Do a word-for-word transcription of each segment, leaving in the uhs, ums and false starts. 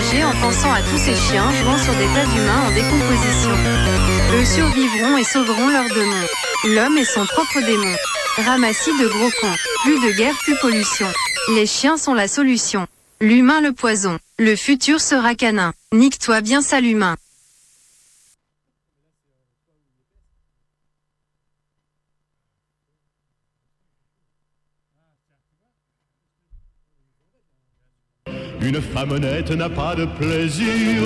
enragé en pensant à tous ces chiens jouant sur des tas d'humains en décomposition. Eux survivront et sauveront leurs démons. L'homme est son propre démon. Ramassis de gros cons. Plus de guerre, plus pollution. Les chiens sont la solution. L'humain le poison. Le futur sera canin. Nique-toi bien sale humain. Une femme honnête n'a pas de plaisir.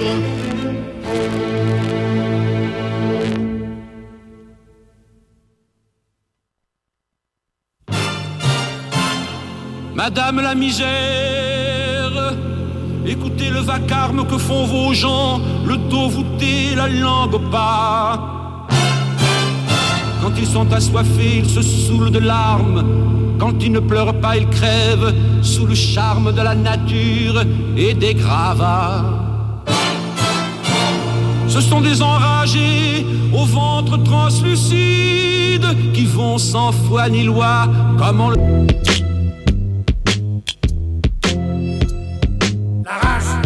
Madame la misère, écoutez le vacarme que font vos gens, le dos voûté, la langue au pas. Quand ils sont assoiffés, ils se saoulent de larmes. Quand ils ne pleurent pas, ils crèvent sous le charme de la nature et des gravats. Ce sont des enragés au ventre translucide qui vont sans foi ni loi comme on le... La rage.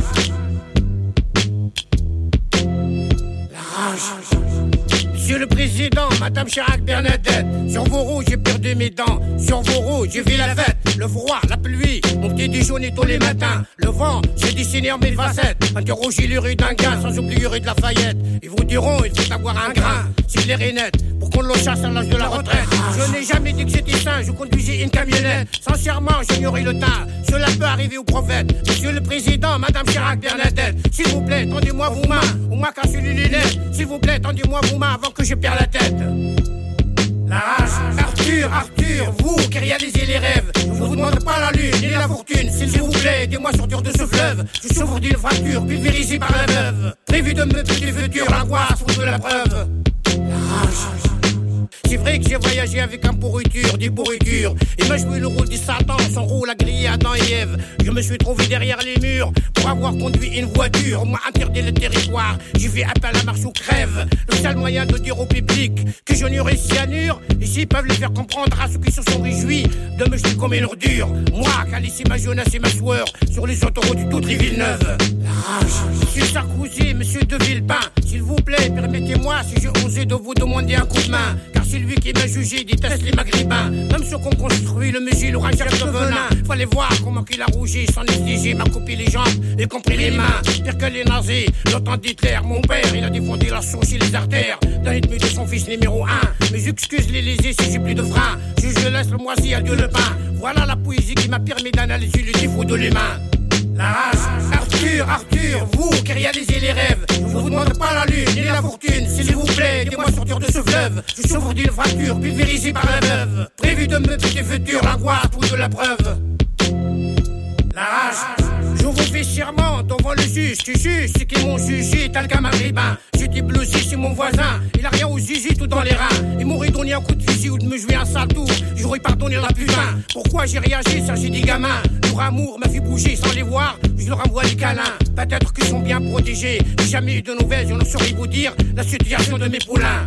La rage. Monsieur le Président, Madame Chirac Bernadette, sur vos roues j'ai perdu mes dents, sur vos roues j'ai vu la fête, le froid, la pluie, mon petit déjeuner tous les matins, le vent, j'ai dessiné en mille facettes, interrogez les rues d'un gars, sans oublier rue de Lafayette, ils vous diront il faut avoir un grain, c'est clair et net, pour qu'on le chasse à l'âge de la retraite. Je n'ai jamais dit que j'étais sain, je conduisais une camionnette, sincèrement j'ignorais le temps, cela peut arriver au prophète. Monsieur le Président, Madame Chirac Bernadette, s'il vous plaît, tendez-moi vos mains, ou moi cassez les lunettes, s'il vous plaît, tendez-moi vos mains avant que je perde la tête. La rage. Arthur, Arthur, vous qui réalisez les rêves, je vous demande pas la lune ni la fortune, s'il vous plaît, aidez-moi à sortir de ce fleuve. Je souffre d'une fracture pulvérisée par la veuve, prévu de me du futur, l'angoisse ou de la preuve. La rage. C'est vrai que j'ai voyagé avec un pourriture, des pourritures. Et m'a joué le rôle du Satan, son rôle a grillé Adam et Ève. Je me suis trouvé derrière les murs pour avoir conduit une voiture. On m'a interdit le territoire, j'ai fait appel à la marche ou crève. Le seul moyen de dire au public que je n'aurai cyanure, ici peuvent les faire comprendre à ceux qui se sont réjouis de me jeter comme une ordure. Moi qui a laissé ma jeunesse et ma sueur sur les autoroutes de toutes les villes neuves. La rage. Monsieur Sarkozy, monsieur de Villepin, s'il vous plaît, permettez-moi si j'ai osé de vous demander un coup de main. Car c'est lui qui m'a jugé, déteste les maghrébins. Même ceux qu'on construit le musée, l'orangerie de venin. Fallait voir comment qu'il a rougi, sans négliger, m'a coupé les jambes, y compris les mains. Pire que les nazis, le temps d'Hitler, mon père, il a défendu la sauce et les artères d'un ennemi de son fils numéro un. Mais excuse l'Élysée si j'ai plus de frein. Je, je laisse le moisi à Dieu le pain. Voilà la poésie qui m'a permis d'analyser le défaut de l'humain. La rage. Arthur, Arthur, vous qui réalisez les rêves, je vous demande pas la lune ni la fortune, s'il vous plaît, aidez-moi à sortir de ce fleuve. Je souffre d'une fracture pulvérisée par la veuve, prévu de me du futur, l'angoisse ou de la preuve. La rage. Je vous fais serment devant le juge, tu juges ce qu'ils m'ont jugé, tel qu'un maghrébin. J'étais blousé chez mon voisin, il a rien au zizi tout dans les reins. Il m'aurait donné un coup de fusil ou de me jouer un sale tour, j'aurais pardonné la putain. Pourquoi j'ai réagi, ça j'ai des gamins. Leur amour m'a fait bouger sans les voir, je leur envoie des câlins. Peut-être qu'ils sont bien protégés, j'ai jamais eu de nouvelles, je ne saurais vous dire la situation de mes poulains.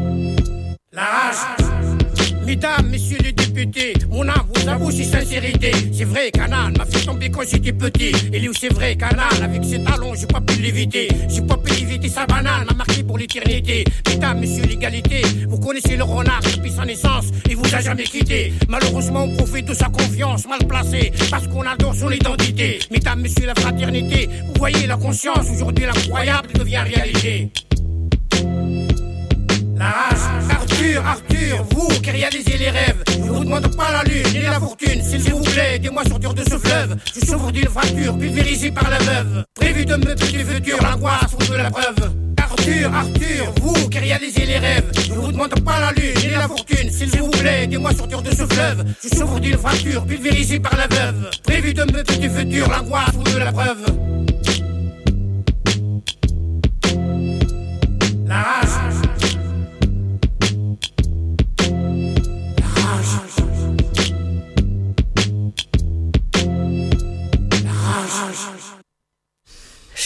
La rage. Mesdames, messieurs les députés, mon âme vous avoue ses sincérités. C'est vrai qu'Anna m'a fait tomber quand j'étais petit. Et lui, c'est vrai qu'Anna, avec ses talons, j'ai pas pu l'éviter. J'ai pas pu éviter sa banane, m'a marqué pour l'éternité. Mesdames, messieurs l'égalité, vous connaissez le renard depuis sa naissance, il vous a jamais quitté. Malheureusement, on profite de sa confiance mal placée, parce qu'on adore son identité. Mesdames, messieurs la fraternité, vous voyez la conscience, aujourd'hui l'incroyable devient réalité. La rage. Arthur, Arthur, vous qui réalisez les rêves, je vous demande pas la lune ni la fortune, s'il vous plaît, aidez-moi à sortir de ce fleuve. Je souffre d'une fracture pulvérisée par la veuve, prévu de me du futur, l'angoisse ou de la preuve. Arthur, Arthur, vous qui réalisez les rêves, je vous demande pas la lune ni la fortune, s'il vous plaît, aidez-moi à sortir de ce fleuve. Je souffre d'une fracture pulvérisée par la veuve, prévu de me du futur, l'angoisse ou de la preuve. La rage.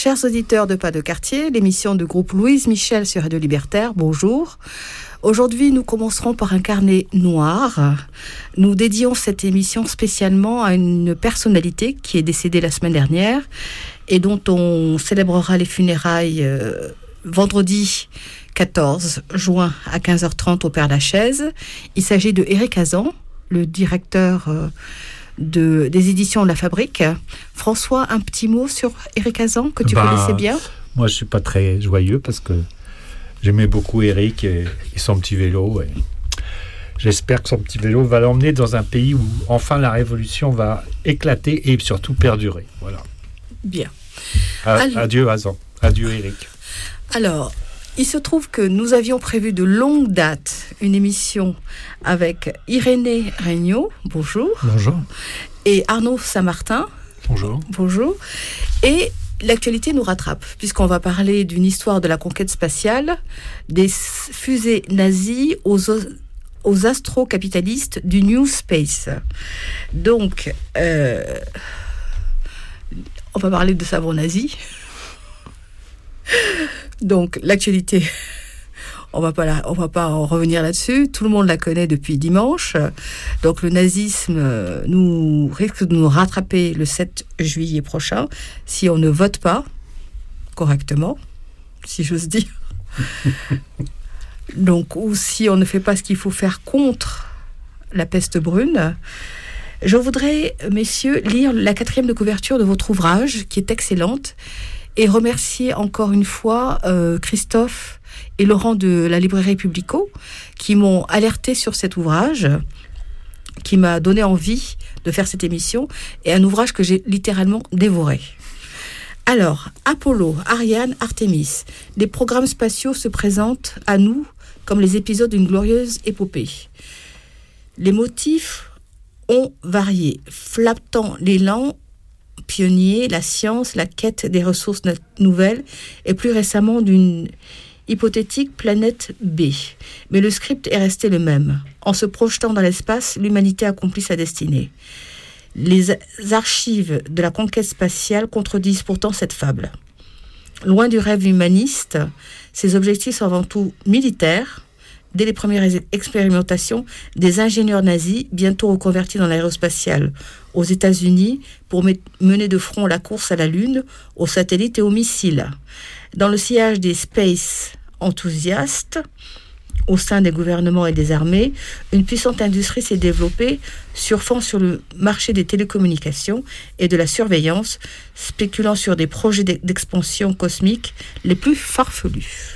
Chers auditeurs de Pas de quartier, l'émission de groupe Louise Michel sur Radio Libertaire, bonjour. Aujourd'hui, nous commencerons par un carnet noir. Nous dédions cette émission spécialement à une personnalité qui est décédée la semaine dernière et dont on célébrera les funérailles euh, vendredi quatorze juin à quinze heures trente au Père-Lachaise. Il s'agit de Éric Hazan, le directeur euh, de, des éditions La Fabrique. François, un petit mot sur Éric Hazan que tu bah, connaissais bien? Moi, je ne suis pas très joyeux parce que j'aimais beaucoup Éric et, et son petit vélo. Et j'espère que son petit vélo va l'emmener dans un pays où enfin la révolution va éclater et surtout perdurer. Voilà. Bien. A- Alors, adieu Hazan. Adieu Éric. Alors, il se trouve que nous avions prévu de longue date une émission avec Irénée Regnault, bonjour. Bonjour. Et Arnaud Saint-Martin. Bonjour. Bonjour. Et l'actualité nous rattrape, puisqu'on va parler d'une histoire de la conquête spatiale, des fusées nazies aux, aux astrocapitalistes du New Space. Donc, euh, on va parler de savon nazi. Donc, l'actualité, on va pas la, on va pas en revenir là-dessus. Tout le monde la connaît depuis dimanche. Donc, le nazisme nous risque de nous rattraper le sept juillet prochain si on ne vote pas correctement, si j'ose dire. Donc, ou si on ne fait pas ce qu'il faut faire contre la peste brune. Je voudrais, messieurs, lire la quatrième de couverture de votre ouvrage, qui est excellente, et remercier encore une fois euh, Christophe et Laurent de la librairie Publico qui m'ont alerté sur cet ouvrage, qui m'a donné envie de faire cette émission, et un ouvrage que j'ai littéralement dévoré. Alors, Apollo, Ariane, Artémis, les programmes spatiaux se présentent à nous comme les épisodes d'une glorieuse épopée. Les motifs ont varié, flattant l'élan pionnier, la science, la quête des ressources nouvelles et plus récemment d'une hypothétique planète B. Mais le script est resté le même. En se projetant dans l'espace, l'humanité accomplit sa destinée. Les archives de la conquête spatiale contredisent pourtant cette fable. Loin du rêve humaniste, ses objectifs sont avant tout militaires. Dès les premières expérimentations, des ingénieurs nazis, bientôt reconvertis dans l'aérospatiale aux États-Unis, pour mener de front la course à la Lune, aux satellites et aux missiles. Dans le sillage des space enthousiastes, au sein des gouvernements et des armées, une puissante industrie s'est développée, surfant sur le marché des télécommunications et de la surveillance, spéculant sur des projets d'expansion cosmique les plus farfelus.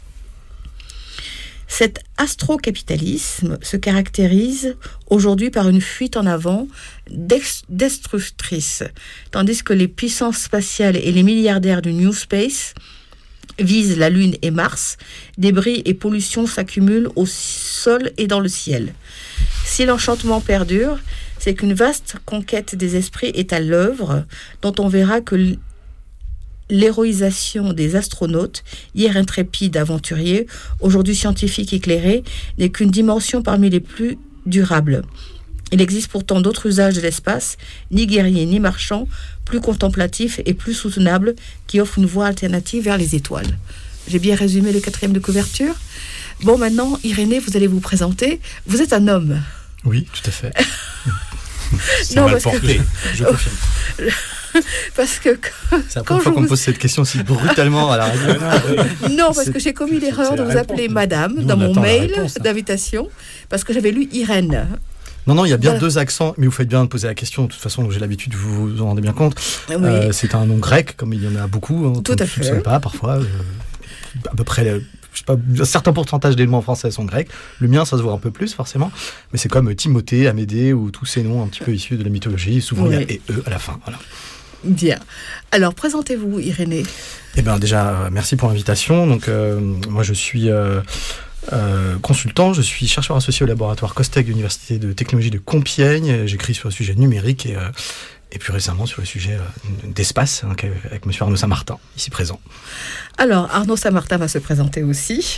Cet astrocapitalisme se caractérise aujourd'hui par une fuite en avant destructrice, tandis que les puissances spatiales et les milliardaires du New Space visent la Lune et Mars. Débris et pollution s'accumulent au sol et dans le ciel. Si l'enchantement perdure, c'est qu'une vaste conquête des esprits est à l'œuvre, dont on verra que l'héroïsation des astronautes, hier intrépides aventuriers, aujourd'hui scientifiques éclairés, n'est qu'une dimension parmi les plus durables. Il existe pourtant d'autres usages de l'espace, ni guerriers ni marchands, plus contemplatifs et plus soutenables, qui offrent une voie alternative vers les étoiles. J'ai bien résumé le quatrième de couverture. Bon, maintenant, Irénée, vous allez vous présenter. Vous êtes un homme. Oui, tout à fait. C'est non, mal porté, que... je confirme. Parce que quand, c'est la première fois qu'on me pose cette question si brutalement à la radio. Non, parce c'est, que j'ai commis l'erreur de vous appeler madame Nous, dans mon mail réponse, d'invitation, parce que j'avais lu Irène. Non, non, il y a bien voilà. deux accents, mais vous faites bien de poser la question. De toute façon, j'ai l'habitude, vous vous en rendez bien compte. Oui. Euh, c'est un nom grec, comme il y en a beaucoup. Hein, Tout à fait. Je ne sais pas, parfois. Euh, à peu près, je sais pas, un certain pourcentage d'éléments français sont grecs. Le mien, ça se voit un peu plus, forcément. Mais c'est comme Timothée, Amédée, ou tous ces noms un petit peu issus de la mythologie. Souvent, oui. il y a et eux à la fin. Voilà. Bien. Alors, présentez-vous, Irénée. Eh bien, déjà, euh, merci pour l'invitation. Donc, euh, moi, je suis euh, euh, consultant. Je suis chercheur associé au laboratoire COSTEC de l'Université de technologie de Compiègne. J'écris sur le sujet numérique et, euh, et plus récemment sur le sujet euh, d'espace, hein, avec M. Arnaud Saint-Martin, ici présent. Alors, Arnaud Saint-Martin va se présenter aussi.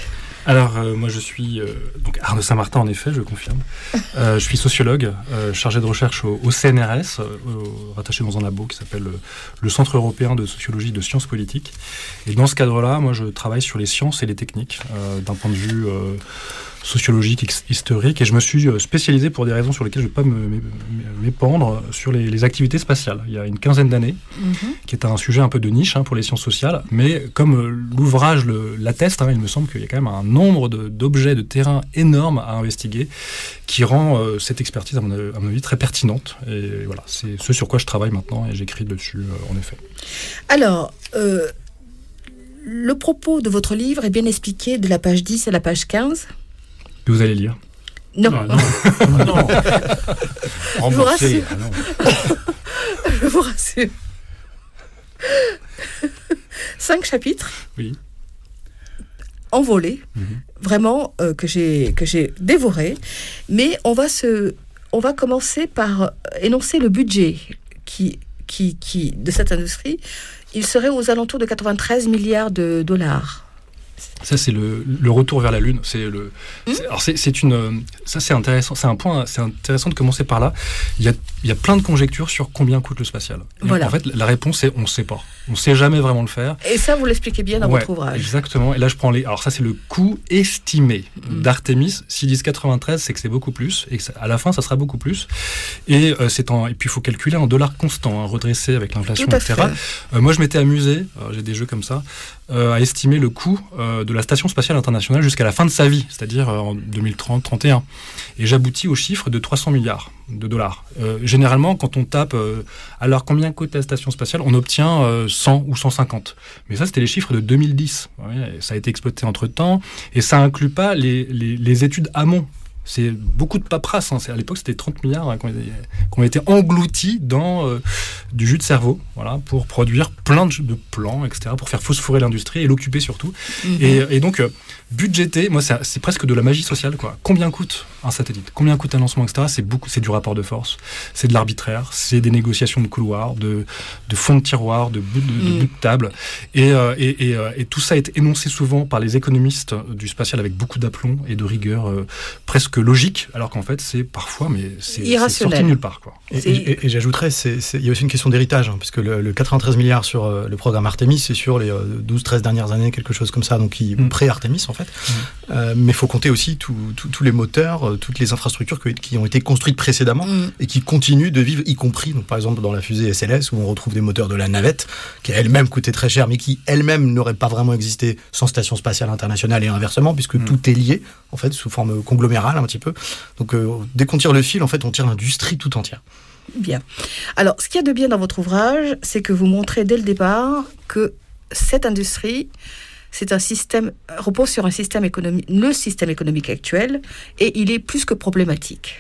Alors, euh, moi, je suis euh, donc Arnaud Saint-Martin, en effet, je confirme. Euh, je suis sociologue, euh, chargé de recherche au, au C N R S, euh, rattaché dans un labo qui s'appelle le, le Centre européen de sociologie de sciences politiques. Et dans ce cadre-là, moi, je travaille sur les sciences et les techniques, euh, d'un point de vue euh, sociologique, historique, et je me suis spécialisé pour des raisons sur lesquelles je ne vais pas me, m'épandre sur les, les activités spatiales. Il y a une quinzaine d'années, mm-hmm. qui est un sujet un peu de niche hein, pour les sciences sociales, mais comme l'ouvrage le, l'atteste, hein, il me semble qu'il y a quand même un nombre de, d'objets, de terrains énormes à investiguer, qui rend euh, cette expertise, à mon, à mon avis, très pertinente. Et voilà, c'est ce sur quoi je travaille maintenant, et j'écris dessus, euh, en effet. Alors, euh, le propos de votre livre est bien expliqué de la page dix à la page quinze. Que vous allez lire? Non. Non, non. non. Je vous rassure. Ah non. Je vous rassure. Cinq chapitres. Oui. Envolés. Mm-hmm. Vraiment, euh, que j'ai, que j'ai dévoré. Mais on va, se, on va commencer par énoncer le budget qui, qui, qui, de cette industrie. Il serait aux alentours de quatre-vingt-treize milliards de dollars. Ça, c'est le, le retour vers la Lune. C'est le, mmh. c'est, alors c'est, c'est une, ça, c'est intéressant. C'est un point, c'est intéressant de commencer par là. Il y a, il y a plein de conjectures sur combien coûte le spatial. Voilà. En fait, la réponse c'est on ne sait pas. On ne sait jamais vraiment le faire. Et ça, vous l'expliquez bien dans ouais, votre ouvrage. Exactement. Et là, je prends les. Alors ça, c'est le coût estimé mmh. d'Artemis. S'ils disent quatre-vingt-treize, c'est que c'est beaucoup plus, et que ça, à la fin, ça sera beaucoup plus. Et euh, c'est en, et puis il faut calculer en dollars constants, hein, redressé avec l'inflation, et cetera. Euh, moi, je m'étais amusé. Alors, j'ai des jeux comme ça. Euh, à estimer le coût euh, de la Station spatiale internationale jusqu'à la fin de sa vie, c'est-à-dire euh, en deux mille trente trente et un. Et j'aboutis au chiffre de trois cents milliards de dollars. Euh, généralement, quand on tape euh, alors combien coûte la Station spatiale, on obtient euh, cent ou cent cinquante. Mais ça, c'était les chiffres de deux mille dix. Ouais, ça a été exploité entre-temps, et ça inclut pas les, les, les études amont. C'est beaucoup de paperasse. Hein. C'est, à l'époque, c'était trente milliards hein, qui, ont été, qui ont été engloutis dans euh, du jus de cerveau, voilà, pour produire plein de, de plans, et cetera, pour faire phosphorer l'industrie et l'occuper surtout. Mm-hmm. Et, et donc, euh, budgéter, moi, c'est, c'est presque de la magie sociale, quoi. Combien coûte un satellite? Combien coûte un lancement, et cetera. C'est beaucoup, c'est du rapport de force, c'est de l'arbitraire, c'est des négociations de couloirs, de, de fonds de tiroirs, de bouts de, mm. de, bout de table. Et, euh, et, et, euh, et tout ça est énoncé souvent par les économistes du spatial avec beaucoup d'aplomb et de rigueur euh, presque logique, alors qu'en fait c'est parfois mais c'est, c'est sorti de nulle part, quoi. Et, et, et j'ajouterais, c'est, c'est, il y a aussi une question d'héritage, hein, puisque le, le quatre-vingt-treize milliards sur euh, le programme Artemis, c'est sur les euh, douze treize dernières années, quelque chose comme ça, donc qui, mm. pré-Artemis en fait. Mm. Euh, mais il faut compter aussi tous les moteurs, euh, toutes les infrastructures que, qui ont été construites précédemment mm. et qui continuent de vivre, y compris donc, par exemple dans la fusée S L S, où on retrouve des moteurs de la navette, qui elle-même coûtait très cher, mais qui elle-même n'aurait pas vraiment existé sans Station spatiale internationale et inversement, puisque mm. tout est lié, en fait, sous forme conglomérale un petit peu. Donc, euh, dès qu'on tire le fil, en fait, on tire l'industrie tout entière. Bien. Alors, ce qu'il y a de bien dans votre ouvrage, c'est que vous montrez dès le départ que cette industrie, c'est un système, repose sur un système économique, le système économique actuel, et il est plus que problématique.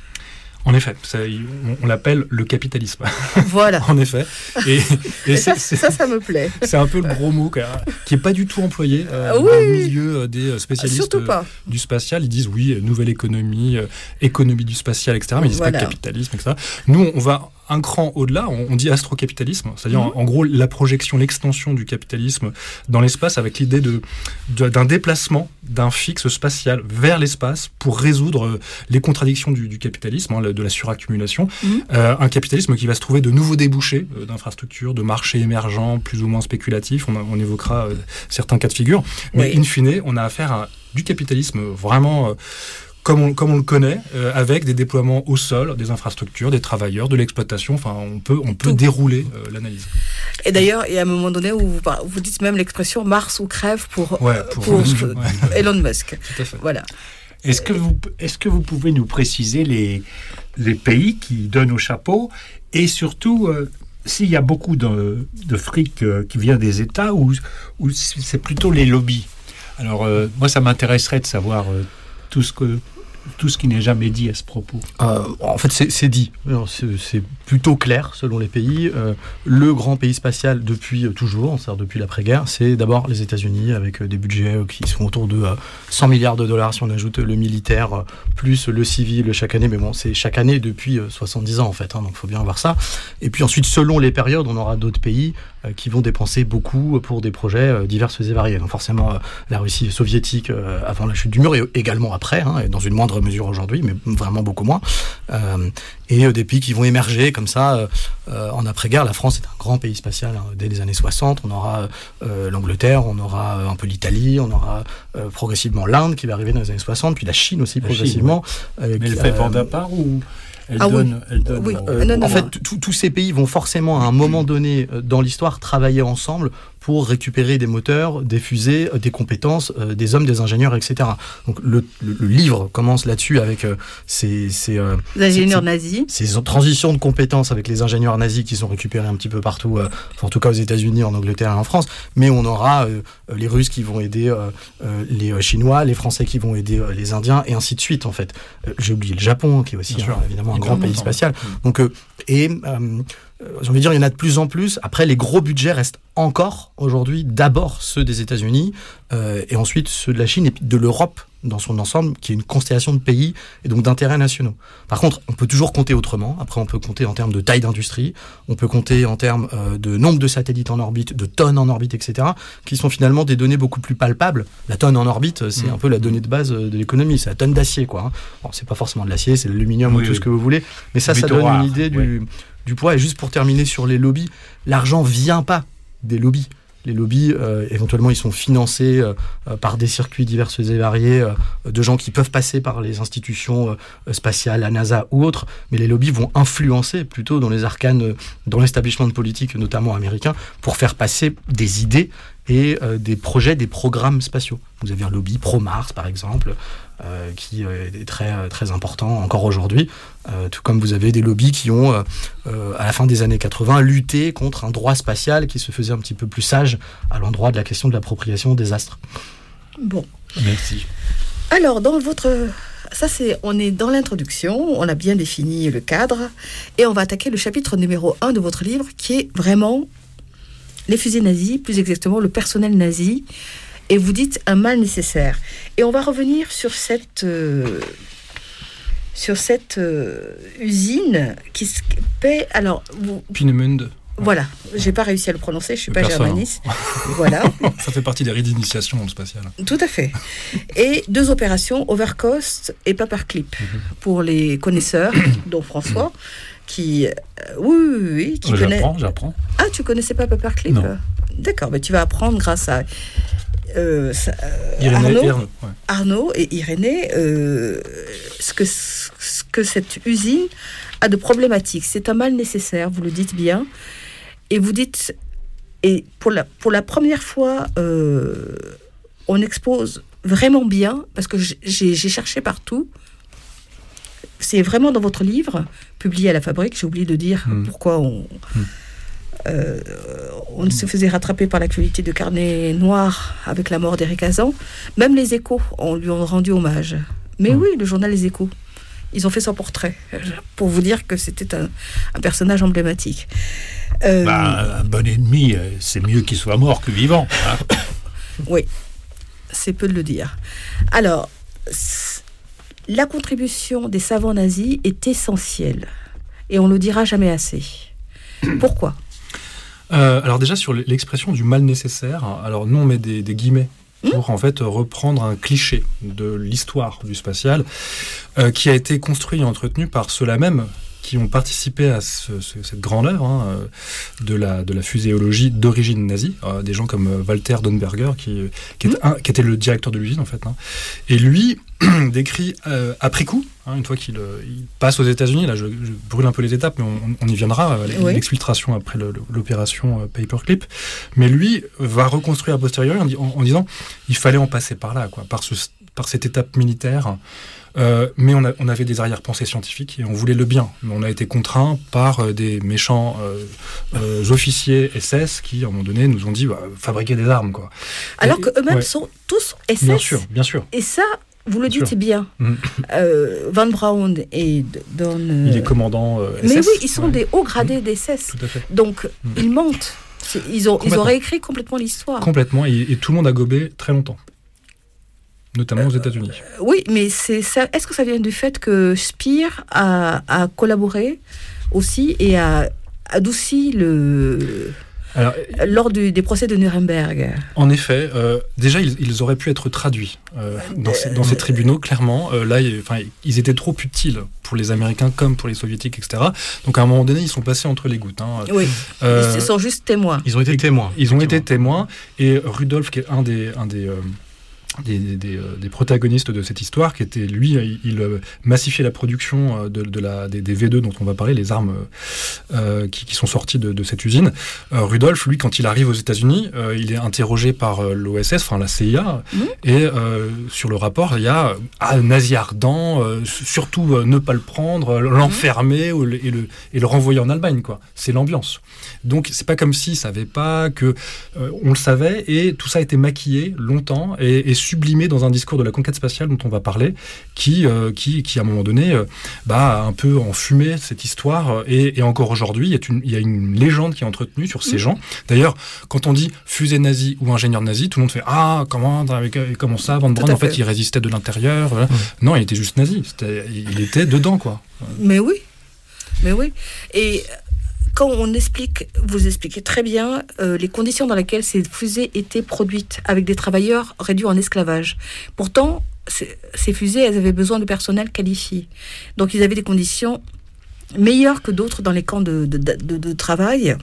En effet, ça, on, on l'appelle le capitalisme. Voilà. En effet. Et, et, et ça, c'est, ça, ça me plaît. C'est un peu le gros mot qui n'est pas du tout employé euh, oui, dans le milieu des spécialistes euh, du spatial. Ils disent oui, nouvelle économie, euh, économie du spatial, et cetera. Mais ils disent voilà. Pas capitalisme, et cetera. Nous, on va un cran au-delà, on, on dit astrocapitalisme, c'est-à-dire mmh. en, en gros la projection, l'extension du capitalisme dans l'espace avec l'idée de, de, d'un déplacement d'un fixe spatial vers l'espace pour résoudre les contradictions du, du capitalisme, hein, de la suraccumulation. Mmh. Euh, un capitalisme qui va se trouver de nouveaux débouchés euh, d'infrastructures, de marchés émergents, plus ou moins spéculatifs, on, on évoquera euh, certains cas de figure, mais oui. in fine, on a affaire à du capitalisme vraiment... Euh, Comme on, comme on le connaît, euh, avec des déploiements au sol, des infrastructures, des travailleurs, de l'exploitation. Enfin, on peut, on peut dérouler euh, l'analyse. Et d'ailleurs, il y a un moment donné où vous, vous dites même l'expression Mars ou crève pour, ouais, pour, pour ouais. Elon Musk. Tout à fait. Voilà. Est-ce que vous, est-ce que vous pouvez nous préciser les, les pays qui donnent au chapeau et surtout euh, s'il y a beaucoup de, de fric euh, qui vient des États ou, ou c'est plutôt les lobbies? Alors, euh, moi, ça m'intéresserait de savoir euh, tout ce que tout ce qui n'est jamais dit à ce propos. Euh, en fait, c'est, c'est dit. C'est, c'est plutôt clair selon les pays. Euh, le grand pays spatial depuis toujours, c'est-à-dire depuis l'après-guerre, c'est d'abord les États-Unis avec des budgets qui sont autour de cent milliards de dollars si on ajoute le militaire plus le civil chaque année. Mais bon, c'est chaque année depuis soixante-dix ans en fait, hein, donc il faut bien voir ça. Et puis ensuite, selon les périodes, on aura d'autres pays euh, qui vont dépenser beaucoup pour des projets euh, divers et variés. Donc forcément, euh, la Russie soviétique euh, avant la chute du mur et également après, hein, et dans une moindre mesure aujourd'hui, mais vraiment beaucoup moins. Euh, et euh, des pays qui vont émerger comme ça euh, euh, en après-guerre. La France est un grand pays spatial hein, dès les années soixante. On aura euh, l'Angleterre, on aura euh, un peu l'Italie, on aura euh, progressivement l'Inde qui va arriver dans les années soixante, puis la Chine aussi la progressivement. Chine, ouais. euh, Mais qui, elle fait euh, vendre à part ou elle ah donne, oui. elle donne Oui. euh, non, non, En non. fait, tous ces pays vont forcément, à un moment donné euh, dans l'histoire, travailler ensemble pour récupérer des moteurs, des fusées, euh, des compétences, euh, des hommes, des ingénieurs, et cetera. Donc le, le, le livre commence là-dessus avec euh, ces, ces, euh, Les ingénieurs ces, nazis. ces transitions de compétences avec les ingénieurs nazis qui sont récupérés un petit peu partout, euh, enfin, en tout cas aux États-Unis, en Angleterre et en France. Mais on aura euh, les Russes qui vont aider euh, euh, les euh, Chinois, les Français qui vont aider euh, les Indiens, et ainsi de suite, en fait. Euh, j'ai oublié le Japon, qui est aussi hein, évidemment un grand pays spatial. Donc, euh, et euh, j'ai envie de dire, il y en a de plus en plus. Après, les gros budgets restent encore aujourd'hui d'abord ceux des États-Unis euh, et ensuite ceux de la Chine et puis de l'Europe dans son ensemble, qui est une constellation de pays et donc d'intérêts nationaux. Par contre, on peut toujours compter autrement. Après, on peut compter en termes de taille d'industrie, on peut compter en termes euh, de nombre de satellites en orbite, de tonnes en orbite, et cetera, qui sont finalement des données beaucoup plus palpables. La tonne en orbite, c'est mmh. un peu la donnée de base de l'économie, c'est la tonne d'acier, quoi. Hein. Bon, c'est pas forcément de l'acier, c'est de l'aluminium oui, ou tout oui. ce que vous voulez, mais ça, ça donne rare. une idée du, oui. du poids. Et juste pour terminer sur les lobbies, l'argent vient pas des lobbies. Les lobbies, euh, éventuellement, ils sont financés euh, par des circuits divers et variés euh, de gens qui peuvent passer par les institutions euh, spatiales, la NASA ou autres, mais les lobbies vont influencer plutôt dans les arcanes, euh, dans l'establishment politique, notamment américain, pour faire passer des idées et euh, des projets, des programmes spatiaux. Vous avez un lobby pro-Mars, par exemple, euh, qui euh, est très, très important encore aujourd'hui, euh, tout comme vous avez des lobbies qui ont, euh, euh, à la fin des années quatre-vingts, lutté contre un droit spatial qui se faisait un petit peu plus sage à l'endroit de la question de l'appropriation des astres. Bon. Merci. Alors, dans votre... Ça, c'est... On est dans l'introduction, on a bien défini le cadre, et on va attaquer le chapitre numéro un de votre livre, qui est vraiment les fusées nazies, plus exactement le personnel nazi, et vous dites un mal nécessaire. Et on va revenir sur cette... Euh, sur cette euh, usine qui se paie... Alors, vous... Peenemünde. Voilà, j'ai pas réussi à le prononcer, je suis pas germaniste. Voilà. Ça fait partie des rites d'initiation dans le spatial. Tout à fait. Et deux opérations, Overcost et Paperclip, mm-hmm. pour les connaisseurs, dont François, qui... Euh, oui, oui, oui, qui j'apprends, connaît... j'apprends. Ah, tu connaissais pas Paperclip ? Non. D'accord, mais tu vas apprendre grâce à... Euh, ça, euh, Irénée, Arnaud, Arnaud, ouais. Arnaud et Irénée, euh, ce, que, ce que cette usine a de problématique. C'est un mal nécessaire, vous le dites bien. Et vous dites, et pour la, pour la première fois, euh, on expose vraiment bien, parce que j'ai, j'ai cherché partout, c'est vraiment dans votre livre, publié à la Fabrique, j'ai oublié de dire mmh. pourquoi on, mmh. euh, on se faisait rattraper par l'actualité de Carnet Noir avec la mort d'Éric Hazan. Même les Échos on lui ont rendu hommage. Mais mmh. oui, le journal Les Échos. Ils ont fait son portrait, pour vous dire que c'était un, un personnage emblématique. Euh, bah, un bon ennemi, c'est mieux qu'il soit mort que vivant. Hein. Oui, c'est peu de le dire. Alors, la contribution des savants nazis est essentielle, et on ne le dira jamais assez. Pourquoi ? euh, Alors déjà, sur l'expression du mal nécessaire, alors nous on met des, des guillemets pour en fait reprendre un cliché de l'histoire du spatial euh, qui a été construit et entretenu par ceux-là même qui ont participé à ce, ce, cette grande œuvre hein, de, la, de la fuséologie d'origine nazie, euh, des gens comme Walter Donberger qui, qui, est un, qui était le directeur de l'usine en fait. Hein. Et lui décrit euh, après coup, hein, une fois qu'il euh, il passe aux États-Unis, là je, je brûle un peu les étapes, mais on, on y viendra, euh, oui. l'exfiltration après le, l'opération euh, Paperclip, mais lui va reconstruire a posteriori en, en, en disant il fallait en passer par là, quoi, par, ce, par cette étape militaire. Euh, mais on, a, on avait des arrière-pensées scientifiques et on voulait le bien. Mais on a été contraints par euh, des méchants euh, euh, officiers S S qui, à un moment donné, nous ont dit bah, fabriquer des armes, quoi. Alors et, qu'eux-mêmes ouais. sont tous S S. Bien sûr, bien sûr. Et ça, vous le bien dites sûr. bien. Mmh. Euh, Van Braun et Don... Euh... Il est commandant euh, S S. Mais oui, ils sont ouais. des hauts gradés mmh. des S S. Tout à fait. Donc, mmh. ils mentent. C'est, ils, ont, ils ont réécrit complètement l'histoire. Complètement, et, et tout le monde a gobé très longtemps. Notamment euh, aux États-Unis. Euh, oui, mais c'est ça, est-ce que ça vient du fait que Speer a, a collaboré aussi et a adouci le... Alors, lors du, des procès de Nuremberg. En effet, euh, déjà, ils, ils auraient pu être traduits euh, dans, ces, dans ces tribunaux, clairement. Euh, là, ils, enfin, ils étaient trop utiles pour les Américains comme pour les Soviétiques, et cetera. Donc, à un moment donné, ils sont passés entre les gouttes. Hein. Oui, euh, ils sont juste témoins. Ils ont été témoins. Ils ont été témoins. Et Rudolf, qui est un des... Un des euh, Des, des, des protagonistes de cette histoire, qui était, lui, il, il massifiait la production de, de la, des, des V deux dont on va parler, les armes euh, qui, qui sont sorties de, de cette usine. Euh, Rudolf, lui, quand il arrive aux États-Unis, euh, il est interrogé par euh, l'O S S, enfin la C I A, mmh. et euh, sur le rapport, il y a ah, nazi ardent, euh, surtout euh, ne pas le prendre, l'enfermer mmh. et, le, et le renvoyer en Allemagne, quoi. C'est l'ambiance. Donc, c'est pas comme s'il savait pas que euh, on le savait, et tout ça a été maquillé longtemps et, et sublimé dans un discours de la conquête spatiale dont on va parler, qui, euh, qui, qui à un moment donné, euh, bah, a un peu enfumé cette histoire. Et, et encore aujourd'hui, il y a une, il y a une légende qui est entretenue sur ces mmh. gens. D'ailleurs, quand on dit fusée nazie ou ingénieur nazi, tout le monde fait « Ah, comment, comment ça, Von Braun, en fait, fait, il résistait de l'intérieur. Voilà. » mmh. Non, il était juste nazi. C'était, il était dedans, quoi. Mais oui. Mais oui. Et... Quand on explique, vous expliquez très bien euh, les conditions dans lesquelles ces fusées étaient produites, avec des travailleurs réduits en esclavage. Pourtant, ces fusées, elles avaient besoin de personnel qualifié. Donc, ils avaient des conditions meilleures que d'autres dans les camps de, de, de, de travail,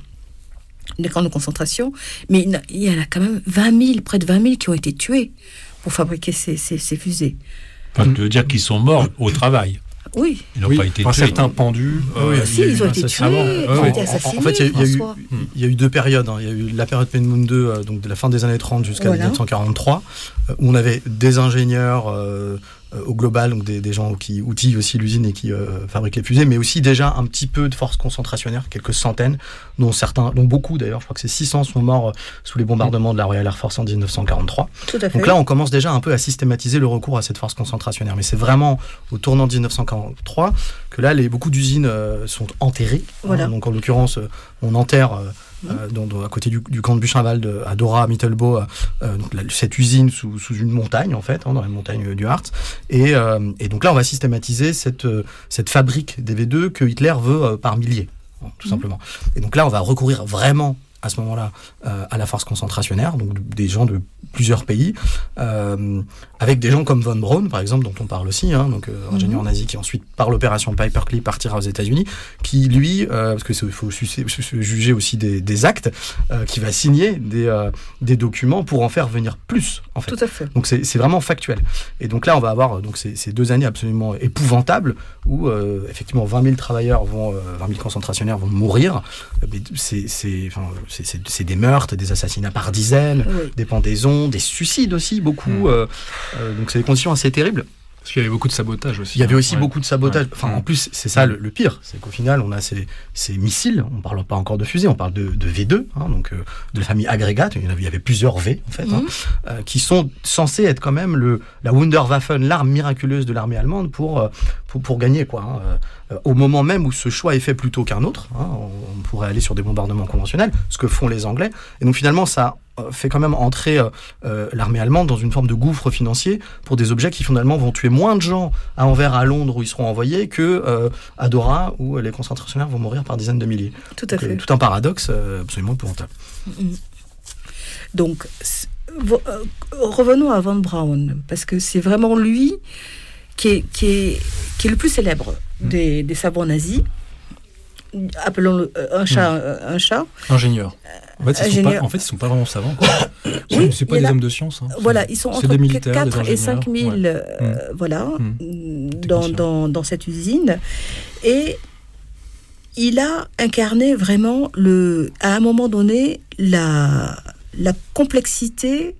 les camps de concentration. Mais il y en a quand même vingt mille, près de vingt mille qui ont été tués pour fabriquer ces, ces, ces fusées. Enfin, tu veux dire qu'ils sont morts au travail? Oui. Ils n'ont oui, pas été tués. Certains pendus. Euh, oui, si, ils ont été tués. Ils ont été assassinés. En fait, il y, y, y, y a eu deux périodes. Hein. Il y a eu la période Penmoon deux, euh, donc de la fin des années trente jusqu'à voilà. dix-neuf cent quarante-trois, euh, où on avait des ingénieurs euh, euh, au global, donc des, des gens qui outillent aussi l'usine et qui euh, fabriquent les fusées, mais aussi déjà un petit peu de forces concentrationnaires, quelques centaines, dont certains, dont beaucoup d'ailleurs, je crois que c'est six cents sont morts euh, sous les bombardements de la Royal Air Force en dix-neuf cent quarante-trois. Tout à fait. Donc là, on commence déjà un peu à systématiser le recours à cette force concentrationnaire. Mais c'est vraiment au tournant de dix-neuf cent quarante-trois que là, les, beaucoup d'usines euh, sont enterrées. Voilà. Hein, donc en l'occurrence, euh, on enterre... Euh, Euh, dans, dans, à côté du, du camp de Buchenwald à Dora, à Mittelbau, euh, donc la, cette usine sous, sous une montagne en fait, hein, dans la montagne du Harz. Et, euh, et donc là, on va systématiser cette, euh, cette fabrique des V deux que Hitler veut euh, par milliers, hein, tout mmh. simplement. Et donc là, on va recourir vraiment à ce moment-là euh, à la force concentrationnaire, donc des gens de plusieurs pays, euh, avec des gens comme Von Braun, par exemple, dont on parle aussi, hein, donc euh, ingénieur mmh. nazi qui ensuite, par l'opération Paperclip, partira aux États-Unis, qui lui, euh, parce qu'il faut juger aussi des, des actes, euh, qui va signer des, euh, des documents pour en faire venir plus, en fait. Tout à fait. Donc c'est, c'est vraiment factuel. Et donc là, on va avoir donc ces, ces deux années absolument épouvantables où euh, effectivement vingt mille travailleurs vont, euh, vingt mille concentrationnaires vont mourir. Mais c'est, c'est, enfin, c'est, c'est, c'est des meurtres, des assassinats par dizaines, oui. des pendaisons, des suicides aussi, beaucoup. Mmh. Euh, euh, donc c'est des conditions assez terribles. Parce qu'il y avait beaucoup de sabotage aussi. Il y avait aussi ouais. beaucoup de sabotage. Enfin, ouais. en plus, c'est ça le, le pire. C'est qu'au final, on a ces, ces missiles. On ne parle pas encore de fusées, on parle de, de V deux, hein, donc euh, de la famille Aggregate. Il y avait, il y avait plusieurs V, en fait, mmh. hein, euh, qui sont censés être quand même le, la Wunderwaffen, l'arme miraculeuse de l'armée allemande pour, euh, pour, pour gagner, quoi. Hein, euh, au moment même où ce choix est fait plutôt qu'un autre, hein, on, on pourrait aller sur des bombardements conventionnels, ce que font les Anglais. Et donc finalement, ça fait quand même entrer euh, l'armée allemande dans une forme de gouffre financier pour des objets qui finalement vont tuer moins de gens à Anvers, à Londres où ils seront envoyés que euh, à Dora où les concentrationnaires vont mourir par dizaines de milliers. Tout à Donc, fait. Euh, tout un paradoxe euh, absolument épouvantable. Donc euh, revenons à Von Braun parce que c'est vraiment lui qui est, qui est, qui est le plus célèbre des, des savants nazis. Appelons-le euh, un chat, mmh. un chat. Ingénieur. En fait, ils sont pas, en fait, ils sont pas vraiment savants. Quoi. Oui, c'est pas des hommes de science. Hein. Voilà, ils sont c'est entre des militaires, quatre des et cinq mille, ouais. euh, mmh. voilà, mmh. Dans, dans, dans cette usine. Et il a incarné vraiment, le, à un moment donné, la, la complexité,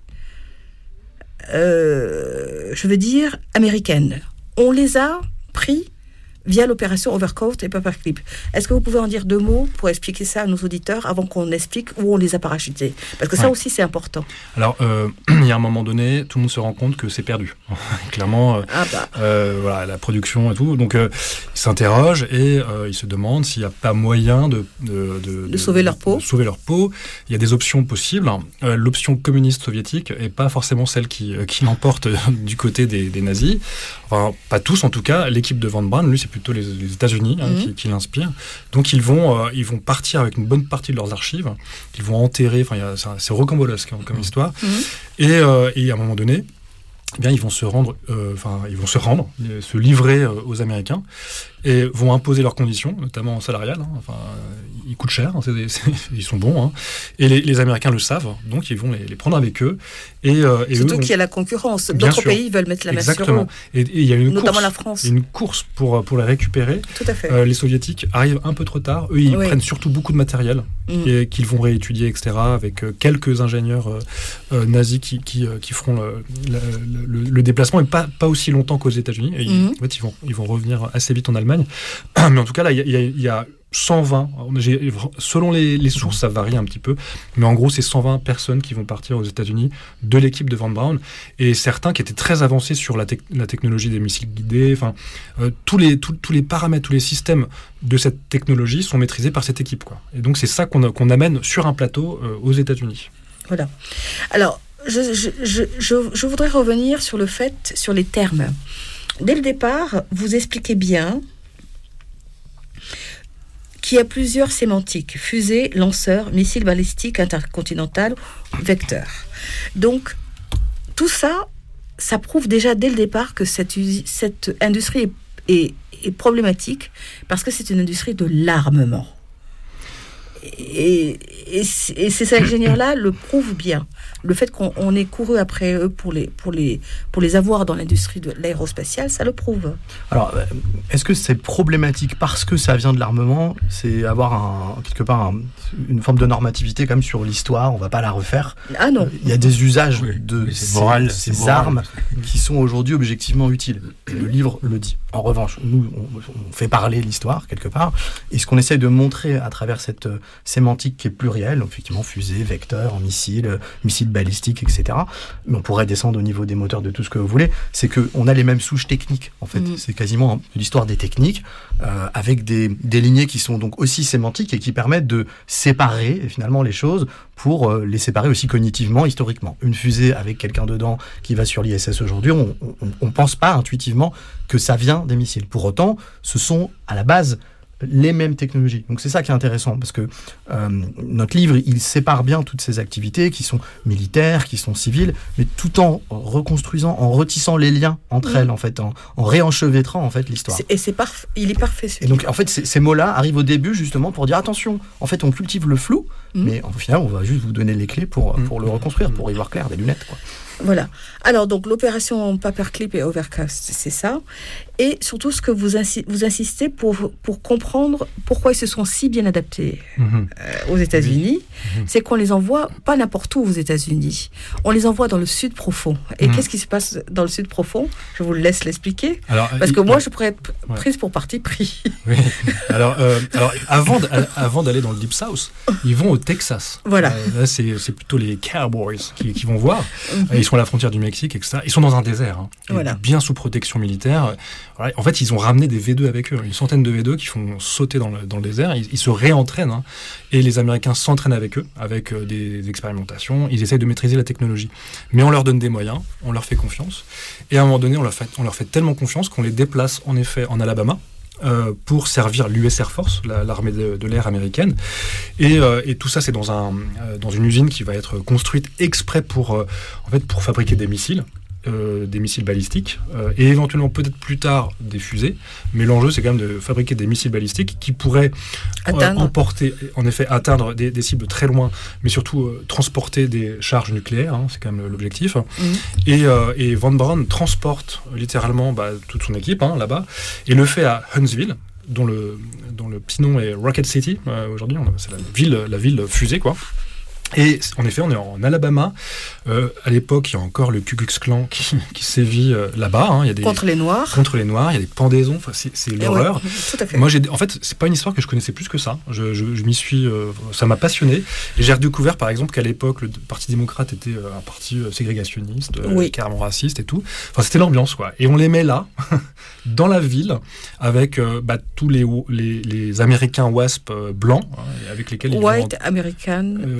euh, je veux dire, américaine. On les a pris via l'opération Overcoat et Paperclip. Est-ce que vous pouvez en dire deux mots pour expliquer ça à nos auditeurs avant qu'on explique où on les a parachutés? Parce que ça ouais. aussi, c'est important. Alors, euh, il y a un moment donné, tout le monde se rend compte que c'est perdu. Clairement, euh, ah bah. euh, voilà, la production et tout. Donc, euh, ils s'interrogent et euh, ils se demandent s'il n'y a pas moyen de, de, de, de, de sauver leur peau. De sauver leur peau. Il y a des options possibles. Euh, l'option communiste soviétique n'est pas forcément celle qui, qui l'emporte du côté des, des nazis. Enfin, pas tous en tout cas. L'équipe de Von Braun, lui, c'est plutôt les, les États-Unis hein, mmh. qui, qui l'inspirent. Donc ils vont, euh, ils vont partir avec une bonne partie de leurs archives. Ils vont enterrer. Enfin, c'est, c'est rocambolesque hein, comme mmh. histoire. Mmh. Et, euh, et à un moment donné, eh bien, ils vont se rendre, enfin, euh, ils vont se rendre, se livrer euh, aux Américains et vont imposer leurs conditions, notamment salariales. Hein, enfin, ils coûtent cher, hein, c'est, c'est, ils sont bons, hein, et les, les Américains le savent, donc ils vont les, les prendre avec eux. Et, euh, et surtout eux, qu'il y a la concurrence. D'autres sûr. pays veulent mettre la main sur eux. Et il y a une notamment course, la France. une course pour pour les récupérer. Tout à fait. Euh, les Soviétiques arrivent un peu trop tard. Eux, ils oui. prennent surtout beaucoup de matériel mm. et qu'ils vont réétudier, et cetera. Avec euh, quelques ingénieurs euh, euh, nazis qui qui, euh, qui feront le, le, le, le déplacement, et pas pas aussi longtemps qu'aux États-Unis. Et mm. en fait, ils vont ils vont revenir assez vite en Allemagne. Mais en tout cas, là, il y a, il y a cent vingt, j'ai, selon les, les sources, ça varie un petit peu, mais en gros, c'est cent vingt personnes qui vont partir aux États-Unis de l'équipe de Von Braun, et certains qui étaient très avancés sur la, te- la technologie des missiles guidés. Enfin, euh, tous les tous, tous les paramètres, tous les systèmes de cette technologie sont maîtrisés par cette équipe, quoi. Et donc, c'est ça qu'on, a, qu'on amène sur un plateau euh, aux États-Unis. Voilà. Alors, je, je, je, je, je voudrais revenir sur le fait, sur les termes. Dès le départ, vous expliquez bien qu'il y a plusieurs sémantiques: fusée, lanceur, missile balistique, intercontinental, vecteur. Donc, tout ça, ça prouve déjà dès le départ que cette, cette industrie est, est, est problématique, parce que c'est une industrie de l'armement. Et, et, et ces ingénieurs-là le prouvent bien. Le fait qu'on on ait couru après eux pour les, pour, les, pour les avoir dans l'industrie de l'aérospatiale, ça le prouve. Alors, est-ce que c'est problématique parce que ça vient de l'armement? C'est avoir un, quelque part un, une forme de normativité quand même sur l'histoire, on ne va pas la refaire. Ah non. Il y a des usages oui, de ces, moral, ces moral. armes qui sont aujourd'hui objectivement utiles. Le livre le dit. En revanche, nous, on, on fait parler l'histoire quelque part, et ce qu'on essaye de montrer à travers cette sémantique qui est plurielle, effectivement fusée, vecteur, missile, missile balistique, et cetera. Mais on pourrait descendre au niveau des moteurs, de tout ce que vous voulez. C'est qu'on a les mêmes souches techniques, en fait. Mmh. C'est quasiment l'histoire des techniques, euh, avec des, des lignées qui sont donc aussi sémantiques et qui permettent de séparer finalement les choses pour euh, les séparer aussi cognitivement, historiquement. Une fusée avec quelqu'un dedans qui va sur l'I S S aujourd'hui, on ne pense pas intuitivement que ça vient des missiles. Pour autant, ce sont à la base les mêmes technologies. Donc c'est ça qui est intéressant, parce que euh, notre livre, il sépare bien toutes ces activités qui sont militaires, qui sont civiles, mais tout en reconstruisant, en retissant les liens entre mmh. elles, en fait, en, en réenchevêtrant en fait l'histoire. C'est, et c'est parf- il est parfait. Ce et donc en fait, ces, ces mots-là arrivent au début justement pour dire attention. En fait, on cultive le flou, mmh. mais au final, on va juste vous donner les clés pour pour mmh. le reconstruire, pour y voir clair, des lunettes, quoi. Voilà. Alors, donc, l'opération Paperclip et Overcast, c'est ça. Et surtout, ce que vous, insi- vous insistez pour, pour comprendre pourquoi ils se sont si bien adaptés mmh. euh, aux États-Unis, mmh. c'est qu'on les envoie pas n'importe où aux États-Unis. On les envoie dans le sud profond. Et mmh. qu'est-ce qui se passe dans le sud profond? Je vous laisse l'expliquer. Alors, parce que il, moi, ouais. je pourrais être prise ouais. pour parti pris. Oui. Alors, euh, alors avant, d- avant d'aller dans le Deep South, ils vont au Texas. Voilà. Euh, là, c'est, c'est plutôt les Cowboys qui, qui vont voir. Mmh. Ils sont à la frontière du Mexique, et cetera. Ils sont dans un désert, hein, voilà. bien sous protection militaire. Voilà. En fait, ils ont ramené des V deux avec eux, une centaine de V deux qui font sauter dans le, dans le désert. Ils, ils se réentraînent, hein, et les Américains s'entraînent avec eux, avec euh, des, des expérimentations. Ils essayent de maîtriser la technologie. Mais on leur donne des moyens, on leur fait confiance. Et à un moment donné, on leur fait, on leur fait tellement confiance qu'on les déplace en effet en Alabama, Euh, pour servir l'U S Air Force, la, l'armée de, de l'air américaine. Et, euh, et tout ça, c'est dans, un, euh, dans une usine qui va être construite exprès pour, euh, en fait, pour fabriquer des missiles. Euh, des missiles balistiques euh, et éventuellement peut-être plus tard des fusées, mais l'enjeu c'est quand même de fabriquer des missiles balistiques qui pourraient euh, emporter, en effet atteindre des, des cibles très loin, mais surtout euh, transporter des charges nucléaires, hein, c'est quand même l'objectif. Mmh. Et, euh, et Von Braun transporte littéralement bah, toute son équipe hein, là-bas et le fait à Huntsville, dont le, dont le petit nom est Rocket City euh, aujourd'hui, on, c'est la ville, la ville fusée quoi. Et en effet, on est en Alabama. Euh, à l'époque, il y a encore le Ku Klux Klan qui, qui sévit euh, là-bas. Hein. Il y a des, contre les Noirs. Contre les Noirs. Il y a des pendaisons. Enfin, c'est, c'est l'horreur. Oui, tout à fait. Moi, j'ai, en fait, c'est pas une histoire que je connaissais plus que ça. Je, je, je m'y suis. Euh, ça m'a passionné. Et j'ai redécouvert, par exemple, qu'à l'époque, le Parti démocrate était euh, un parti euh, ségrégationniste, euh, oui. carrément raciste et tout. Enfin, c'était l'ambiance, quoi. Et on les met là, dans la ville, avec euh, bah, tous les, les, les Américains W A S P euh, blancs, hein, avec lesquels ils White vont, American euh, Protestant.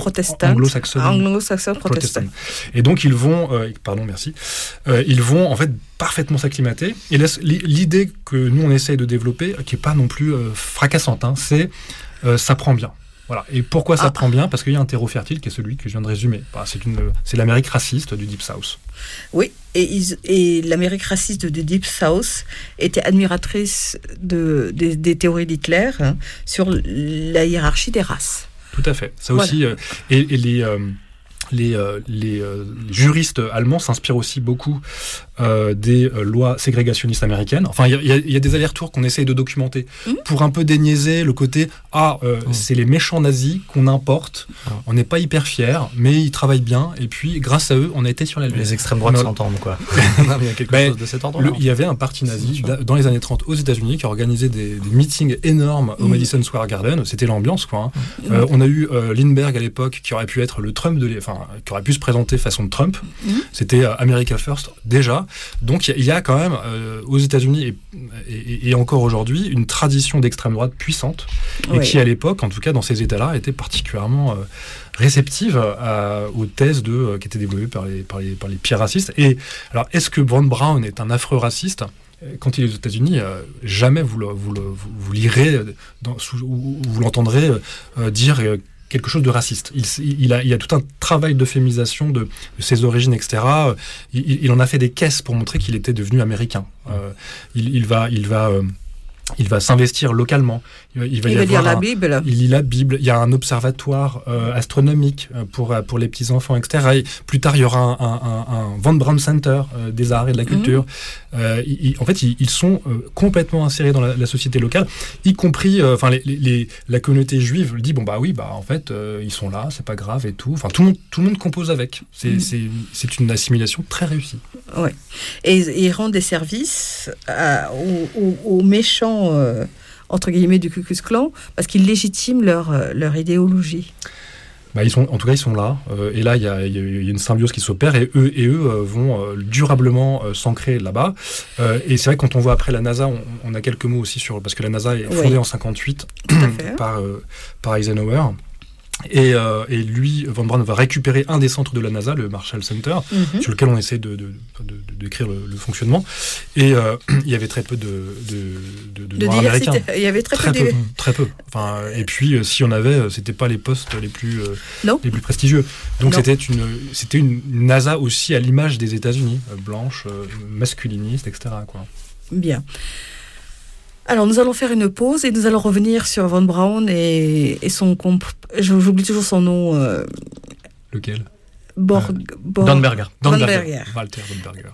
protestante. Anglo-saxonne. Anglo-saxonne protestante. Et donc, ils vont, euh, pardon, merci, euh, ils vont en fait parfaitement s'acclimater. Et là, l'idée que nous, on essaye de développer, qui n'est pas non plus euh, fracassante, hein, c'est euh, ça prend bien. Voilà. Et pourquoi ça ah. prend bien ? Parce qu'il y a un terreau fertile qui est celui que je viens de résumer. Bah, c'est, une, c'est l'Amérique raciste du Deep South. Oui, et, ils, et l'Amérique raciste du Deep South était admiratrice de, de, des théories d'Hitler hein, sur la hiérarchie des races. Tout à fait. Ça voilà. aussi, euh, et, et les... Euh, Les, euh, les, euh, les juristes allemands s'inspirent aussi beaucoup euh, des euh, lois ségrégationnistes américaines. Enfin, il y, y, y a des allers-retours qu'on essaye de documenter mmh. pour un peu déniaiser le côté « Ah, euh, mmh. c'est les méchants nazis qu'on importe, mmh. on n'est pas hyper fiers, mais ils travaillent bien, et puis grâce à eux, on a été sur la lune. » Les extrêmes droites s'entendent, quoi. Non, il y a quelque ben, chose de cet ordre. Le, il y avait un parti nazi dans les années trente aux États-Unis qui organisait des, des meetings énormes au mmh. Madison Square Garden. C'était l'ambiance, quoi. Hein. Mmh. Euh, on a eu euh, Lindbergh à l'époque qui aurait pu être le Trump de... Enfin, qui aurait pu se présenter façon de Trump. Mmh. C'était euh, America First, déjà. Donc, il y, y a quand même, euh, aux États-Unis et, et, et encore aujourd'hui, une tradition d'extrême droite puissante, oui. et qui, à l'époque, en tout cas dans ces États-là, était particulièrement euh, réceptive à, aux thèses de, euh, qui étaient développées par les, par, les, par les pires racistes. Et alors, est-ce que Von Braun est un affreux raciste ? Quand il est aux États-Unis, euh, jamais vous, le, vous, le, vous, vous lirez, dans, sous, ou vous l'entendrez euh, dire... Euh, quelque chose de raciste. Il, il, a, il y a tout un travail d'euphémisation de, de ses origines, et cetera. Il, il en a fait des caisses pour montrer qu'il était devenu américain. Euh, il, il va... Il va euh, Il va s'investir localement. Il va, il va, il y va lire la un, Bible. Il lit la Bible. Il y a un observatoire euh, astronomique pour, pour les petits-enfants, et cetera. Et plus tard, il y aura un, un, un, un Von Braun Center euh, des arts et de la culture. Mmh. Euh, il, en fait, ils, ils sont euh, complètement insérés dans la, la société locale, y compris enfin euh, les, les, la communauté juive dit, bon, bah oui, bah en fait, euh, ils sont là, c'est pas grave et tout. Enfin, tout le monde, tout le monde compose avec. C'est, mmh. c'est, c'est une assimilation très réussie. Oui. Et, et ils rendent des services à, aux, aux, aux méchants Euh, entre guillemets du Ku Klux Klan parce qu'ils légitiment leur, euh, leur idéologie. Bah, ils sont, en tout cas, ils sont là. Euh, et là, il y a, y a une symbiose qui s'opère et eux, et eux euh, vont euh, durablement euh, s'ancrer là-bas. Euh, et c'est vrai que quand on voit après la NASA, on, on a quelques mots aussi sur... Parce que la NASA est fondée oui. en cinquante-huit par, euh, par Eisenhower. Et, euh, et lui, Von Braun va récupérer un des centres de la NASA, le Marshall Center, mm-hmm. sur lequel on essaie de, de, de, de, d'écrire le, le fonctionnement. Et euh, il y avait très peu de, de, de, de, de noirs américains. Il y avait très, très peu. peu très peu. Enfin, et puis, euh, si on avait, c'était pas les postes les plus, euh, les plus prestigieux. Donc c'était une, c'était une NASA aussi à l'image des États-Unis, euh, blanche, euh, masculiniste, et cetera, quoi. Bien. Alors, nous allons faire une pause et nous allons revenir sur Von Braun et, et son... Comp... J'oublie toujours son nom. Euh... Lequel Borg... euh, Borg... Dornberger. Dornberger. Walter Dornberger.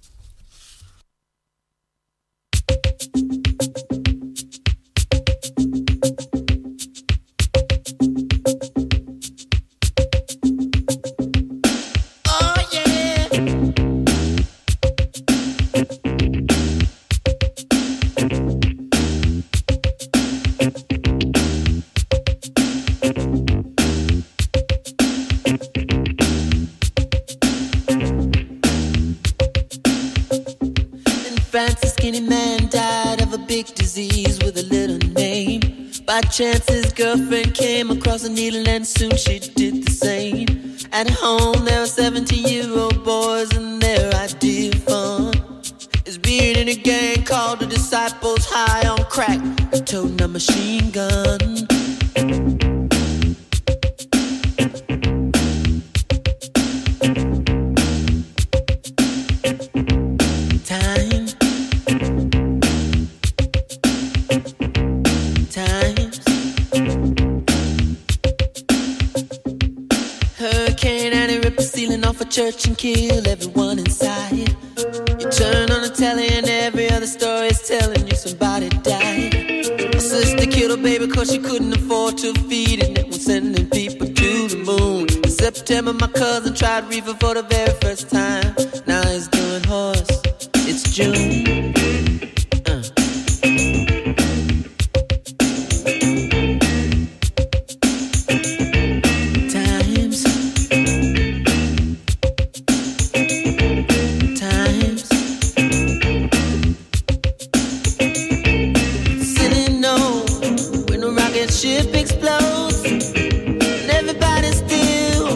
By chance his girlfriend came across a needle and soon she did the same. At home there were seventeen-year-old boys and their idea of fun is being in a gang called the Disciples, high on crack and toting a machine gun. Church and kill everyone inside. You turn on the telly and every other story is telling you somebody died. My sister killed her baby cause she couldn't afford to feed it. And was sending people to the moon. In September my cousin tried reefer for the very first time. Now he's doing horse. It's June. uh. Ship explodes and everybody still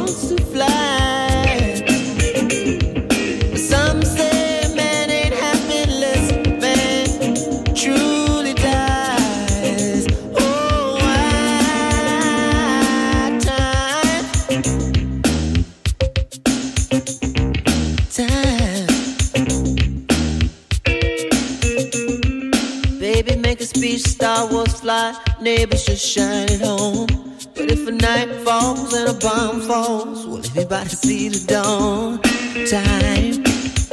fly, neighbors just shine it home. But if a night falls and a bomb falls, will anybody see the dawn? Time.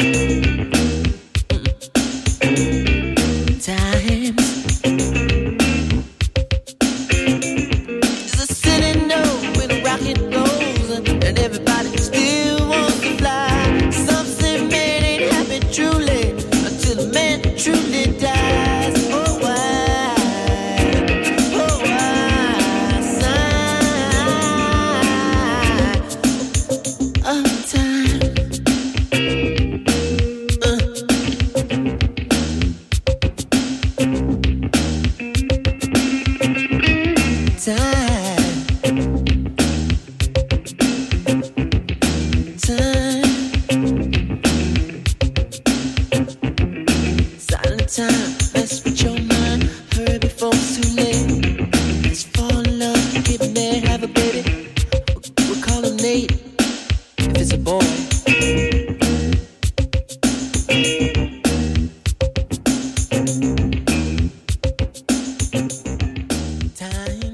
Time. There's a city note when a rocket goes, and everybody still wants to fly. Some say man ain't happy truly until a man truly dies. Oh, why? Oh, why? Sign of time. Uh. Time, mess with your mind. Hurry before it's too late. Let's fall in love, get married, have a baby. We'll call him Nate if it's a boy. Time.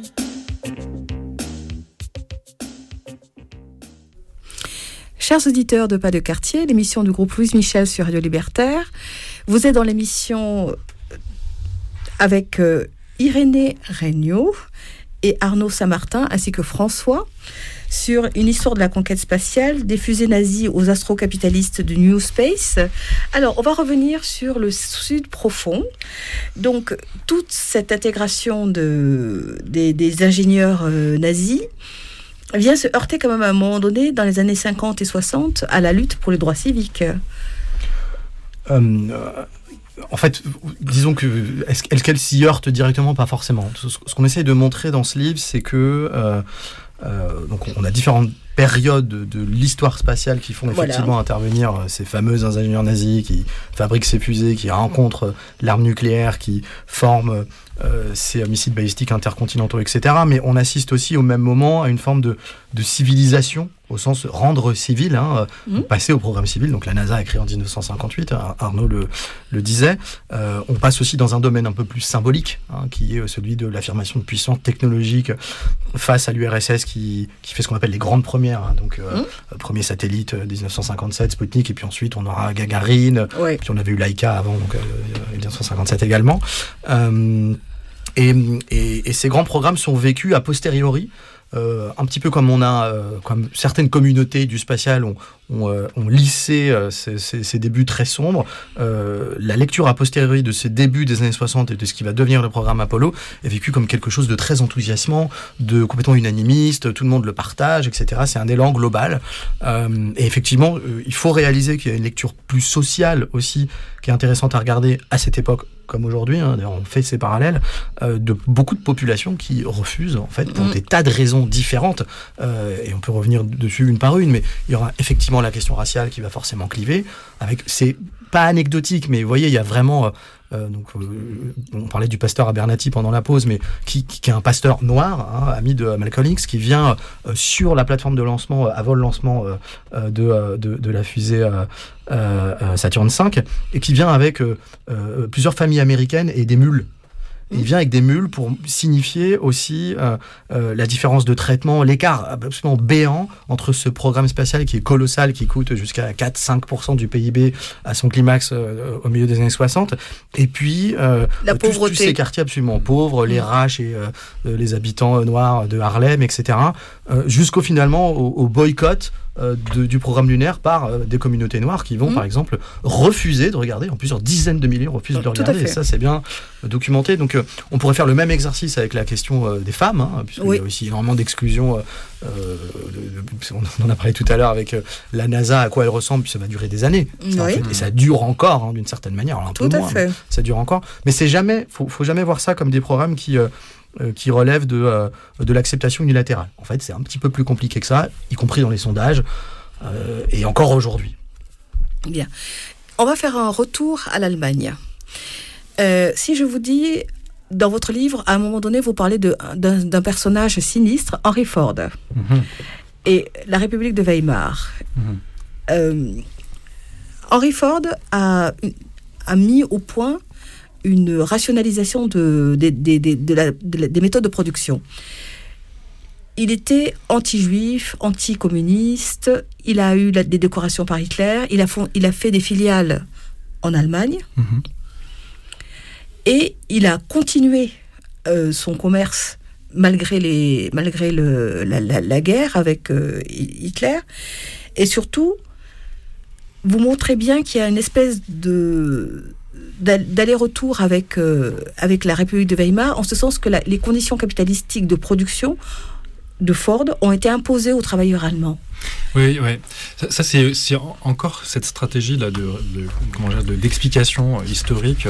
Chers auditeurs de Pas de Quartier, l'émission du groupe Louise Michel sur Radio Libertaire. Vous êtes dans l'émission avec euh, Irénée Regnault et Arnaud Saint-Martin, ainsi que François, sur une histoire de la conquête spatiale, des fusées nazies aux astrocapitalistes de New Space. Alors, on va revenir sur le Sud profond. Donc, toute cette intégration de, des, des ingénieurs euh, nazis vient se heurter quand même à un moment donné, dans les années cinquante et soixante, à la lutte pour les droits civiques. Euh, en fait, disons que est-ce, est-ce qu'elle s'y heurte directement? Pas forcément. Ce, ce qu'on essaye de montrer dans ce livre, c'est que euh, euh, donc on a différentes périodes de, de l'histoire spatiale qui font effectivement voilà. intervenir ces fameux ingénieurs nazis qui fabriquent ces fusées, qui rencontrent l'arme nucléaire, qui forment euh, ces missiles balistiques intercontinentaux, et cetera. Mais on assiste aussi au même moment à une forme de, de civilisation, au sens rendre civil, hein, mmh. passer au programme civil. Donc la NASA a créé en dix-neuf cent cinquante-huit, Arnaud le, le disait. Euh, on passe aussi dans un domaine un peu plus symbolique, hein, qui est celui de l'affirmation de puissance technologique face à l'U R S S qui, qui fait ce qu'on appelle les grandes premières. Hein, donc euh, mmh. premier satellite euh, dix-neuf cent cinquante-sept, Sputnik, et puis ensuite on aura Gagarine, ouais. puis on avait eu Laika avant, donc euh, dix-neuf cent cinquante-sept également. Euh, et, et, et ces grands programmes sont vécus a posteriori. Euh, un petit peu comme on a, euh, comme certaines communautés du spatial ont, ont, euh, ont lissé euh, ces, ces, ces débuts très sombres. Euh, la lecture a posteriori de ces débuts des années soixante et de ce qui va devenir le programme Apollo est vécue comme quelque chose de très enthousiasmant, de complètement unanimiste, tout le monde le partage, et cetera. C'est un élan global. Euh, et effectivement, euh, il faut réaliser qu'il y a une lecture plus sociale aussi, qui est intéressante à regarder à cette époque, comme aujourd'hui, hein, d'ailleurs on fait ces parallèles, euh, de beaucoup de populations qui refusent, en fait, pour mmh. des tas de raisons différentes, euh, et on peut revenir dessus une par une, mais il y aura effectivement la question raciale qui va forcément cliver, avec, c'est pas anecdotique, mais vous voyez, il y a vraiment... Euh, donc, euh, on parlait du pasteur Abernathy pendant la pause, mais qui, qui, qui est un pasteur noir, hein, ami de Malcolm X, qui vient euh, sur la plateforme de lancement, à vol lancement euh, de, de, de la fusée euh, euh, Saturn cinq, et qui vient avec euh, euh, plusieurs familles américaines et des mules. Il vient avec des mules pour signifier aussi euh, euh, la différence de traitement, l'écart absolument béant entre ce programme spatial qui est colossal, qui coûte jusqu'à quatre à cinq pour cent du P I B à son climax euh, au milieu des années soixante, et puis euh, la tous, pauvreté. tous ces quartiers absolument pauvres, les rats et euh, les habitants noirs de Harlem, et cetera, euh, jusqu'au finalement au, au boycott Euh, de, du programme lunaire par euh, des communautés noires qui vont, mmh. par exemple, refuser de regarder, en plusieurs dizaines de milliers refusent de regarder, et ça, c'est bien euh, documenté. Donc, euh, on pourrait faire le même exercice avec la question euh, des femmes, hein, puisqu'il oui. y a aussi énormément d'exclusion. Euh, de, de, on en a parlé tout à l'heure avec euh, la NASA, à quoi elle ressemble, puis ça va durer des années. Oui. En fait, et ça dure encore, hein, d'une certaine manière. Alors, un tout peu à moins, fait. Ça dure encore. Mais c'est jamais, faut, faut jamais voir ça comme des programmes qui... Euh, qui relèvent de, euh, de l'acceptation unilatérale. En fait, c'est un petit peu plus compliqué que ça, y compris dans les sondages, euh, et encore aujourd'hui. Bien. On va faire un retour à l'Allemagne. Euh, si je vous dis, dans votre livre, à un moment donné, vous parlez de, d'un, d'un personnage sinistre, Henry Ford, mm-hmm. et la République de Weimar. Mm-hmm. Euh, Henry Ford a, a mis au point une rationalisation de, de, de, de, de la, de la, des méthodes de production. Il était anti-juif, anti-communiste, il a eu la, des décorations par Hitler, il a, fond, il a fait des filiales en Allemagne, mmh. et il a continué euh, son commerce malgré, les, malgré le, la, la, la guerre avec euh, Hitler, et surtout, vous montrez bien qu'il y a une espèce de... d'aller-retour avec, euh, avec la République de Weimar, en ce sens que la, les conditions capitalistiques de production de Ford ont été imposées aux travailleurs allemands. Oui, oui. Ça, ça c'est, c'est encore cette stratégie-là de, de, comment dire, de, d'explication historique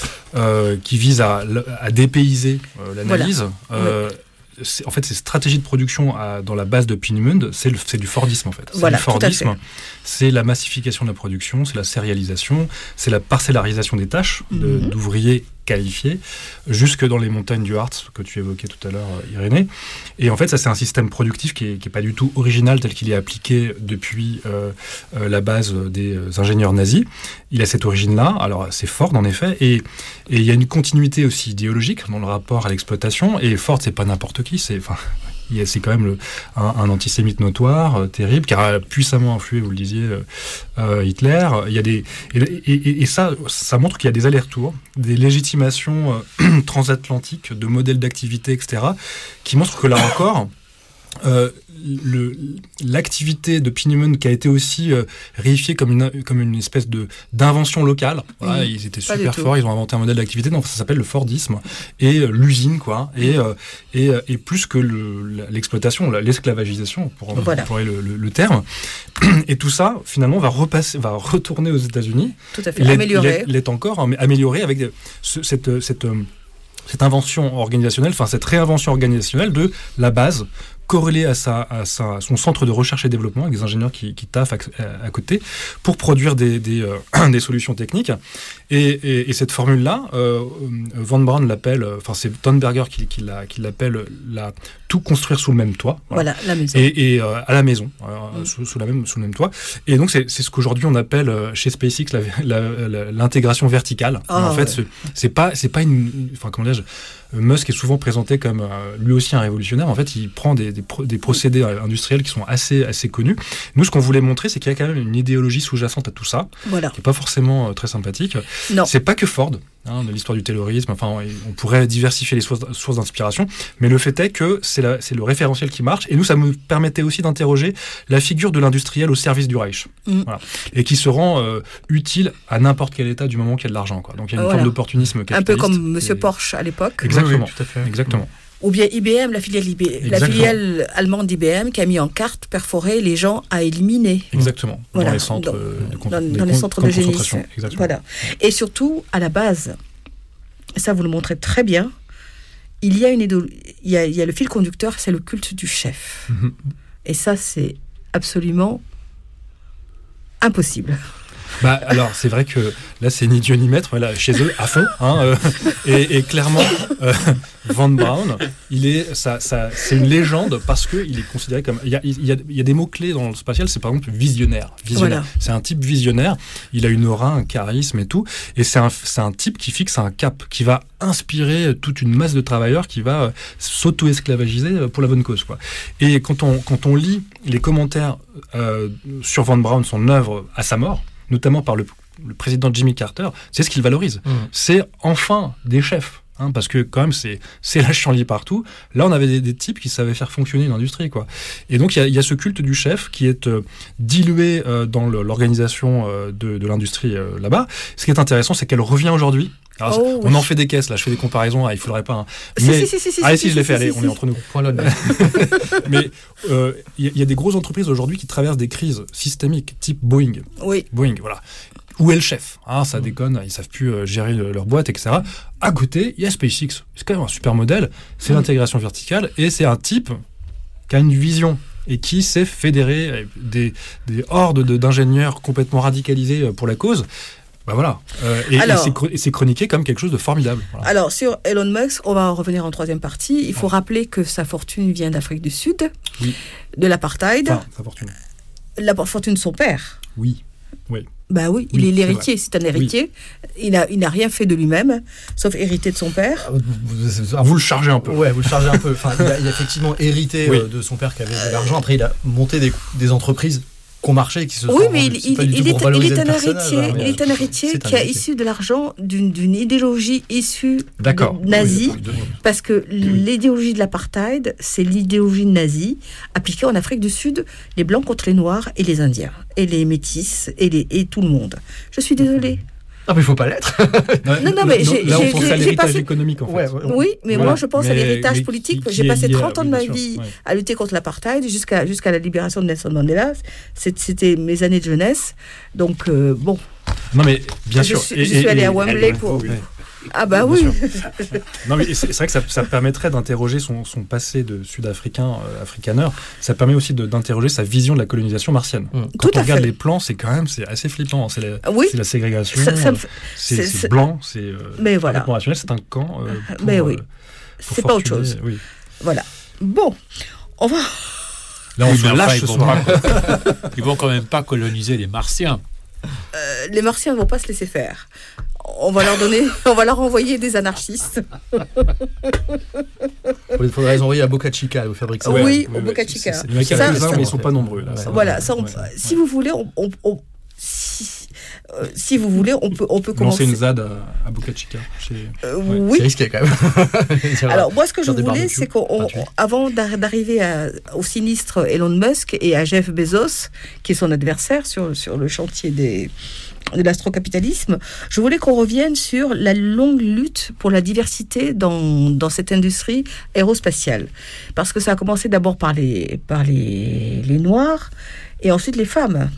euh, qui vise à, à dépayser euh, l'analyse. Voilà. Euh, oui. C'est, en fait, ces stratégies de production à, dans la base de Peenemünde, c'est, le, c'est du Fordisme en fait. C'est voilà, du Fordisme. C'est la massification de la production, c'est la sérialisation, c'est la parcellarisation des tâches de, mm-hmm. d'ouvriers qualifiés, jusque dans les montagnes du Harz que tu évoquais tout à l'heure, Irénée. Et en fait, ça c'est un système productif qui est, qui est pas du tout original tel qu'il est appliqué depuis euh, euh, la base des euh, ingénieurs nazis. Il a cette origine-là. Alors c'est Ford en effet, et et il y a une continuité aussi idéologique dans le rapport à l'exploitation. Et Ford, c'est pas n'importe qui, c'est enfin. C'est quand même le, un, un antisémite notoire, euh, terrible, qui a puissamment influé, vous le disiez, euh, Hitler. Il y a des, et, et, et ça, ça montre qu'il y a des allers-retours, des légitimations euh, transatlantiques de modèles d'activité, et cetera, qui montrent que là encore, euh, le, l'activité de Peenemünde qui a été aussi euh, réifiée comme une, comme une espèce de, d'invention locale. Voilà, mmh, ils étaient super forts, ils ont inventé un modèle d'activité, donc ça s'appelle le Fordisme, et euh, l'usine, quoi, et, euh, et, euh, et plus que le, l'exploitation, l'esclavagisation, pour voilà. employer le, le, le terme. Et tout ça, finalement, va, repasser, va retourner aux États-Unis. Tout à fait, l'est, amélioré. L'est, l'est encore, mais amélioré avec ce, cette... cette cette invention organisationnelle, enfin cette réinvention organisationnelle de la base, corrélée à, sa, à, sa, à son centre de recherche et développement, avec des ingénieurs qui, qui taffent à, à côté, pour produire des, des, euh, des solutions techniques. Et, et, et cette formule-là, euh, Von Braun l'appelle, enfin c'est Tonberger qui, qui, la, qui l'appelle la, tout construire sous le même toit. Voilà, voilà la maison. Et, et euh, à la maison, euh, mmh. sous, sous, la même, sous le même toit. Et donc c'est, c'est ce qu'aujourd'hui on appelle chez SpaceX la, la, la, l'intégration verticale. Oh, en fait, ouais. c'est, c'est pas, c'est pas une, enfin comment dire, Musk est souvent présenté comme euh, lui aussi un révolutionnaire. En fait, il prend des, des, pro, des procédés industriels qui sont assez, assez connus. Nous, ce qu'on voulait montrer, c'est qu'il y a quand même une idéologie sous-jacente à tout ça, voilà. qui n'est pas forcément euh, très sympathique. Non. C'est pas que Ford, hein, de l'histoire du taylorisme. Enfin, on pourrait diversifier les sources, sources d'inspiration, mais le fait est que c'est, la, c'est le référentiel qui marche. Et nous, ça me permettait aussi d'interroger la figure de l'industriel au service du Reich, mm. voilà. et qui se rend euh, utile à n'importe quel État du moment qu'il y a de l'argent, quoi. Donc il y a une voilà. forme d'opportunisme capitaliste. Un peu comme Monsieur et... Porsche à l'époque. Exactement, oui, tout à fait. Exactement. Ou bien I B M, la filiale, I B M, la filiale allemande d'I B M qui a mis en carte perforée les gens à éliminer. Exactement. Voilà. Dans les centres, dans, de, con- dans, dans les centres de génie. Voilà. Et surtout, à la base, ça vous le montrez très bien, il y a, une idole, il y a, il y a le fil conducteur, c'est le culte du chef. Mm-hmm. Et ça, c'est absolument impossible. Bah alors c'est vrai que là c'est ni Dieu ni maître, voilà, chez eux à fond, hein, euh, et, et clairement euh, Von Braun, il est, ça, ça, c'est une légende parce que il est considéré comme, il y a, il y a, il y a des mots clés dans le spatial, c'est par exemple visionnaire, visionnaire. Voilà. C'est un type visionnaire, il a une aura, un charisme et tout, et c'est un, c'est un type qui fixe un cap, qui va inspirer toute une masse de travailleurs, qui va euh, s'auto-esclavagiser pour la bonne cause, quoi. Et quand on, quand on lit les commentaires euh, sur Von Braun, son œuvre à sa mort, notamment par le, le président Jimmy Carter, c'est ce qu'il valorise. Mmh. C'est enfin des chefs, hein, parce que quand même c'est, c'est la chienlit partout. Là on avait des, des types qui savaient faire fonctionner une industrie, quoi. Et donc il y, y a ce culte du chef qui est euh, dilué euh, dans le, l'organisation euh, de, de l'industrie euh, là-bas. Ce qui est intéressant, c'est qu'elle revient aujourd'hui. Alors, oh, on oui. en fait des caisses, là, je fais des comparaisons, ah, il faudrait pas... Hein. Mais... Si, si, si, si, allez, si, si, je l'ai fait, si, allez, si, on si. est entre nous. Mais il euh, y, y a des grosses entreprises aujourd'hui qui traversent des crises systémiques, type Boeing. Oui. Boeing, voilà. Où est le chef, hein, ça déconne, ils savent plus euh, gérer le, leur boîte, et cetera. À côté, il y a SpaceX. C'est quand même un super modèle, c'est mmh. l'intégration verticale, et c'est un type qui a une vision et qui sait fédérer des, des hordes de, d'ingénieurs complètement radicalisés pour la cause. Bah voilà. Euh, et, alors, et, c'est, et c'est chroniqué comme quelque chose de formidable. Voilà. Alors, sur Elon Musk, on va en revenir en troisième partie. Il faut ouais. rappeler que sa fortune vient d'Afrique du Sud, oui. de l'apartheid. Enfin, sa fortune. La fortune de son père. Oui. Oui. Bah oui, il Oui, est c'est l'héritier, c'est, un héritier. Oui. Il, a, il n'a rien fait de lui-même, sauf hériter de son père. Ah, vous le chargez un peu. Ouais, vous le chargez un peu. Enfin, il, a, il a effectivement hérité oui. euh, de son père qui avait de l'argent. Après, il a monté des, des entreprises qui ont marché, qui se sont oui, mais il, il, il, il, est, il est un héritier, hein, il est un héritier c'est qui a issu de l'argent d'une, d'une idéologie issue nazie, oui, parce que oui. l'idéologie de l'apartheid, c'est l'idéologie nazie appliquée en Afrique du Sud, les blancs contre les noirs et les indiens, et les métis, et, les, et tout le monde. Je suis désolée. Ah, mais il ne faut pas l'être. non, non, mais j'ai, là, j'ai, on pense j'ai, à l'héritage passé... économique, en fait. Ouais, ouais. Oui, mais voilà. moi, je pense mais, à l'héritage politique. Qui, qui j'ai passé lié, trente ans de ma oui, vie ouais. à lutter contre l'apartheid jusqu'à, jusqu'à la libération de Nelson Mandela. C'était mes années de jeunesse. Donc, euh, bon. Non, mais bien je sûr. Suis, et, je suis allée à Wembley pour... Oui. Ah bah oui. Non mais c'est, c'est vrai que ça, ça permettrait d'interroger son, son passé de Sud-Africain, euh, africaneur. Ça permet aussi de, d'interroger sa vision de la colonisation martienne. Mmh. Quand Tout on regarde fait. les plans, c'est quand même c'est assez flippant. C'est la, oui. c'est la ségrégation. Ça, ça euh, c'est, c'est, c'est blanc, c'est euh, mais voilà. rationnel. C'est un camp. Euh, pour, mais oui. Euh, c'est pas autre chose. Oui. Voilà. Bon, on va. Là, on se lâche ce soir. Ils vont quand même pas coloniser les Martiens. Euh, les Martiens ne vont pas se laisser faire. On va leur donner, on va leur envoyer des anarchistes. Il faudrait les envoyer à Boca Chica, aux fabriques. Oui, oui, au oui, Boca oui, Chica. Il y en a quelques-uns, mais ils sont pas nombreux. Là, ça voilà, ça, on, ouais. si vous voulez, on, on, on si, euh, si vous voulez, on peut, on peut commencer. Lancer une Z A D à, à Boca Chica. Chez... Euh, ouais. Oui. C'est risqué quand même. Alors moi, ce que je voulais, c'est qu'avant d'arriver à, au sinistre Elon Musk et à Jeff Bezos, qui est son adversaire sur, sur le chantier des de l'astrocapitalisme, je voulais qu'on revienne sur la longue lutte pour la diversité dans, dans cette industrie aérospatiale. Parce que ça a commencé d'abord par les, par les, les Noirs et ensuite les femmes.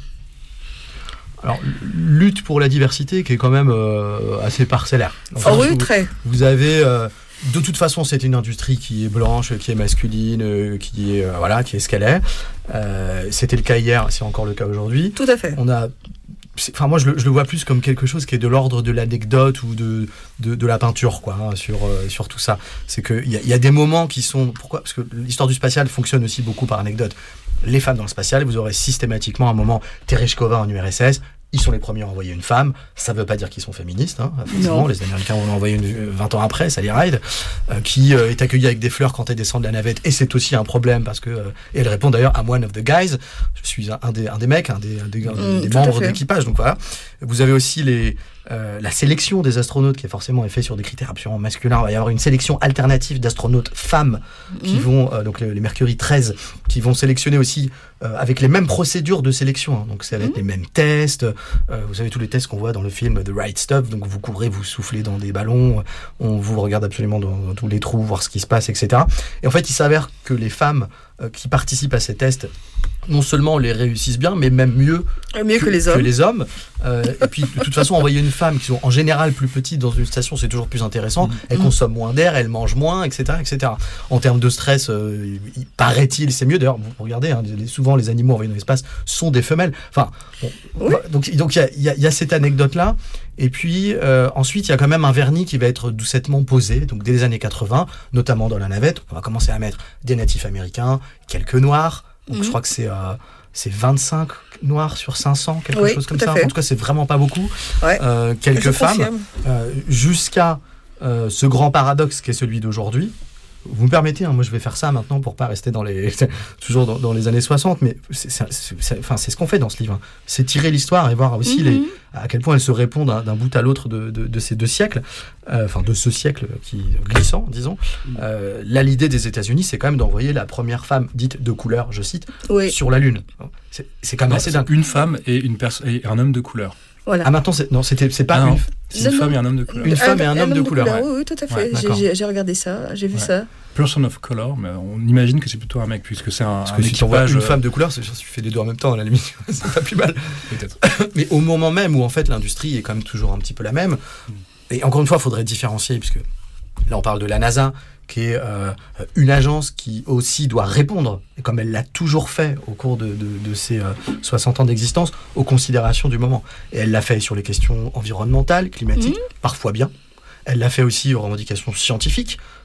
Alors, lutte pour la diversité qui est quand même euh, assez parcellaire. Enfin, oh oui, vous, très. Vous avez... Euh, de toute façon, c'est une industrie qui est blanche, qui est masculine, euh, qui est, euh, voilà, qui est ce qu'elle est. Euh, c'était le cas hier, c'est encore le cas aujourd'hui. Tout à fait. On a... Enfin, moi, je le, je le vois plus comme quelque chose qui est de l'ordre de l'anecdote ou de, de, de la peinture, quoi, hein, sur, euh, sur tout ça. C'est qu'il y, y a des moments qui sont... Pourquoi ? Parce que l'histoire du spatial fonctionne aussi beaucoup par anecdote. Les femmes dans le spatial, vous aurez systématiquement un moment Tereshkova en U R S S. Ils sont les premiers à envoyer une femme. Ça ne veut pas dire qu'ils sont féministes. Hein. Forcément, les Américains vont en envoyer une vingt ans après, Sally Ride, euh, qui euh, est accueillie avec des fleurs quand elle descend de la navette. Et c'est aussi un problème parce que... Euh, et elle répond d'ailleurs à one of the guys. Je suis un, un, des, un des mecs, un des, un des, mmh, des membres de l'équipage. Donc voilà. Vous avez aussi les... Euh, la sélection des astronautes qui est forcément faite sur des critères absolument masculins. Il va y avoir une sélection alternative d'astronautes femmes qui mmh. vont, euh, donc les, les Mercury treize, qui vont sélectionner aussi euh, avec les mêmes procédures de sélection. Hein. Donc ça va être mmh. les mêmes tests. Euh, vous savez tous les tests qu'on voit dans le film The Right Stuff. Donc vous couvrez, vous soufflez dans des ballons, on vous regarde absolument dans, dans tous les trous, voir ce qui se passe, et cetera. Et en fait, il s'avère que les femmes euh, qui participent à ces tests, non seulement les réussissent bien, mais même mieux, mieux que, que les hommes. Que les hommes. Euh, et puis, de toute façon, envoyer une femme qui sont en général plus petites dans une station, c'est toujours plus intéressant. Mmh. Elle consomme moins d'air, elle mange moins, et cetera, et cetera. En termes de stress, euh, il, paraît-il, c'est mieux. D'ailleurs, vous regardez, hein, souvent les animaux envoyés dans l'espace sont des femelles. Enfin, bon, oui. donc donc il y a, y a cette anecdote-là. Et puis euh, ensuite, il y a quand même un vernis qui va être doucettement posé. Donc dès les années quatre-vingts, notamment dans la navette, on va commencer à mettre des natifs américains, quelques noirs. Donc mmh. je crois que c'est euh, c'est vingt-cinq noirs sur cinq cents, quelque oui, chose comme ça. Fait. En tout cas, c'est vraiment pas beaucoup. Ouais. Euh, quelques femmes, euh, jusqu'à euh, ce grand paradoxe qui est celui d'aujourd'hui. Vous me permettez, hein, moi je vais faire ça maintenant pour pas rester dans les toujours dans, dans les années soixante, mais c'est, c'est, c'est, enfin, c'est ce qu'on fait dans ce livre. Hein. C'est tirer l'histoire et voir aussi mm-hmm. les, à quel point elle se répond d'un, d'un bout à l'autre de, de, de ces deux siècles, euh, enfin de ce siècle qui glissant, disons. Euh, là, l'idée des États-Unis, c'est quand même d'envoyer la première femme dite de couleur, je cite, oui. sur la Lune. C'est, c'est quand même non, assez dingue. Une femme et, une perso- et un homme de couleur. Voilà. Ah maintenant c'est non c'était c'est pas ah, une c'est une non, femme et un homme de couleur. Une femme un, et un, un homme, homme de, de couleur. couleur ouais. Oui, oui, tout à fait. Ouais, j'ai, j'ai, j'ai regardé ça, j'ai vu ouais. ça. Person of color, mais on imagine que c'est plutôt un mec puisque c'est un, Parce un que si tu envoies une euh... femme de couleur, c'est, tu fais les deux en même temps à la limite, c'est pas plus mal. Peut-être. Mais au moment même où en fait l'industrie est quand même toujours un petit peu la même. Mm. Et encore une fois, il faudrait différencier puisque là on parle de la NASA, qui est euh, une agence qui aussi doit répondre, et comme elle l'a toujours fait au cours de, de, de ses euh, soixante ans d'existence, aux considérations du moment. Et elle l'a fait sur les questions environnementales, climatiques, mmh. parfois bien. Elle l'a fait aussi aux revendications scientifiques,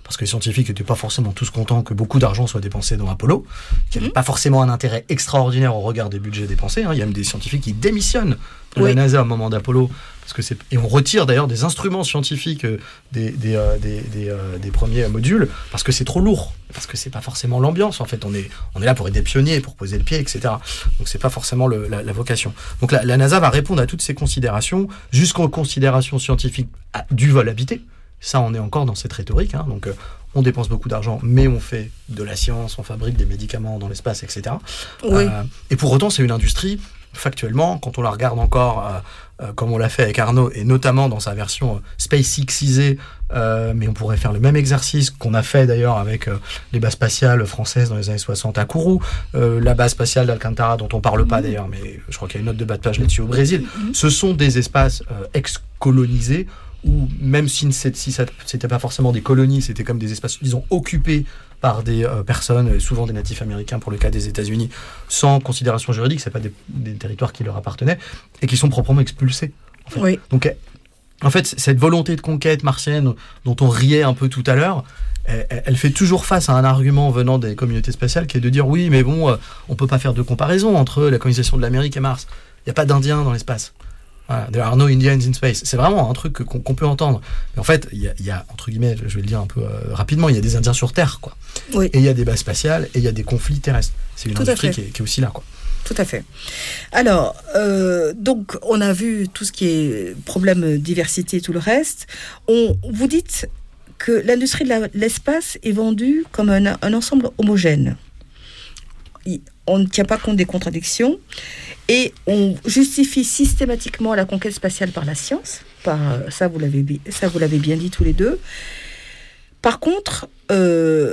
parce que les scientifiques n'étaient pas forcément tous contents que beaucoup d'argent soit dépensé dans Apollo, qu'il n'y avait mmh. pas forcément un intérêt extraordinaire au regard des budgets dépensés. Hein. Il y a même des scientifiques qui démissionnent de oui. la NASA au moment d'Apollo, parce que c'est... et on retire d'ailleurs des instruments scientifiques des, des, euh, des, des, euh, des premiers modules, parce que c'est trop lourd, parce que c'est pas forcément l'ambiance. En fait, on est, on est là pour être des pionniers, pour poser le pied, et cetera. Donc c'est pas forcément le, la, la vocation. Donc la, la NASA va répondre à toutes ces considérations, jusqu'aux considérations scientifiques du vol habité. Ça, on est encore dans cette rhétorique. Hein. Donc, euh, on dépense beaucoup d'argent, mais on fait de la science, on fabrique des médicaments dans l'espace, et cetera. Oui. Euh, et pour autant, c'est une industrie, factuellement, quand on la regarde encore, euh, euh, comme on l'a fait avec Arnaud, et notamment dans sa version euh, SpaceXisée, euh, mais on pourrait faire le même exercice qu'on a fait d'ailleurs avec euh, les bases spatiales françaises dans les années soixante à Kourou, euh, la base spatiale d'Alcantara, dont on parle mmh. pas d'ailleurs, mais je crois qu'il y a une note de bas de page là-dessus au Brésil. Mmh. Ce sont des espaces euh, ex-colonisés, ou même si, si ça c'était pas forcément des colonies, c'était comme des espaces, disons, occupés par des euh, personnes, souvent des natifs américains pour le cas des États-Unis, sans considération juridique, c'est pas des, des territoires qui leur appartenaient, et qui sont proprement expulsés. En fait. Oui. Donc, en fait, cette volonté de conquête martienne dont on riait un peu tout à l'heure, elle, elle fait toujours face à un argument venant des communautés spatiales qui est de dire oui, mais bon, euh, on peut pas faire de comparaison entre la colonisation de l'Amérique et Mars. Il n'y a pas d'Indiens dans l'espace. Voilà, there are no Indians in space. C'est vraiment un truc qu'on, qu'on peut entendre. Mais en fait, il y, y a, entre guillemets, je vais le dire un peu euh, rapidement, il y a des Indiens sur Terre, quoi. Oui. Et il y a des bases spatiales, et il y a des conflits terrestres. C'est une Tout industrie qui est, qui est aussi là, quoi. Tout à fait. Alors, euh, donc, on a vu tout ce qui est problème diversité et tout le reste. On, vous dites que l'industrie de la, l'espace est vendue comme un, un ensemble homogène. On ne tient pas compte des contradictions. Et on justifie systématiquement la conquête spatiale par la science. Par, ça, vous l'avez, ça, vous l'avez bien dit tous les deux. Par contre, euh,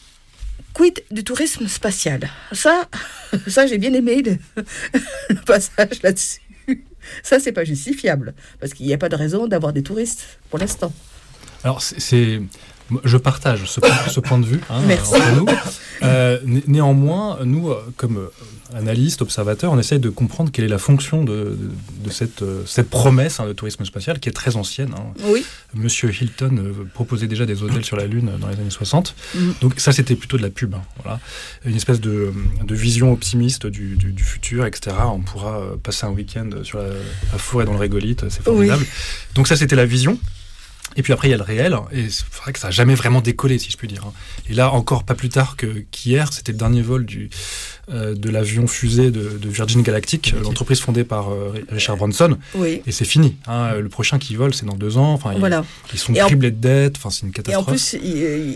quid du tourisme spatial ? Ça, ça j'ai bien aimé le, le passage là-dessus. Ça, c'est pas justifiable. Parce qu'il n'y a pas de raison d'avoir des touristes pour l'instant. Alors, c'est... c'est... Je partage ce, ce point de vue hein, entre nous. Euh, né- néanmoins, nous, comme euh, analystes, observateurs, on essaye de comprendre quelle est la fonction de, de, de cette, euh, cette promesse hein, de tourisme spatial qui est très ancienne. Hein. Oui. Monsieur Hilton euh, proposait déjà des hôtels sur la Lune dans les années soixante. Mm. Donc ça, c'était plutôt de la pub. Hein, voilà. Une espèce de, de vision optimiste du, du, du futur, et cetera. On pourra euh, passer un week-end sur la, la forêt dans le régolithe, c'est formidable. Oui. Donc ça, c'était la vision. Et puis après, il y a le réel, et c'est vrai que ça n'a jamais vraiment décollé, si je puis dire. Et là, encore pas plus tard que, qu'hier, c'était le dernier vol du, euh, de l'avion fusée de, de Virgin Galactic, okay. l'entreprise fondée par euh, Richard Branson. Oui. Et c'est fini. Hein. Le prochain qui vole, c'est dans deux ans. Enfin, voilà. ils, ils sont et criblés en... de dettes. Enfin, c'est une catastrophe. Et en plus, il, il...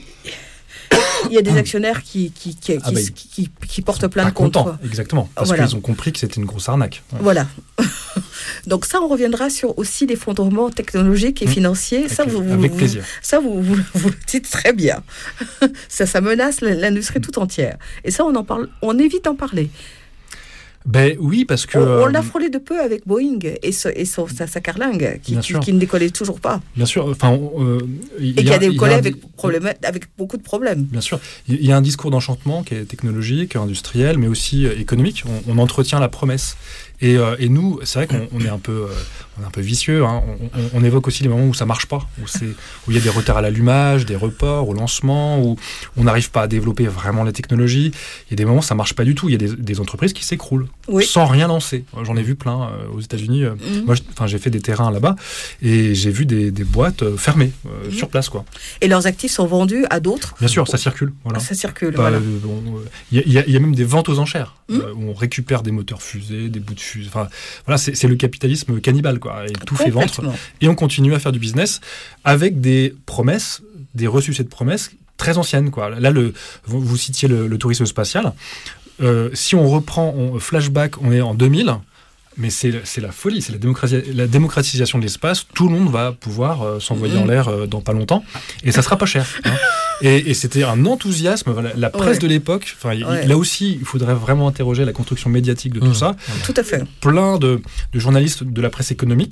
il y a des actionnaires qui, qui, qui, ah bah, qui, qui, qui portent plainte contre. Exactement, parce voilà. qu'ils ont compris que c'était une grosse arnaque. Ouais. Voilà. Donc ça, on reviendra sur aussi l'effondrement technologique et mmh. financier. Avec, ça, vous, avec vous, plaisir. Ça, vous, vous, vous le dites très bien. ça, ça menace l'industrie tout entière. Et ça, on en parle, on évite d'en parler. Ben oui, parce que... On, on l'a frôlé de peu avec Boeing et, ce, et son, sa, sa carlingue, qui, qui, qui ne décollait toujours pas. Bien sûr. Enfin, euh, et qui a décollé avec, problème, avec beaucoup de problèmes. Bien sûr. Il y a un discours d'enchantement qui est technologique, industriel, mais aussi économique. On, on entretient la promesse. Et, euh, et nous, c'est vrai qu'on on est un peu, euh, on est un peu vicieux. Hein. On, on, on évoque aussi les moments où ça marche pas, où c'est, où il y a des retards à l'allumage, des reports au lancement, où on n'arrive pas à développer vraiment la technologie. Il y a des moments où ça marche pas du tout. Il y a des, des entreprises qui s'écroulent oui. sans rien lancer. J'en ai vu plein euh, aux États-Unis. Mm-hmm. Moi, enfin, j'ai fait des terrains là-bas et j'ai vu des, des boîtes euh, fermées euh, mm-hmm. sur place, quoi. Et leurs actifs sont vendus à d'autres. Bien sûr, ça circule. Voilà. Ça circule. Il bah, voilà. euh, bon, euh, y, y, y a même des ventes aux enchères mm-hmm. euh, où on récupère des moteurs fusées, des bouts de fusée. Enfin, voilà, c'est, c'est le capitalisme cannibale, quoi. Et tout fait vendre. Et on continue à faire du business avec des promesses, des reçus de promesses très anciennes, quoi. Là, le, vous, vous citiez le, le tourisme spatial. Euh, si on reprend, on flashback, on est en deux mille. Mais c'est, c'est la folie, c'est la, démocrati- la démocratisation de l'espace. Tout le monde va pouvoir euh, s'envoyer mmh. en l'air euh, dans pas longtemps, et ça sera pas cher. Hein. Et, et c'était un enthousiasme. Voilà, la presse ouais. de l'époque. Enfin, ouais. là aussi, il faudrait vraiment interroger la construction médiatique de mmh. tout ça. Tout à fait. Plein de, de journalistes de la presse économique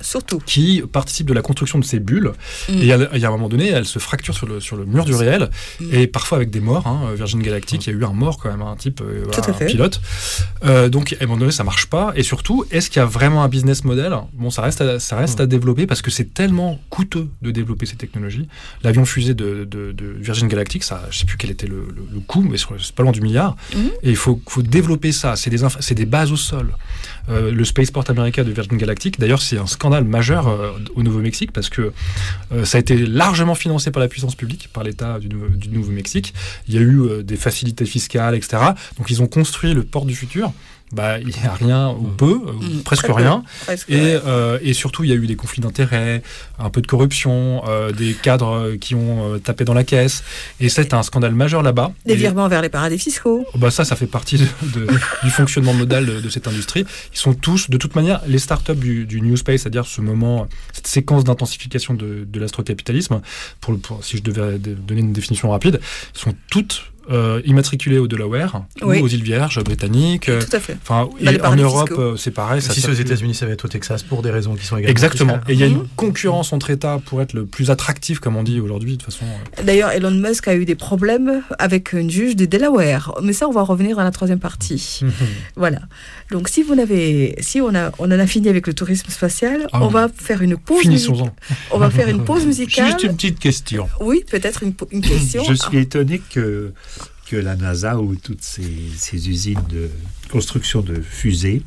Surtout. Qui participe de la construction de ces bulles. Mm. Et il y a un moment donné, elles se fracturent sur le, sur le mur du réel, mm. et parfois avec des morts. Hein. Virgin Galactic, il mm. y a eu un mort quand même, un type, euh, voilà, un pilote. Euh, donc à un moment donné, ça marche pas. Et surtout, est-ce qu'il y a vraiment un business model ? Bon, ça reste, à, ça reste mm. à développer parce que c'est tellement coûteux de développer ces technologies. L'avion fusée de, de, de Virgin Galactic, ça, je sais plus quel était le, le, le coût, mais c'est pas loin du milliard. Mm. Et il faut, faut développer ça. C'est des, inf- c'est des bases au sol. Euh, le Spaceport America de Virgin Galactic, d'ailleurs, c'est un scandale majeur euh, au Nouveau-Mexique parce que euh, ça a été largement financé par la puissance publique, par l'État du, Nouveau, du Nouveau-Mexique. Il y a eu euh, des facilités fiscales, et cetera. Donc, ils ont construit le port du futur. Bah, il n'y a rien ou peu, mmh, presque rien. Peu, presque et, euh, et surtout, il y a eu des conflits d'intérêts, un peu de corruption, euh, des cadres qui ont euh, tapé dans la caisse. Et c'est un scandale majeur là-bas. Des et, virements vers les paradis fiscaux. Bah ça, ça fait partie de, de, du fonctionnement modal de, de cette industrie. Ils sont tous, de toute manière, les startups du, du New Space, c'est-à-dire ce moment, cette séquence d'intensification de, de l'astrocapitalisme, pour, pour, si je devais donner une définition rapide, sont toutes Euh, immatriculés au Delaware, oui. ou aux îles Vierges britanniques. Tout à fait. Enfin, et en Europe, fiscaux. C'est pareil. Ça, si c'est aux États-Unis, ça va être au Texas pour des raisons qui sont également. Exactement. Et il y a une concurrence entre États pour être le plus attractif, comme on dit aujourd'hui, de toute façon. D'ailleurs, Elon Musk a eu des problèmes avec une juge du Delaware. Mais ça, on va revenir à la troisième partie. Voilà. Donc, si vous n'avez, si on a, on en a fini avec le tourisme spatial, ah, on va faire une pause. Finissons-en. On va faire une pause musicale. Juste une petite question. Oui, peut-être une, une question. Je suis étonné que que la NASA ou toutes ces, ces usines de construction de fusées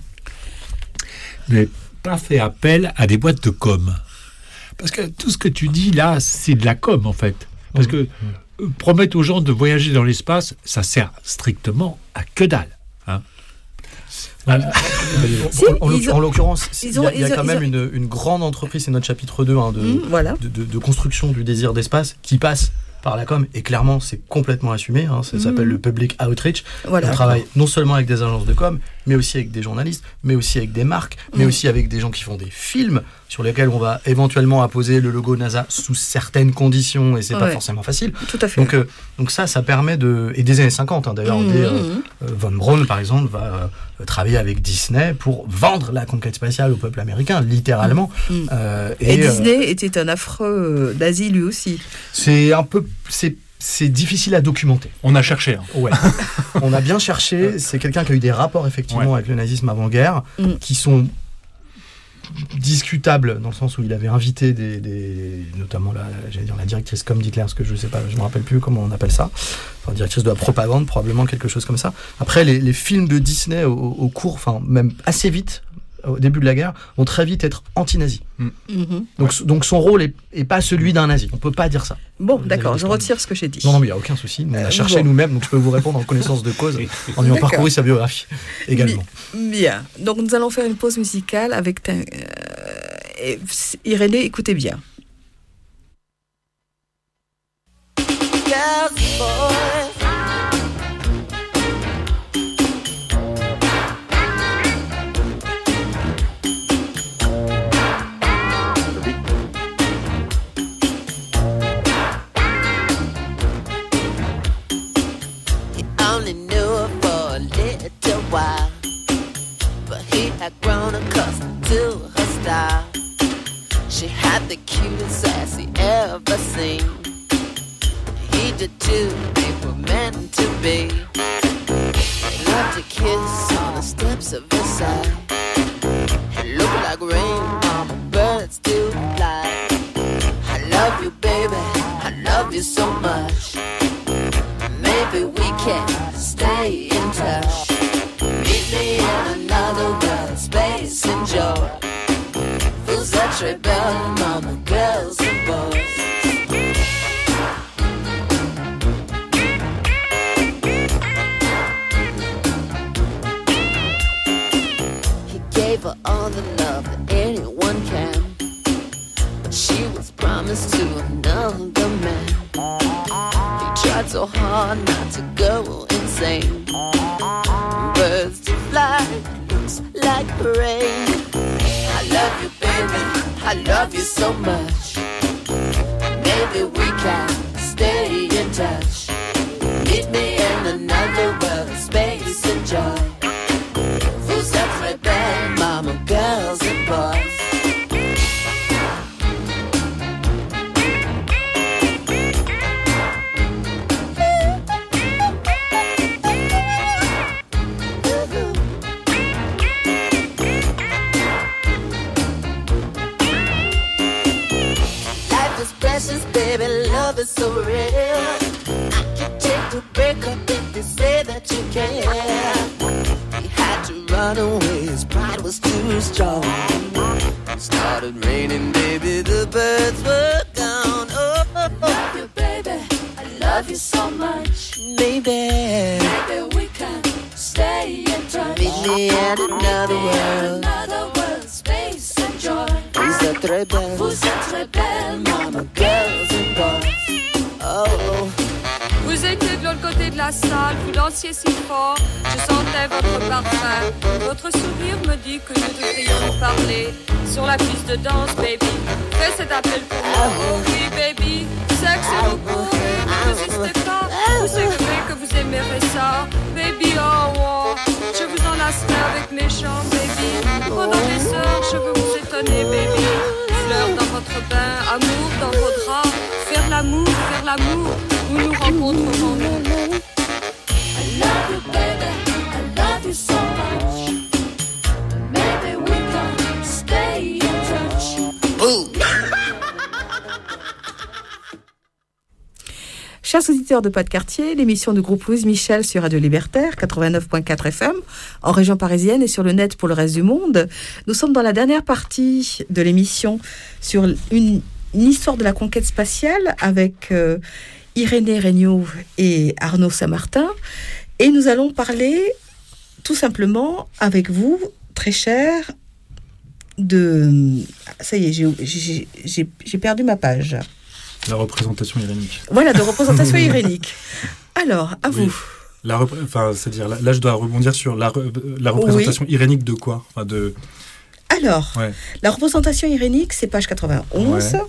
n'aient pas fait appel à des boîtes de com. Parce que tout ce que tu dis là, c'est de la com en fait. Parce que euh, promettre aux gens de voyager dans l'espace, ça sert strictement à que dalle. Hein. Voilà. Si, en, en, ont, en l'occurrence, il y a, il y a quand même ont... une, une grande entreprise, c'est notre chapitre deux, hein, de, mmh, voilà. de, de, de construction du désir d'espace qui passe par la com, et clairement c'est complètement assumé, hein, ça mmh. s'appelle le public outreach. Voilà. On travaille non seulement avec des agences de com, mais aussi avec des journalistes, mais aussi avec des marques, mmh. mais aussi avec des gens qui font des films sur lesquels on va éventuellement apposer le logo NASA sous certaines conditions, et c'est ouais. pas forcément facile. Tout à fait. Donc, euh, donc ça, ça permet de... Et des années cinquante, hein, d'ailleurs, mmh. des, euh, euh, Von Braun, par exemple, va euh, travailler avec Disney pour vendre la conquête spatiale au peuple américain, littéralement. Mmh. Euh, et et Disney euh, était un affreux d'Asie, lui aussi. C'est un peu... C'est, c'est difficile à documenter. On a cherché. Hein. Ouais. On a bien cherché. C'est quelqu'un qui a eu des rapports, effectivement, ouais. avec le nazisme avant-guerre, mmh. qui sont discutable dans le sens où il avait invité des, des notamment la, j'allais dire la directrice com d'Hitler, parce que je sais pas, je me rappelle plus comment on appelle ça, enfin directrice de la propagande, probablement quelque chose comme ça. Après les, les films de Disney au, au cours, enfin même assez vite au début de la guerre, vont très vite être anti-nazis. Mm. Mm-hmm. Donc, ouais. donc son rôle est, est pas celui d'un nazi. On peut pas dire ça. Bon, d'accord, je retire ce que j'ai dit. Non, non, mais il y a aucun souci. On a euh, cherché bon. nous-mêmes, donc je peux vous répondre en connaissance de cause, en ayant d'accord. parcouru sa biographie également. Bien. Donc nous allons faire une pause musicale avec ta, euh, Irénée. Écoutez bien. Yes, boy. Had grown accustomed to her style. She had the cutest ass he ever seen. He did too, they were meant to be. They loved to kiss on the steps of his side. It looked like rain, mama, birds do fly. I love you, baby, I love you so much. Maybe we can stay in touch. Meet me in another world, space and joy. Who's that rebellion, mama, girls and boys? He gave her all the love that anyone can, but she was promised to another man. He tried so hard not to go insane. Birds to fly, looks like rain. I love you, baby, I love you so much. Maybe we can stay in touch. Meet me in another world, space and joy. Who's that rebel, mama, girls and boys? is so real. I can take a break up if you say that you can. He had to run away, his pride was too strong. It started raining, baby, the birds were gone. Oh, oh, oh. Love you, baby, I love you so much. Baby, Maybe we can stay in touch. meet me in another world. Another world, space and joy. Vous êtes très belle, Vous êtes très belle, maman. girls and boys. Oh, oh. Vous étiez de l'autre côté de la salle, vous dansiez si fort, je sentais votre parfum. Votre sourire me dit que nous devrions nous parler sur la piste de danse, baby. Fais cet appel pour moi, oh oui, baby. Sexe et repos, ne résistez pas. Vous savez que vous aimerez ça, baby, oh, oh. Je vous enlacerai avec mes chants, baby. Pendant des heures, je veux vous étonner, baby. Fleurs dans votre bain, amour dans vos draps. Faire l'amour, faire l'amour, où nous rencontrerons-nous. I love you, baby, I love you so much. Maybe we can stay in touch. Ooh. Chers auditeurs de Pas de Quartier, l'émission du groupe Louise Michel sur Radio Libertaire, quatre-vingt-neuf virgule quatre F M, en région parisienne et sur le net pour le reste du monde. Nous sommes dans la dernière partie de l'émission sur une, une histoire de la conquête spatiale avec euh, Irénée Regnault et Arnaud Saint-Martin. Et nous allons parler tout simplement avec vous, très cher, de... Ça y est, j'ai, j'ai, j'ai, j'ai perdu ma page. La représentation irénique. Voilà, de représentation irénique. Alors, à Oui. vous. La repré- enfin, c'est-à-dire, là, là, je dois rebondir sur la, re- la représentation Oui. irénique de quoi enfin, de... Alors, Ouais. la représentation irénique, c'est page quatre-vingt-onze. Ouais.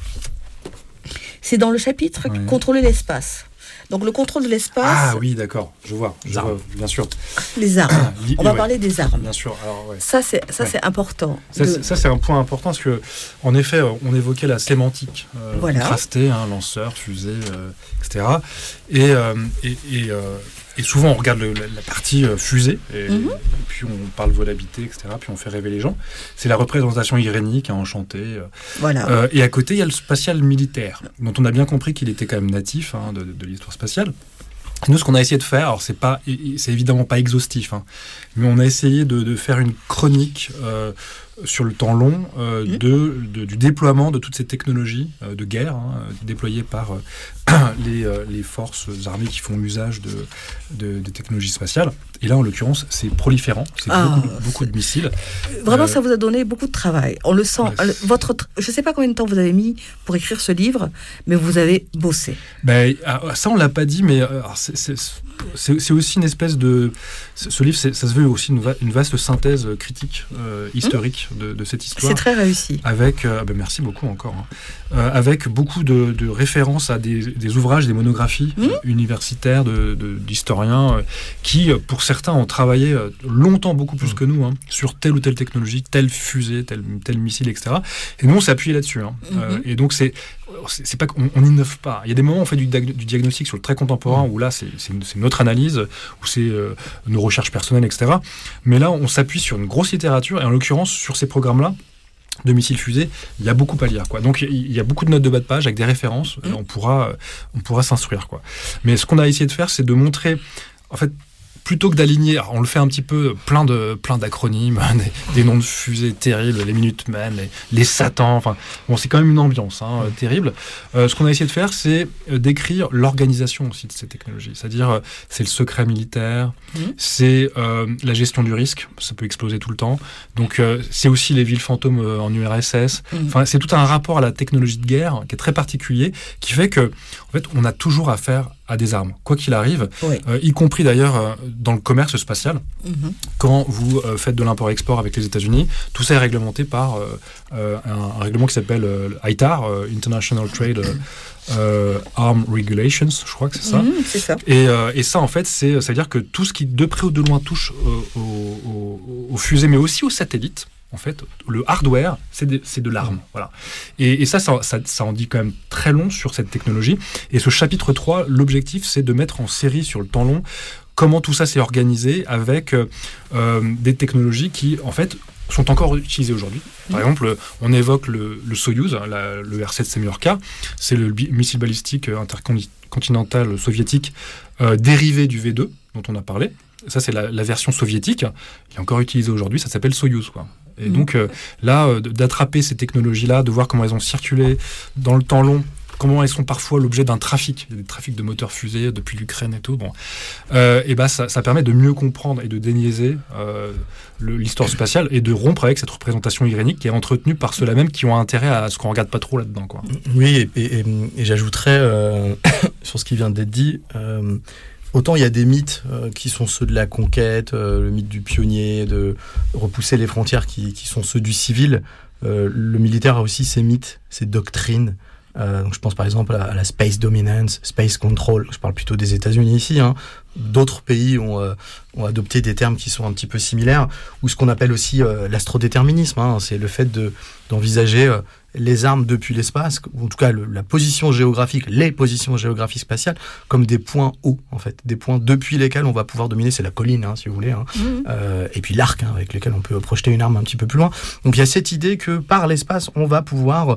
C'est dans le chapitre Ouais. Contrôler l'espace. Donc, le contrôle de l'espace, Ah oui, d'accord, je vois, je Les armes. vois, bien sûr. les armes. Li- On va ouais. parler des armes. Bien sûr, alors ouais. Ça, c'est, ça, Ouais. c'est important. Ça, de- c'est- ça, c'est un point important parce que, en effet, on évoquait la sémantique euh, Voilà. contrastée, hein, lanceur, fusée, euh, et cetera. Et, euh, et, et, euh, et souvent, on regarde le- la, la partie euh, fusée, et, Mhm. et puis on parle volabilité, et cetera. Puis on fait rêver les gens. C'est la représentation irénique, hein, enchantée. euh. Voilà. Euh, et à côté, il y a le spatial militaire, dont on a bien compris qu'il était quand même natif hein, de, de l'histoire spatiale. Nous, ce qu'on a essayé de faire, alors c'est pas, c'est évidemment pas exhaustif, hein, mais on a essayé de, de faire une chronique euh, sur le temps long euh, Mmh. de, de- du déploiement de toutes ces technologies euh, de guerre hein, déployées par euh, les, euh, les forces armées qui font usage de, de, de technologies spatiales. Et là, en l'occurrence, c'est proliférant, c'est Ah, beaucoup, beaucoup de missiles. Vraiment, euh, ça vous a donné beaucoup de travail. On le sent. Ouais. Euh, Votre, tr- je ne sais pas combien de temps vous avez mis pour écrire ce livre, mais vous avez bossé. Ben, ah, ça, on l'a pas dit, mais euh, alors, c'est, c'est, c'est, c'est aussi une espèce de... Ce ce livre, c'est- ça se veut aussi une, va- une vaste synthèse critique, euh, historique de, de cette histoire. C'est très réussi. Avec, euh, ben, merci beaucoup encore, hein. Euh, avec beaucoup de, de références à des, des ouvrages, des monographies Mmh. euh, universitaires de, de- d'historiens euh, qui, euh, pour certains, ont travaillé euh, longtemps, beaucoup plus que nous, hein, sur telle ou telle technologie, telle fusée, tel, tel missile, et cetera. Et nous, on s'est appuyé là-dessus. Hein. Mhm. Euh, et donc, c'est, c'est, c'est pas qu'on on innove pas. Il y a des moments où on fait du, diag- du diagnostic sur le très contemporain, où là, c'est, c'est, c'est notre analyse, où c'est euh, nos recherches personnelles, et cetera. Mais là, on s'appuie sur une grosse littérature, et en l'occurrence, sur ces programmes-là, de missiles fusées, il y a beaucoup à lire, quoi. Donc il y a beaucoup de notes de bas de page avec des références, Mmh. on pourra, euh, on pourra s'instruire, quoi. Mais ce qu'on a essayé de faire, c'est de montrer, en fait, plutôt que d'aligner, alors on le fait un petit peu, plein de plein d'acronymes, des, des noms de fusées terribles, les Minutemen, les, les Satans, enfin bon, c'est quand même une ambiance hein, euh, terrible. Euh, ce qu'on a essayé de faire, c'est euh, décrire l'organisation aussi de ces technologies, c'est-à-dire euh, c'est le secret militaire, Mmh. c'est euh, la gestion du risque, ça peut exploser tout le temps. Donc euh, c'est aussi les villes fantômes euh, en U R S S. Mmh. Enfin, c'est tout un rapport à la technologie de guerre qui est très particulier, qui fait que en fait, on a toujours affaire à des armes, quoi qu'il arrive, Oui. euh, y compris d'ailleurs euh, dans le commerce spatial. Mhm. Quand vous euh, faites de l'import-export avec les États-Unis, tout ça est réglementé par euh, euh, un, un règlement qui s'appelle euh, I T A R, euh, International Trade euh, euh, Arm Regulations, je crois que c'est ça. Mhm, c'est ça. Et, euh, et ça, en fait, c'est, ça veut dire que tout ce qui, de près ou de loin, touche euh, aux, aux- aux fusées, mais aussi aux satellites, en fait, le hardware, c'est de, c'est de l'arme. Voilà. Et, et ça, ça, ça, ça en dit quand même très long sur cette technologie. Et ce chapitre trois, l'objectif, c'est de mettre en série sur le temps long comment tout ça s'est organisé avec euh, euh, des technologies qui, en fait, sont encore utilisés aujourd'hui. Par mmh. exemple, on évoque le, le Soyouz, la, le R sept Semyorka, c'est le bi- missile balistique intercontinental soviétique euh, dérivé du V deux dont on a parlé. Ça, c'est la, la version soviétique. Il est encore utilisé aujourd'hui, ça s'appelle Soyouz, quoi. Et mmh. donc euh, là, euh, d'attraper ces technologies-là, de voir comment elles ont circulé dans le temps long, comment elles sont parfois l'objet d'un trafic, il y a des trafics de moteurs fusées depuis l'Ukraine et tout. Bon, euh, et ben ça, ça permet de mieux comprendre et de déniaiser euh, le, l'histoire spatiale et de rompre avec cette représentation irénique qui est entretenue par ceux-là même qui ont intérêt à ce qu'on regarde pas trop là-dedans, quoi. Oui, et, et, et, et j'ajouterais euh, sur ce qui vient d'être dit. Euh, Autant il y a des mythes euh, qui sont ceux de la conquête, euh, le mythe du pionnier, de repousser les frontières qui, qui sont ceux du civil. Euh, le militaire a aussi ses mythes, ses doctrines. Euh, donc je pense par exemple à, à la space dominance, space control. Je parle plutôt des États-Unis ici, hein. D'autres pays ont, euh, ont adopté des termes qui sont un petit peu similaires, ou ce qu'on appelle aussi euh, l'astrodéterminisme, hein. C'est le fait de, d'envisager euh, les armes depuis l'espace, ou en tout cas le, la position géographique, les positions géographiques spatiales, comme des points hauts, en fait, des points depuis lesquels on va pouvoir dominer. C'est la colline, hein, si vous voulez, hein. Mmh. Euh, et puis l'arc, hein, avec lequel on peut projeter une arme un petit peu plus loin. Donc il y a cette idée que par l'espace, on va pouvoir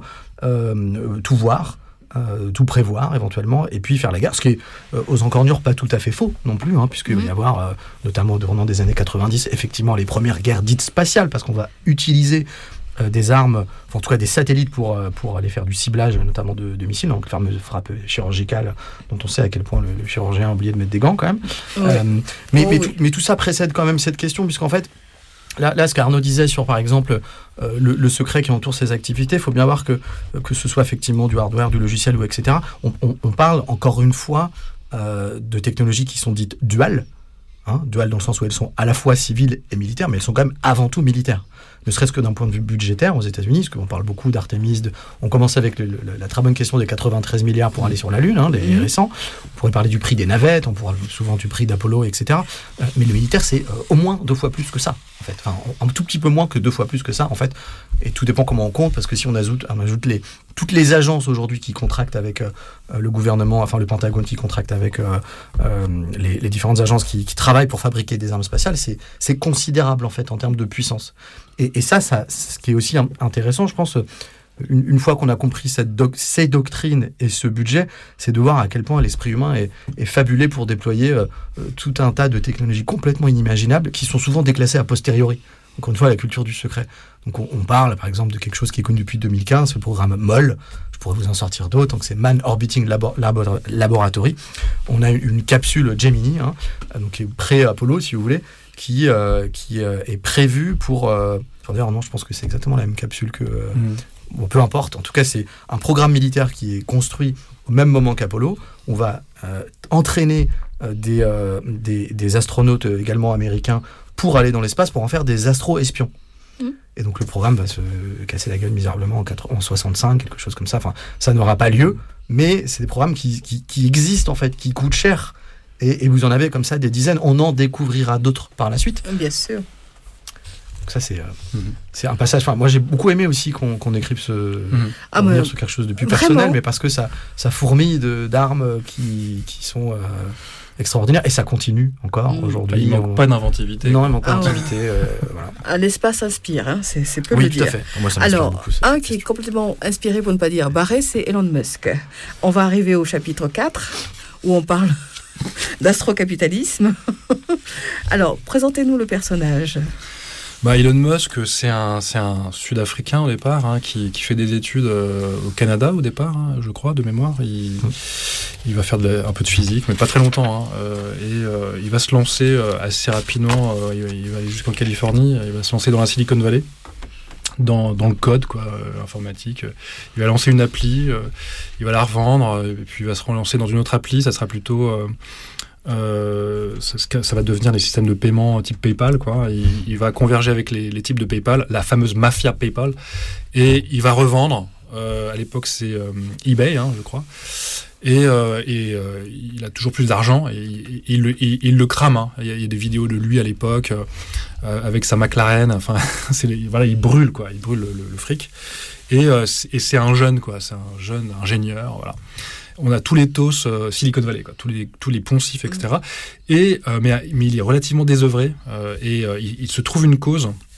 euh, tout voir, Euh, tout prévoir éventuellement, et puis faire la guerre, ce qui est euh, aux encornures pas tout à fait faux non plus, hein, puisqu'il mmh. va y avoir, euh, notamment au tournant des années quatre-vingt-dix, effectivement les premières guerres dites spatiales, parce qu'on va utiliser euh, des armes, enfin, en tout cas des satellites pour, euh, pour aller faire du ciblage, notamment de, de missiles, donc la fameuse frappe chirurgicale, dont on sait à quel point le, le chirurgien a oublié de mettre des gants quand même. Ouais. Euh, mais, oh, mais, oui. tout, mais tout ça précède quand même cette question, puisqu'en fait, Là, là, ce qu'Arnaud disait sur, par exemple, euh, le, le secret qui entoure ces activités, il faut bien voir que, que ce soit effectivement du hardware, du logiciel, ou et cetera, on, on, on parle encore une fois euh, de technologies qui sont dites duales, hein, duales dans le sens où elles sont à la fois civiles et militaires, mais elles sont quand même avant tout militaires. Ne serait-ce que d'un point de vue budgétaire aux États-Unis, parce qu'on parle beaucoup d'Artemis. De... On commence avec le, le, la très bonne question des quatre-vingt-treize milliards pour aller sur la Lune, hein, les mmh. récents. On pourrait parler du prix des navettes, on pourra souvent du prix d'Apollo, et cetera. Euh, mais le militaire, c'est euh, au moins deux fois plus que ça, en fait. Enfin, un tout petit peu moins que deux fois plus que ça, en fait. Et tout dépend comment on compte, parce que si on ajoute, on ajoute les, toutes les agences aujourd'hui qui contractent avec euh, le gouvernement, enfin le Pentagone qui contracte avec euh, euh, les, les différentes agences qui, qui travaillent pour fabriquer des armes spatiales, c'est, c'est considérable, en fait, en termes de puissance. Et, et ça, ça, ce qui est aussi intéressant, je pense, une, une fois qu'on a compris cette doc, ces doctrines et ce budget, c'est de voir à quel point l'esprit humain est, est fabulé pour déployer euh, tout un tas de technologies complètement inimaginables qui sont souvent déclassées a posteriori. Encore une fois, la culture du secret. Donc on, on parle, par exemple, de quelque chose qui est connu depuis deux mille quinze, le programme M O L. Je pourrais vous en sortir d'autres. Donc c'est Man Orbiting Labor- Labor- Laboratory. On a une capsule Gemini, hein, donc qui est pré-Apollo, si vous voulez, qui, euh, qui euh, est prévu pour... Euh, enfin, d'ailleurs, non, je pense que c'est exactement la même capsule que... Euh, mmh. Bon, peu importe. En tout cas, c'est un programme militaire qui est construit au même moment qu'Apollo. On va euh, entraîner euh, des, euh, des, des astronautes euh, également américains pour aller dans l'espace, pour en faire des astro-espions. Mmh. Et donc, le programme va se casser la gueule misérablement en soixante-cinq, quelque chose comme ça. Enfin, ça n'aura pas lieu, mais c'est des programmes qui, qui, qui existent, en fait, qui coûtent cher. Et, et vous en avez comme ça des dizaines. On en découvrira d'autres par la suite. Bien sûr. Donc ça, c'est, euh, mmh. c'est un passage... Enfin, moi, j'ai beaucoup aimé aussi qu'on, qu'on écrive ce, mmh. ah, mais, sur quelque chose de plus personnel, vraiment. Mais parce que ça, ça fourmille de, d'armes qui, qui sont... Euh, extraordinaire, et ça continue encore mmh. aujourd'hui. Il ne manque on... pas d'inventivité. Non, il ne manque pas ah, d'inventivité. ouais. Euh, voilà. Ah, l'espace inspire, hein, c'est, c'est peu oui, le dire. Oui, tout à fait. Moi, ça m'inspire Alors, beaucoup, un qui est complètement inspiré, pour ne pas dire barré, c'est Elon Musk. On va arriver au chapitre quatre, où on parle d'astrocapitalisme. Alors, présentez-nous le personnage. Bah, Elon Musk, c'est un, c'est un Sud-Africain au départ, hein, qui, qui fait des études euh, au Canada au départ, hein, je crois, de mémoire. Il, mmh. il va faire de la, un peu de physique, mais pas très longtemps. Hein, euh, et euh, il va se lancer euh, assez rapidement, euh, il, il va aller jusqu'en Californie, il va se lancer dans la Silicon Valley, dans, dans le code quoi, euh, informatique. Il va lancer une appli, euh, il va la revendre, et puis il va se relancer dans une autre appli, ça sera plutôt... Euh, Euh, ça, ça va devenir des systèmes de paiement type PayPal, quoi. Il, il va converger avec les, les types de PayPal, la fameuse mafia PayPal, et il va revendre. Euh, à l'époque, c'est euh, eBay, hein, je crois. Et, euh, et euh, il a toujours plus d'argent et il, il, il, il le crame. Hein. Il, y a, il y a des vidéos de lui à l'époque euh, avec sa McLaren. Enfin, c'est les, voilà, il brûle, quoi. Il brûle le, le, le fric. Et, euh, c'est, et c'est un jeune, quoi. C'est un jeune ingénieur, voilà. On a tous les tos euh, Silicon Valley, quoi, tous les tous les poncifs, et cetera. Et euh, mais mais il est relativement désœuvré euh, et euh, il, il se trouve une cause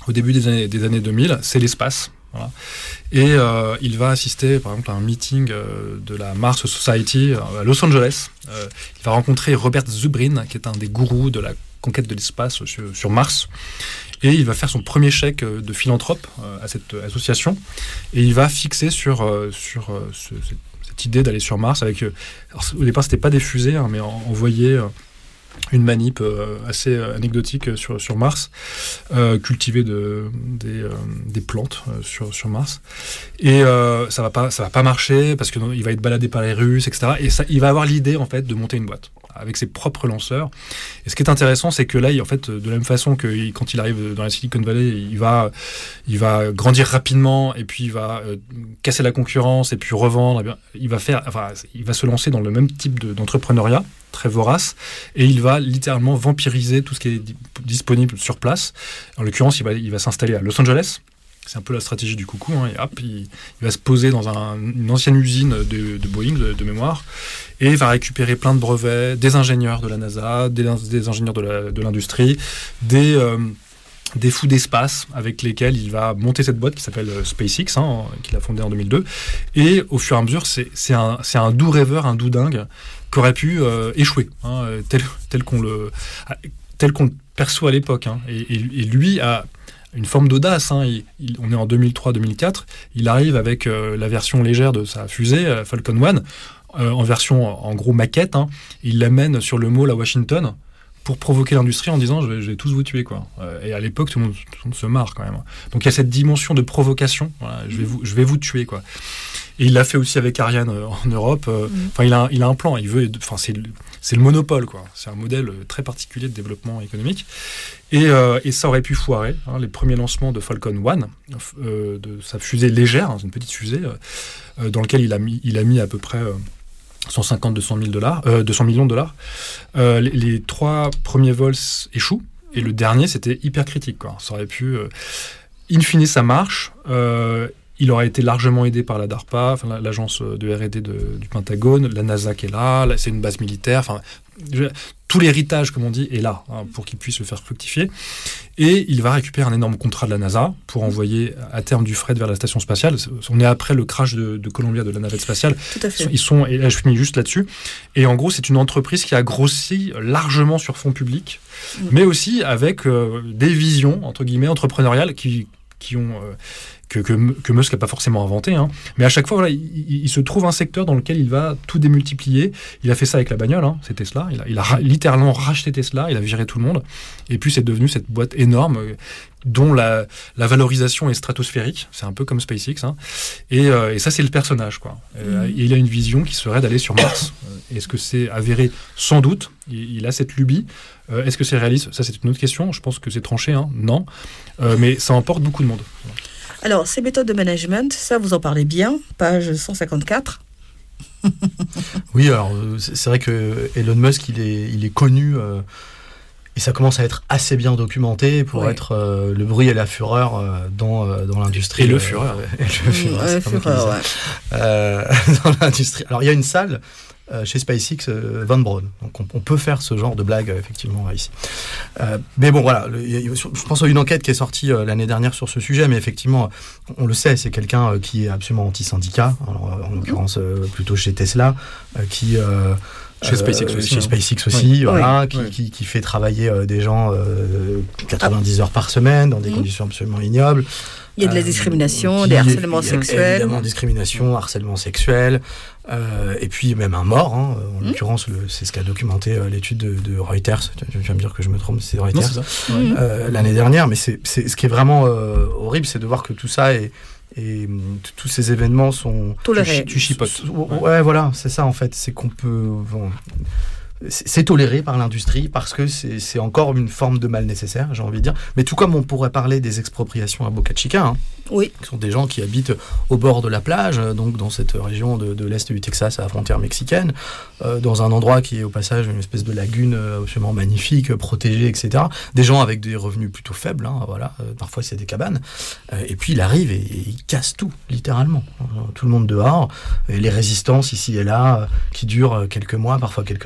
au début des années, des années deux mille, c'est l'espace. Voilà. Et euh, il va assister, par exemple, à un meeting euh, de la Mars Society euh, à Los Angeles. Euh, il va rencontrer Robert Zubrin, qui est un des gourous de la conquête de l'espace sur, sur Mars. Et il va faire son premier chèque de philanthrope euh, à cette association. Et il va fixer sur, euh, sur euh, ce, cette, cette idée d'aller sur Mars. Avec, euh, alors, au départ, c'était pas des fusées, hein, mais en, envoyer euh, une manip euh, assez anecdotique sur, sur Mars, euh, cultiver de, des, euh, des plantes euh, sur, sur Mars. Et euh, ça va pas, ça va pas marcher parce qu'il va être baladé par les Russes, et cetera. Et ça, il va avoir l'idée en fait de monter une boîte avec ses propres lanceurs. Et ce qui est intéressant, c'est que là, il, en fait, de la même façon que il, quand il arrive dans la Silicon Valley, il va, il va grandir rapidement et puis il va euh, casser la concurrence et puis revendre. Et bien, il va faire, enfin, il va se lancer dans le même type de, d'entrepreneuriat, très vorace, et il va littéralement vampiriser tout ce qui est di- disponible sur place. En l'occurrence, il va, il va s'installer à Los Angeles. C'est un peu la stratégie du coucou, hein, et hop, il, il va se poser dans un, une ancienne usine de, de Boeing, de, de mémoire, et il va récupérer plein de brevets, des ingénieurs de la NASA, des, des ingénieurs de, la, de l'industrie, des, euh, des fous d'espace avec lesquels il va monter cette boîte qui s'appelle SpaceX, hein, qu'il a fondée en deux mille deux, et au fur et à mesure, c'est, c'est, un, c'est un doux rêveur, un doux dingue, qui aurait pu euh, échouer, hein, tel, tel, qu'on le, tel qu'on le perçoit à l'époque, hein, et, et, et lui a une forme d'audace, hein. il, il, on est en deux mille trois deux mille quatre, il arrive avec euh, la version légère de sa fusée, euh, Falcon One, euh, en version en gros maquette, hein. Il l'amène sur le mall à Washington pour provoquer l'industrie en disant je vais, je vais tous vous tuer, quoi. Euh, et à l'époque tout le, monde, tout le monde se marre quand même. Donc il y a cette dimension de provocation, voilà, je, vais vous, je vais vous tuer, quoi. Et il l'a fait aussi avec Ariane euh, en Europe. Enfin, euh, mmh. il, a, il a un plan. Il veut. Enfin, c'est, c'est le monopole, quoi. C'est un modèle très particulier de développement économique. Et, euh, et ça aurait pu foirer. Hein, les premiers lancements de Falcon One, euh, de sa fusée légère, hein, une petite fusée, euh, dans laquelle il a mis, il a mis à peu près euh, cent cinquante à deux cents mille dollars, euh, deux cents millions de dollars. Euh, les, les trois premiers vols échouent. Et le dernier, c'était hyper critique, quoi. Ça aurait pu. Euh, in fine, ça marche. Euh, Il aurait été largement aidé par la DARPA, enfin, l'agence de R et D de, du Pentagone, la NASA qui est là, là c'est une base militaire. Enfin, je, tout l'héritage, comme on dit, est là, hein, pour qu'il puisse le faire fructifier. Et il va récupérer un énorme contrat de la NASA pour envoyer à terme du fret vers la station spatiale. On est après le crash de, de Columbia, de la navette spatiale. Tout à fait. Ils sont, et là je finis juste là-dessus. Et en gros, c'est une entreprise qui a grossi largement sur fonds publics, mmh. mais aussi avec euh, des visions, entre guillemets, entrepreneuriales qui, qui ont... Euh, Que, que, que Musk n'a pas forcément inventé, hein. Mais à chaque fois, voilà, il, il, il se trouve un secteur dans lequel il va tout démultiplier. Il a fait ça avec la bagnole, hein, c'est Tesla. Il a, il a ra- littéralement racheté Tesla, il a viré tout le monde. Et puis c'est devenu cette boîte énorme euh, dont la, la valorisation est stratosphérique. C'est un peu comme SpaceX, hein. Et, euh, et ça, c'est le personnage, quoi. Euh, mmh. Il a une vision qui serait d'aller sur Mars. Euh, est-ce que c'est avéré? Sans doute. Il, il a cette lubie. Euh, est-ce que c'est réaliste? Ça, c'est une autre question. Je pense que c'est tranché, hein. Non. Euh, mais ça emporte beaucoup de monde. Voilà. Alors, ces méthodes de management, ça, vous en parlez bien, page cent cinquante-quatre. Oui, alors, c'est vrai que Elon Musk, il est, il est connu, euh, et ça commence à être assez bien documenté pour oui. être euh, le bruit et la fureur euh, dans, euh, dans l'industrie. Et le fureur. Euh, et le fureur, mmh, c'est euh, fureur, ouais. euh, dans l'industrie. Alors, il y a une salle Euh, chez SpaceX, euh, Van Braun. Donc on, on peut faire ce genre de blague euh, effectivement ici. Euh, mais bon voilà, le, y a, je pense à une enquête qui est sortie euh, l'année dernière sur ce sujet, mais effectivement, on le sait, c'est quelqu'un euh, qui est absolument anti-syndicat, alors, en l'occurrence euh, plutôt chez Tesla, euh, qui... Euh, Chez SpaceX euh, aussi. Chez hein. SpaceX aussi, oui. voilà, oui. Qui, Oui. Qui, qui fait travailler euh, des gens euh, quatre-vingt-dix heures par semaine dans des mmh. conditions absolument ignobles. Il y a de la discrimination, euh, des harcèlements il y a, sexuels. Évidemment, discrimination, harcèlement sexuel, euh, et puis même un mort. Hein, en mmh. l'occurrence, le, c'est ce qu'a documenté euh, l'étude de, de Reuters. Tu, tu vas me dire que je me trompe, c'est Reuters. Non, c'est ça. Mmh. Euh, l'année dernière, mais c'est, c'est, ce qui est vraiment euh, horrible, c'est de voir que tout ça est... Et tous ces événements sont... Tolérés. Tu chipotes. Ouais, ouais, voilà, c'est ça en fait. C'est qu'on peut... Bon, c'est, c'est toléré par l'industrie parce que c'est, c'est encore une forme de mal nécessaire, j'ai envie de dire. Mais tout comme on pourrait parler des expropriations à Boca Chica, hein, oui. qui sont des gens qui habitent au bord de la plage, donc dans cette région de, de l'est du Texas à la frontière mexicaine, euh, dans un endroit qui est au passage une espèce de lagune absolument magnifique, protégée, et cetera. Des gens avec des revenus plutôt faibles, hein, voilà. Euh, parfois c'est des cabanes. Euh, et puis il arrive et, et il casse tout, littéralement. Tout le monde dehors, et les résistances ici et là, euh, qui durent quelques mois, parfois quelques années, et puis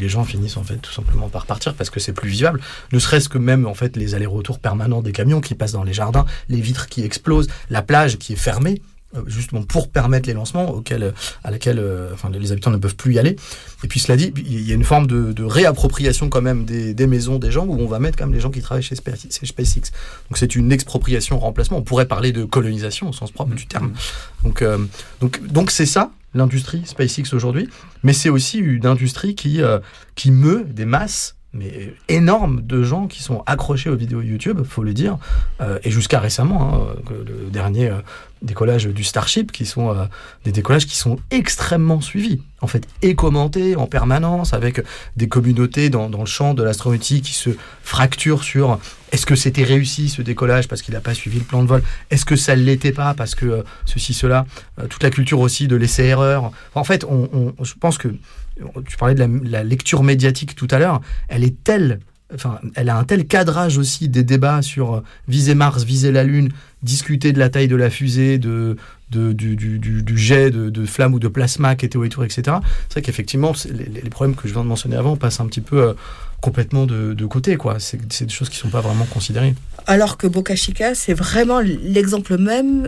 les gens finissent en fait tout simplement par partir parce que c'est plus vivable. Ne serait-ce que même en fait les allers-retours permanents des camions qui passent dans les jardins, les vitres qui explosent, la plage qui est fermée. Justement pour permettre les lancements auxquels, à laquelle euh, enfin, les habitants ne peuvent plus y aller. Et puis cela dit, il y a une forme de, de réappropriation quand même des, des maisons des gens où on va mettre quand même les gens qui travaillent chez SpaceX. Donc c'est une expropriation, remplacement. On pourrait parler de colonisation au sens propre mmh. du terme. Donc, euh, donc, donc c'est ça l'industrie SpaceX aujourd'hui, mais c'est aussi une industrie qui, euh, qui meut des masses mais énorme de gens qui sont accrochés aux vidéos YouTube, faut le dire, euh, et jusqu'à récemment, hein, le dernier euh, décollage du Starship, qui sont euh, des décollages qui sont extrêmement suivis, en fait, et commentés en permanence, avec des communautés dans, dans le champ de l'astronautique qui se fracturent sur est-ce que c'était réussi ce décollage parce qu'il n'a pas suivi le plan de vol, est-ce que ça ne l'était pas parce que euh, ceci, cela, euh, toute la culture aussi de l'essai-erreur. En fait, on, on, je pense que tu parlais de la, la lecture médiatique tout à l'heure, elle est telle, enfin, elle a un tel cadrage aussi des débats sur euh, viser Mars, viser la Lune, discuter de la taille de la fusée, de, de, du, du, du, du jet de, de flamme ou de plasma qui était autour, et cetera. C'est vrai qu'effectivement, c'est, les, les problèmes que je viens de mentionner avant passent un petit peu euh, complètement de, de côté, quoi. C'est, c'est des choses qui ne sont pas vraiment considérées. Alors que Boca Chica, c'est vraiment l'exemple même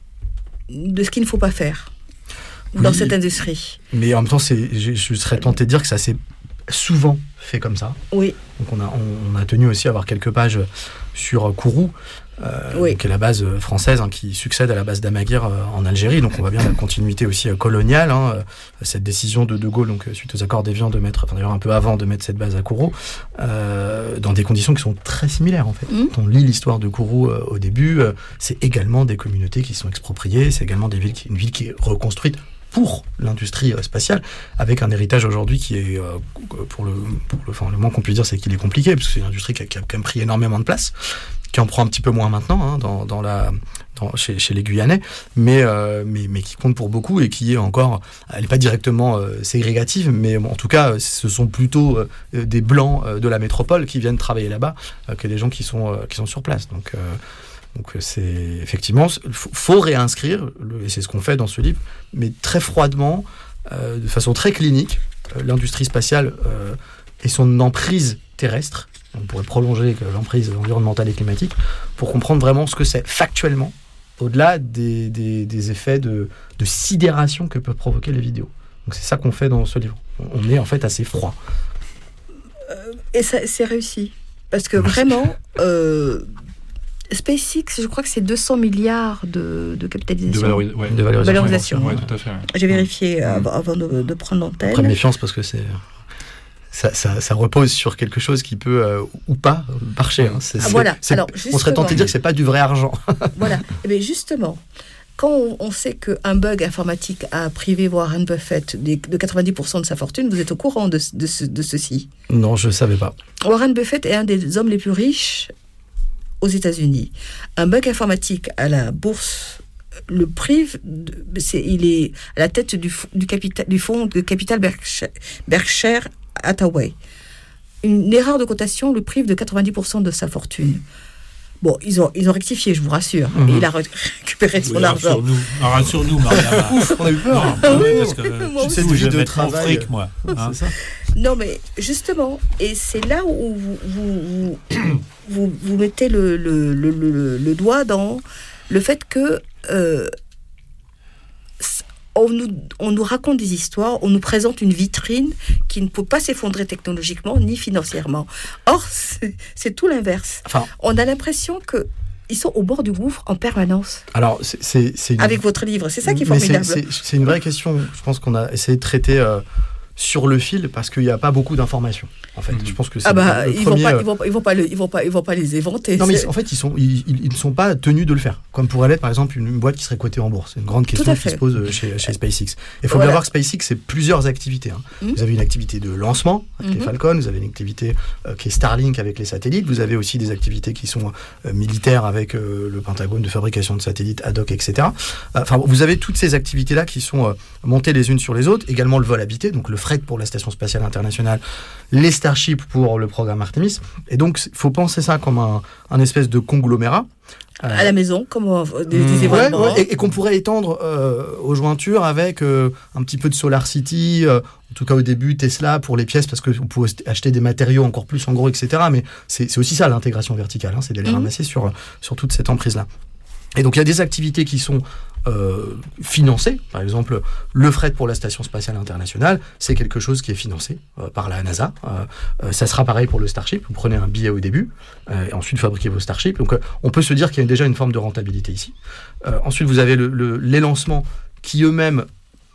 de ce qu'il ne faut pas faire. Oui, dans cette industrie. Mais en même temps, c'est, je, je serais tenté de dire que ça s'est souvent fait comme ça. Oui. Donc on a, on, on a tenu aussi à avoir quelques pages sur Kourou, euh, oui. qui est la base française hein, qui succède à la base d'Amaguir euh, en Algérie. Donc on voit bien la continuité aussi euh, coloniale. Hein, euh, cette décision de De Gaulle, donc suite aux accords d'Évian, de mettre, enfin d'ailleurs un peu avant de mettre cette base à Kourou, euh, dans des conditions qui sont très similaires en fait. Mmh. Quand on lit l'histoire de Kourou euh, au début, euh, c'est également des communautés qui sont expropriées, c'est également des villes qui, une ville qui est reconstruite pour l'industrie spatiale, avec un héritage aujourd'hui qui est, euh, pour, le, pour le, enfin, le moins qu'on puisse dire, c'est qu'il est compliqué, parce que c'est une industrie qui a, qui a quand même pris énormément de place, qui en prend un petit peu moins maintenant, hein, dans, dans la, dans, chez, chez les Guyanais, mais, euh, mais, mais qui compte pour beaucoup et qui est encore, elle n'est pas directement euh, ségrégative, mais en tout cas, ce sont plutôt euh, des blancs euh, de la métropole qui viennent travailler là-bas, euh, que des gens qui sont, euh, qui sont sur place. Donc, euh, Donc c'est effectivement, il faut, faut réinscrire, le, et c'est ce qu'on fait dans ce livre, mais très froidement, euh, de façon très clinique, euh, l'industrie spatiale euh, et son emprise terrestre. On pourrait prolonger l'emprise environnementale et climatique pour comprendre vraiment ce que c'est factuellement, au-delà des, des, des effets de, de sidération que peuvent provoquer les vidéos. Donc c'est ça qu'on fait dans ce livre. On est en fait assez froid. Euh, et ça, c'est réussi. Parce que vraiment... Euh, SpaceX, je crois que c'est deux cents milliards de, de capitalisation. De, valori- ouais. de valorisation. valorisation. Ouais, tout à fait. Ouais. J'ai vérifié mmh. avant, avant de, de prendre l'antenne. Après, méfiance, parce que c'est, ça, ça, ça repose sur quelque chose qui peut euh, ou pas marcher. Hein. C'est, ah, c'est, voilà. C'est, Alors, on serait tenté de dire que ce n'est pas du vrai argent. Voilà. Et bien justement, quand on, on sait qu'un bug informatique a privé Warren Buffett de, de quatre-vingt-dix pour cent de sa fortune, vous êtes au courant de, de, ce, de ceci? Non, je ne savais pas. Warren Buffett est un des hommes les plus riches aux États-Unis. Un bug informatique à la bourse le prive, de, c'est, il est à la tête du, du, capital, du fonds de capital Berkshire, Berkshire Hathaway. Une erreur de cotation le prive de quatre-vingt-dix pour cent de sa fortune. Bon, ils ont, ils ont rectifié, je vous rassure. Mmh. Et il a récupéré son oui, argent. Rassure-nous, rassure-nous Mariama. Ouf, on a eu peur. Non, ah, oui, parce que moi aussi, je vais mettre mon fric, moi. Hein. C'est ça. Non, mais justement, et c'est là où vous, vous, vous, vous mettez le, le, le, le, le doigt dans le fait que euh, on, nous, on nous raconte des histoires, on nous présente une vitrine qui ne peut pas s'effondrer technologiquement ni financièrement. Or, c'est, c'est tout l'inverse. Enfin, on a l'impression que ils sont au bord du gouffre en permanence. Alors, c'est, c'est, c'est une... Avec votre livre, c'est ça qui est formidable. C'est, c'est, c'est une vraie question, je pense qu'on a essayé de traiter... Euh... sur le fil, parce qu'il n'y a pas beaucoup d'informations. En fait, mmh. je pense que c'est ah bah, le ils premier... Vont pas, ils vont, ils vont pas, le, ils vont pas, ils vont pas les inventer. Non, mais en fait, ils sont, ils, ils, ils ne sont pas tenus de le faire. Comme pourrait l'être, par exemple, une, une boîte qui serait cotée en bourse. C'est une grande question qui se pose chez, chez SpaceX. Il faut voilà. bien voir que SpaceX, c'est plusieurs activités. Hein. Mmh. Vous avez une activité de lancement avec mmh. les Falcon, vous avez une activité euh, qui est Starlink avec les satellites, vous avez aussi des activités qui sont euh, militaires avec euh, le Pentagone de fabrication de satellites ad hoc, et cetera. Enfin, euh, vous avez toutes ces activités-là qui sont euh, montées les unes sur les autres. Également le vol habité, donc le Fred pour la Station Spatiale Internationale, les Starship pour le programme Artemis. Et donc, il faut penser ça comme un, un espèce de conglomérat. Euh, à la maison, comme euh, des, mmh, des événements. Ouais, ouais, et, et qu'on pourrait étendre euh, aux jointures avec euh, un petit peu de Solar City, euh, en tout cas au début Tesla pour les pièces, parce qu'on peut acheter des matériaux encore plus en gros, et cetera. Mais c'est, c'est aussi ça l'intégration verticale, hein, c'est d'aller mmh. ramasser sur, sur toute cette emprise-là. Et donc il y a des activités qui sont euh, financées. Par exemple, le fret pour la Station Spatiale Internationale, c'est quelque chose qui est financé euh, par la NASA. Euh, euh, ça sera pareil pour le Starship. Vous prenez un billet au début, euh, et ensuite fabriquez vos Starships. Donc euh, on peut se dire qu'il y a déjà une forme de rentabilité ici. Euh, ensuite, vous avez le, le, les lancements qui eux-mêmes,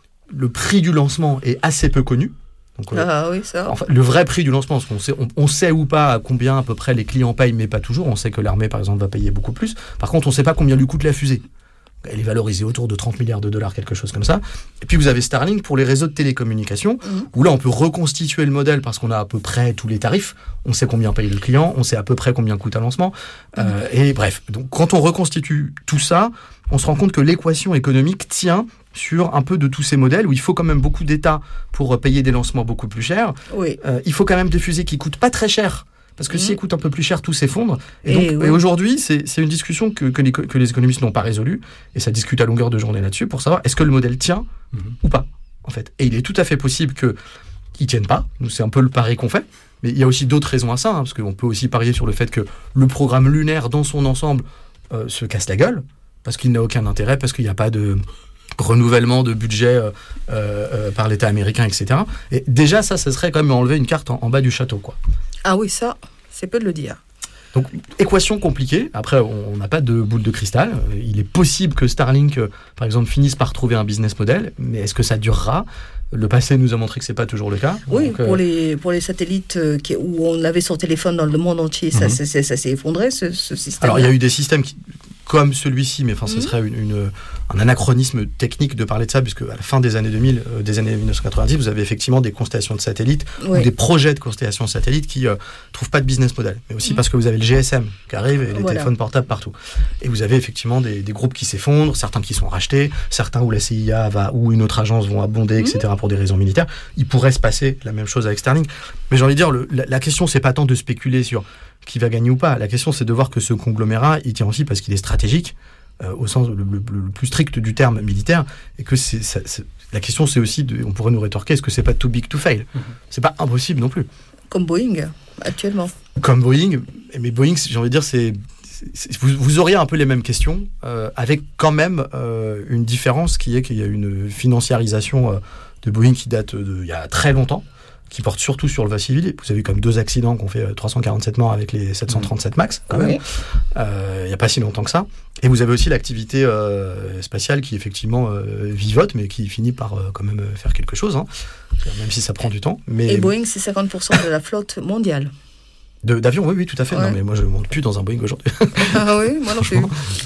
le prix du lancement est assez peu connu. Donc, euh, ah oui, ça. Enfin, le vrai prix du lancement, parce qu'on sait, on, on sait ou pas à combien à peu près les clients payent, mais pas toujours. On sait que l'armée, par exemple, va payer beaucoup plus. Par contre, on ne sait pas combien lui coûte la fusée. Elle est valorisée autour de trente milliards de dollars, quelque chose comme ça. Et puis vous avez Starlink pour les réseaux de télécommunications, mmh. où là on peut reconstituer le modèle parce qu'on a à peu près tous les tarifs. On sait combien paye le client, on sait à peu près combien coûte un lancement. Mmh. Euh, et bref, donc quand on reconstitue tout ça, on se rend compte que l'équation économique tient sur un peu de tous ces modèles où il faut quand même beaucoup d'États pour payer des lancements beaucoup plus chers. Oui. Euh, il faut quand même des fusées qui coûtent pas très cher. Parce que mmh. s'ils coûtent un peu plus cher, tout s'effondre. Et, donc, et, oui. et aujourd'hui, c'est, c'est une discussion que, que, les, que les économistes n'ont pas résolue. Et ça discute à longueur de journée là-dessus pour savoir est-ce que le modèle tient mmh. ou pas, en fait. Et il est tout à fait possible qu'il ne tienne pas. Nous, c'est un peu le pari qu'on fait. Mais il y a aussi d'autres raisons à ça. Hein, parce qu'on peut aussi parier sur le fait que le programme lunaire, dans son ensemble, euh, se casse la gueule. Parce qu'il n'a aucun intérêt, parce qu'il n'y a pas de renouvellement de budget euh, euh, par l'État américain, et cetera. Et déjà, ça, ça serait quand même enlever une carte en, en bas du château, quoi. Ah oui, ça, c'est peu de le dire. Donc, équation compliquée. Après, on n'a pas de boule de cristal. Il est possible que Starlink, euh, par exemple, finisse par trouver un business model, mais est-ce que ça durera ? Le passé nous a montré que c'est pas toujours le cas. Oui, donc, pour, euh... les, pour les satellites euh, qui, où on avait son téléphone dans le monde entier, ça, mm-hmm. ça, ça s'est effondré, ce, ce système. Alors, il y a eu des systèmes qui, comme celui-ci, mais enfin, mm-hmm. ce serait une, une, un anachronisme technique de parler de ça, puisque à la fin des années deux mille, euh, des années dix-neuf cent quatre-vingt-dix, vous avez effectivement des constellations de satellites, oui. ou des projets de constellations de satellites qui ne euh, trouvent pas de business model. Mais aussi mm-hmm. parce que vous avez le G S M qui arrive et les voilà. téléphones portables partout. Et vous avez effectivement des, des groupes qui s'effondrent, certains qui sont rachetés, certains où la C I A va, ou une autre agence vont abonder, mm-hmm. et cetera, pour des raisons militaires. Il pourrait se passer la même chose avec Starlink. Mais j'ai envie de dire, le, la, la question, c'est pas tant de spéculer sur qui va gagner ou pas. La question, c'est de voir que ce conglomérat, il tient aussi parce qu'il est stratégique, euh, au sens le, le, le plus strict du terme militaire, et que c'est, ça, c'est, la question, c'est aussi, de, on pourrait nous rétorquer, est-ce que c'est pas too big to fail ? Mm-hmm. C'est pas impossible non plus. Comme Boeing, actuellement. Comme Boeing, mais Boeing, j'ai envie de dire, c'est... c'est vous, vous auriez un peu les mêmes questions, euh, avec quand même euh, une différence qui est qu'il y a une financiarisation euh, de Boeing qui date d'il y a très longtemps, qui porte surtout sur le vol civil. Vous avez eu comme deux accidents qui ont fait trois cent quarante-sept morts avec les sept cent trente-sept MAX, quand même. Euh, il n'y a pas si longtemps que ça. Et vous avez aussi l'activité euh, spatiale qui, effectivement, euh, vivote, mais qui finit par euh, quand même faire quelque chose, hein, même si ça prend du temps. Mais... Et Boeing, c'est cinquante pour cent de la flotte mondiale. De, d'avions, oui, oui, tout à fait. Ouais. Non, mais moi, je ne monte plus dans un Boeing aujourd'hui. Ah oui, moi non plus.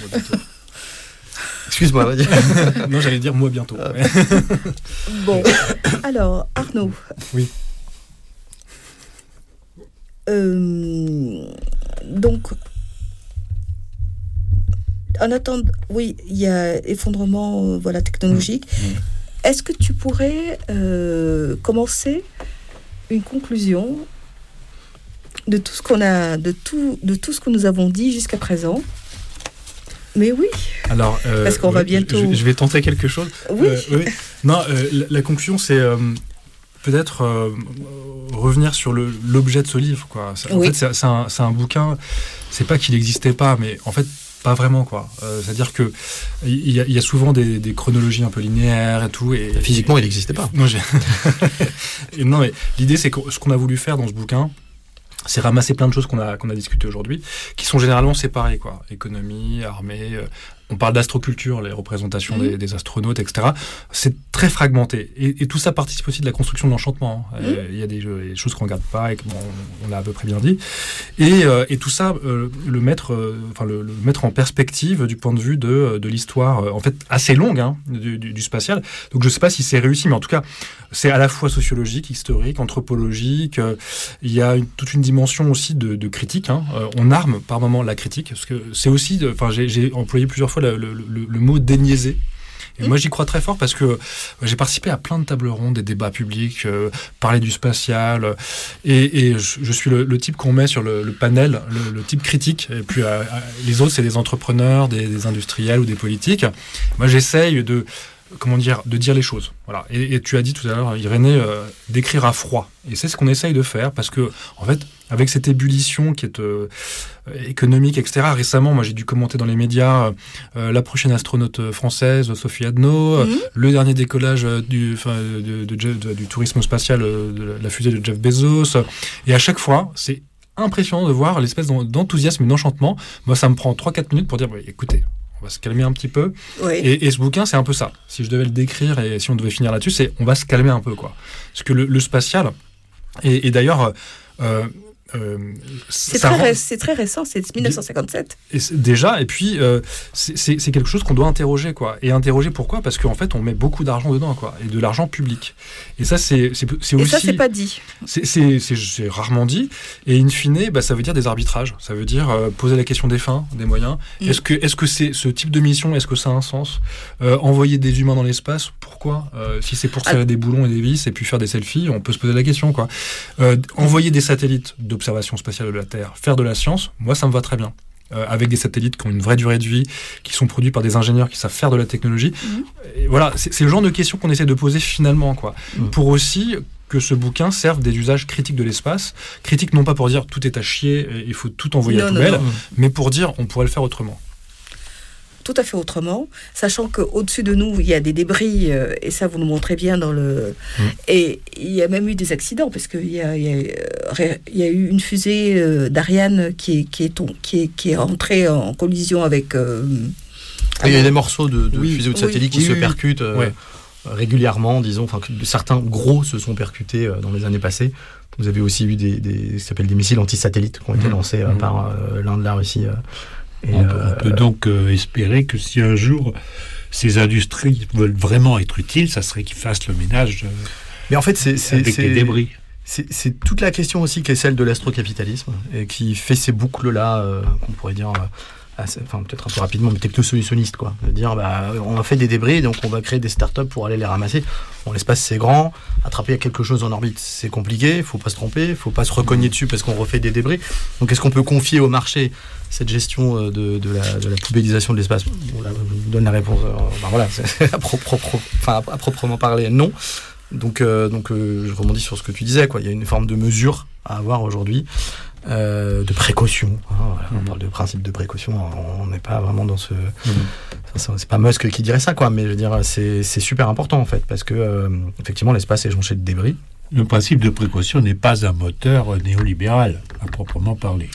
Excuse-moi, vas-y. Non, j'allais dire moi bientôt. Ah. Bon, alors, Arnaud. Oui. Euh, donc, en attendant, oui, il y a effondrement euh, voilà, technologique. Mmh. Mmh. Est-ce que tu pourrais euh, commencer une conclusion de tout ce qu'on a, de tout, de tout ce que nous avons dit jusqu'à présent? Mais oui. Alors, euh, parce qu'on ouais, va bientôt. Je, je vais tenter quelque chose. Oui. Euh, oui. Non, euh, la, la conclusion, c'est euh, peut-être euh, revenir sur le, l'objet de ce livre, quoi. En oui. fait, c'est, c'est, un, c'est un bouquin. C'est pas qu'il n'existait pas, mais en fait, pas vraiment, quoi. Euh, c'est-à-dire que il y, y a souvent des, des chronologies un peu linéaires et tout. Et physiquement, et, il n'existait pas. Non, j'ai... et non, mais l'idée, c'est que ce qu'on a voulu faire dans ce bouquin, c'est ramasser plein de choses qu'on a, qu'on a discutées aujourd'hui, qui sont généralement séparées, quoi. Économie, armée, euh, on parle d'astroculture, les représentations mmh. des, des astronautes, et cetera. C'est très fragmenté. Et, et tout ça participe aussi de la construction de l'enchantement. Il hein. mmh. y a des, des choses qu'on ne regarde pas et qu'on on l'a à peu près bien dit. Et, euh, et tout ça, euh, le, mettre, euh, enfin, le, le mettre en perspective du point de vue de, de l'histoire, euh, en fait, assez longue hein, du, du, du spatial. Donc je ne sais pas si c'est réussi, mais en tout cas, c'est à la fois sociologique, historique, anthropologique. Euh, il y a une, toute une dimension aussi de, de critique. Hein. Euh, on arme par moment la critique, parce que c'est aussi, enfin, j'ai, j'ai employé plusieurs fois le, le, le, le mot déniaiser. Et mmh. moi, j'y crois très fort parce que j'ai participé à plein de tables rondes, des débats publics, euh, parler du spatial. Euh, et, et je, je suis le, le type qu'on met sur le, le panel, le, le type critique. Et puis euh, les autres, c'est des entrepreneurs, des, des industriels ou des politiques. Moi, j'essaye de... comment dire, de dire les choses. Voilà. Et, et tu as dit tout à l'heure, Irénée, euh, d'écrire à froid. Et c'est ce qu'on essaye de faire parce que, en fait, avec cette ébullition qui est euh, économique, et cetera. Récemment, moi, j'ai dû commenter dans les médias euh, la prochaine astronaute française, Sophie Adno, mm-hmm. le dernier décollage du, enfin, de, de, de, de, du tourisme spatial, de la fusée de Jeff Bezos. Et à chaque fois, c'est impressionnant de voir l'espèce d'enthousiasme et d'enchantement. Moi, ça me prend trois quatre minutes pour dire, bah, écoutez, on va se calmer un petit peu. Oui. Et, et ce bouquin, c'est un peu ça. Si je devais le décrire et si on devait finir là-dessus, c'est on va se calmer un peu, quoi. Parce que le, le spatial, et, et d'ailleurs, euh, euh, c'est, très rend... ré- c'est très récent, c'est dix-neuf cent cinquante-sept. Et déjà, et puis euh, c'est, c'est, c'est quelque chose qu'on doit interroger, quoi. Et interroger pourquoi ? Parce qu'en fait, on met beaucoup d'argent dedans, quoi, et de l'argent public. Et ça, c'est, c'est, c'est aussi. Et ça, c'est pas dit. C'est, c'est, c'est, c'est rarement dit. Et in fine, bah, ça veut dire des arbitrages. Ça veut dire euh, poser la question des fins, des moyens. Mm. Est-ce que, est-ce que c'est ce type de mission, est-ce que ça a un sens ? euh, Envoyer des humains dans l'espace, pourquoi ? euh, Si c'est pour serrer ah. des boulons et des vis et puis faire des selfies, on peut se poser la question, quoi. Euh, envoyer des satellites d'observation spatiale de la Terre, faire de la science, moi, ça me va très bien. Euh, avec des satellites qui ont une vraie durée de vie, qui sont produits par des ingénieurs qui savent faire de la technologie. Mmh. Et voilà, c'est, c'est le genre de questions qu'on essaie de poser finalement, quoi. Mmh. Pour aussi que ce bouquin serve des usages critiques de l'espace. Critiques non pas pour dire tout est à chier, il faut tout envoyer non, à la poubelle, mais pour dire on pourrait le faire autrement. Tout à fait autrement, sachant qu'au-dessus de nous, il y a des débris, euh, et ça, vous nous montrez bien dans le... Mmh. Et il y a même eu des accidents, parce qu'il y a, il y a, il y a eu une fusée euh, d'Ariane qui est, qui, est ton, qui, est, qui est entrée en collision avec... Euh, il y a des morceaux de, de oui, fusées ou de satellites oui, qui oui, se percutent euh, ouais. régulièrement, disons. Enfin, certains gros se sont percutés euh, dans les années passées. Vous avez aussi eu des, des, ce s'appelle des missiles anti-satellites qui ont été mmh. lancés euh, mmh. par euh, l'Inde, la Russie... Euh, Et on, euh, on peut donc euh, espérer que si un jour ces industries veulent vraiment être utiles, ça serait qu'ils fassent le ménage euh, Mais en fait, c'est, c'est, avec c'est, les débris. C'est, c'est toute la question aussi qui est celle de l'astrocapitalisme et qui fait ces boucles-là, euh, qu'on pourrait dire, euh, assez, enfin peut-être un peu rapidement, mais technosolutionnistes, quoi. De dire, bah, on a fait des débris, donc on va créer des startups pour aller les ramasser. Bon, l'espace, c'est grand. Attraper quelque chose en orbite, c'est compliqué. Il faut pas se tromper. Il faut pas se recogner dessus parce qu'on refait des débris. Donc, est-ce qu'on peut confier au marché cette gestion de, de, la, de la poubellisation de l'espace ? On vous donne la réponse. Euh, ben voilà, c'est à, propre, enfin, à proprement parler, non. Donc, euh, donc euh, je rebondis sur ce que tu disais, quoi. Il y a une forme de mesure à avoir aujourd'hui, euh, de précaution. Hein, voilà. mmh. On parle de principe de précaution. On n'est pas vraiment dans ce. Mmh. Enfin, c'est pas Musk qui dirait ça, quoi. Mais je veux dire, c'est, c'est super important en fait, parce que euh, effectivement, l'espace est jonché de débris. Le principe de précaution n'est pas un moteur néolibéral, à proprement parler.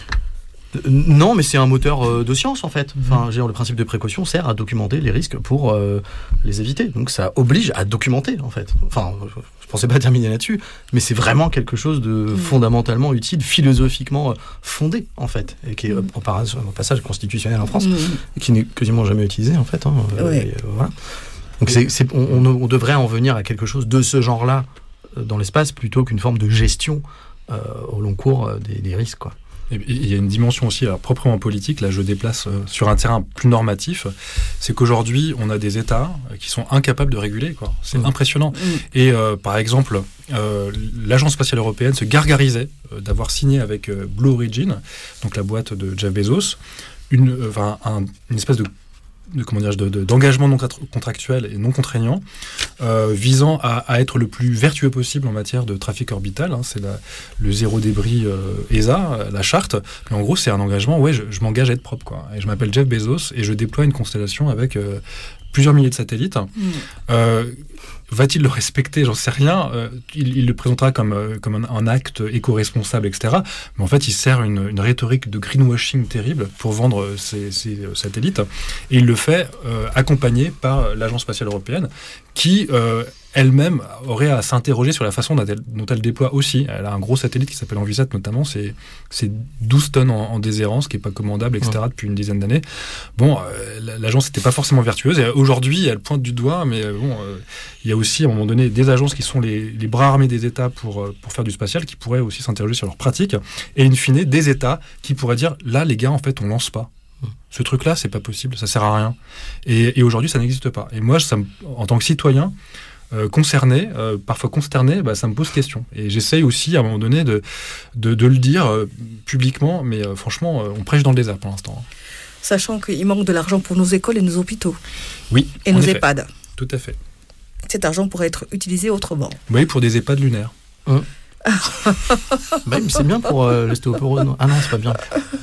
Non, mais c'est un moteur euh, de science en fait. Enfin, mmh. le principe de précaution sert à documenter les risques pour euh, les éviter. Donc ça oblige à documenter en fait. Enfin, je, je pensais pas terminer là-dessus, mais c'est vraiment quelque chose de mmh. fondamentalement utile, philosophiquement fondé en fait, et qui est mmh. au, par, au passage constitutionnel en France, mmh. et qui n'est quasiment jamais utilisé en fait. Hein, oui. et, euh, voilà. Donc c'est, c'est, on, on devrait en venir à quelque chose de ce genre-là dans l'espace plutôt qu'une forme de gestion euh, au long cours des, des risques, quoi. Il y a une dimension aussi alors, proprement politique, là je déplace euh, sur un terrain plus normatif, c'est qu'aujourd'hui on a des États qui sont incapables de réguler, quoi. C'est mmh. impressionnant. Mmh. Et euh, par exemple, euh, l'Agence spatiale européenne se gargarisait euh, d'avoir signé avec euh, Blue Origin, donc la boîte de Jeff Bezos, une, euh, un, une espèce de De, comment dire, de, de, d'engagement non contractuel et non contraignant, euh, visant à, à être le plus vertueux possible en matière de trafic orbital. Hein, c'est la, le zéro débris euh, E S A, la charte. Mais en gros, c'est un engagement, ouais, je, je m'engage à être propre, quoi. Et je m'appelle Jeff Bezos et je déploie une constellation avec euh, plusieurs milliers de satellites. Mmh. Euh, va-t-il le respecter ? J'en sais rien. Euh, il, il le présentera comme, euh, comme un, un acte éco-responsable, et cetera. Mais en fait, il sert une, une rhétorique de greenwashing terrible pour vendre ces, ces satellites. Et il le fait euh, accompagné par l'Agence spatiale européenne qui, euh, elle-même, aurait à s'interroger sur la façon dont elle, dont elle déploie aussi. Elle a un gros satellite qui s'appelle Envisat, notamment. C'est, c'est douze tonnes en, en déshérence, qui n'est pas commandable, et cetera, ouais. depuis une dizaine d'années. Bon, euh, l'agence n'était pas forcément vertueuse. Et aujourd'hui, elle pointe du doigt, mais bon, euh, il y a aussi, à un moment donné, des agences qui sont les, les bras armés des États pour, pour faire du spatial, qui pourraient aussi s'interroger sur leurs pratiques. Et in fine, des États qui pourraient dire, là, les gars, en fait, on lance pas. Ce truc-là, c'est pas possible, ça sert à rien. Et, et aujourd'hui, ça n'existe pas. Et moi, ça me, en tant que citoyen euh, concerné, euh, parfois consterné, bah, ça me pose question. Et j'essaye aussi, à un moment donné, de, de, de le dire euh, publiquement, mais euh, franchement, euh, on prêche dans le désert pour l'instant. Sachant qu'il manque de l'argent pour nos écoles et nos hôpitaux. Oui. Et nos effet. EHPAD. Tout à fait. Cet argent pourrait être utilisé autrement. Oui, pour des EHPAD lunaires. Hum. bah, mais c'est bien pour euh, l'ostéoporose. Ah non, c'est pas bien.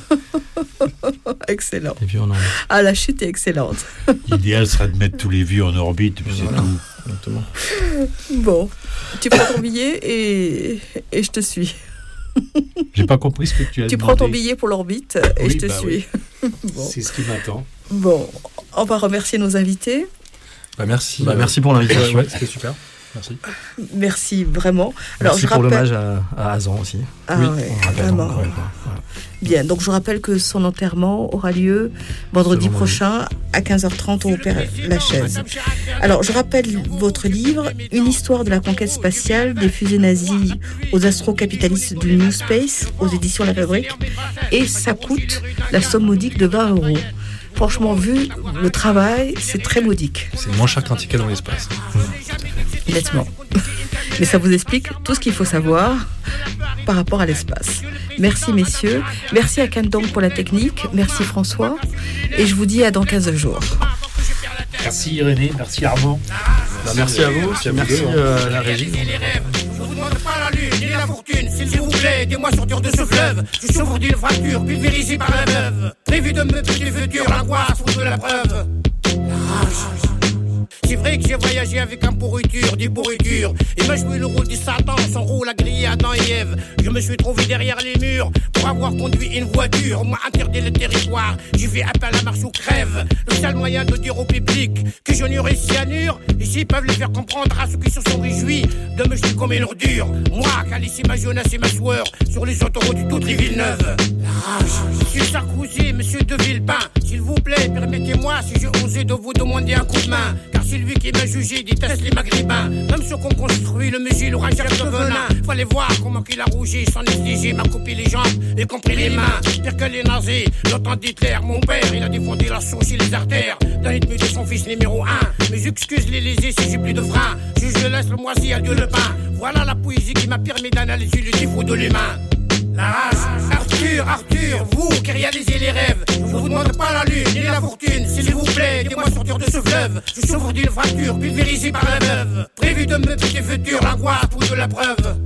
Excellent. Les vieux en orbite. Ah, la chute est excellente. L'idéal serait de mettre tous les vieux en orbite, puis c'est Voilà. tout. Exactement. Bon, tu prends ton billet et, et je te suis. J'ai pas compris ce que tu as Tu demandé. prends ton billet pour l'orbite et Oui, je te bah suis. oui. Bon. C'est ce qui m'attend. Bon, on va remercier nos invités. Bah, merci. Bah, euh, merci pour l'invitation. Ouais, ouais, c'était super. Merci. Merci vraiment. Merci je pour rappelle... l'hommage à, à Azan aussi. Ah oui, ouais, on rappelle vraiment. encore une fois. Voilà. Bien, donc je rappelle que son enterrement aura lieu vendredi Selon prochain à quinze heures trente au Père Lachaise. Alors je rappelle votre livre, Une histoire de la conquête spatiale, des fusées nazies aux astrocapitalistes du New Space, aux éditions La Fabrique, et ça coûte la somme modique de vingt euros. Franchement, vu le travail, c'est très modique. C'est moins cher qu'un ticket dans l'espace. Nettement. Mais ça vous explique tout ce qu'il faut savoir par rapport à l'espace. Merci messieurs, merci à Kandong pour la technique, merci François, et je vous dis à dans quinze jours. Merci Irénée, merci Armand. Bah, merci à vous, merci, merci euh, à la régie. Je vous demande pas la lune ni la fortune, s'il vous plaît, aidez-moi sortir de ce fleuve. Je souffre d'une fracture pulvérisée par la veuve. Prévu de me du futur, l'angoisse ou de la preuve. La rage. C'est vrai que j'ai voyagé avec un pourriture, des pourritures. Et m'a joué le rôle du Satan, son rôle à griller Adam et Ève. Je me suis trouvé derrière les murs pour avoir conduit une voiture. On m'a interdit le territoire, j'ai fait appel à la marche ou crève. Le seul moyen de dire au public que je n'y aurais cyanure. Ici ils peuvent les faire comprendre à ceux qui se sont réjouis de me jeter comme une ordure. Moi qui a laissé ma jeunesse et ma sueur sur les autoroutes de toutes les villes neuves. La rage. Monsieur Sarkozy, monsieur de Villepin, s'il vous plaît, permettez-moi si j'ai osé de vous demander un coup de main. Car c'est lui qui m'a jugé, déteste les maghrébins. Même ceux qu'on construit, le musée, l'orage de venin. Fallait voir comment qu'il a rougi, sans négliger, m'a coupé les jambes et compris les mains. Pire que les nazis, l'OTAN d'Hitler, mon père, il a défendu la source et les artères d'un ennemi de son fils numéro un. Mais j'excuse les lésés si j'ai plus de frein. Si je laisse le moisi, adieu le pain. Voilà la poésie qui m'a permis d'analyser le défaut de l'humain. La race, Arthur, Arthur, vous qui réalisez les rêves, je vous demande pas la lune ni la fortune, s'il vous plaît, aidez-moi sortir de ce fleuve. Je souffre d'une fracture pulvérisée par la veuve. Prévu de me piquer futur, l'angoisse ou de la preuve.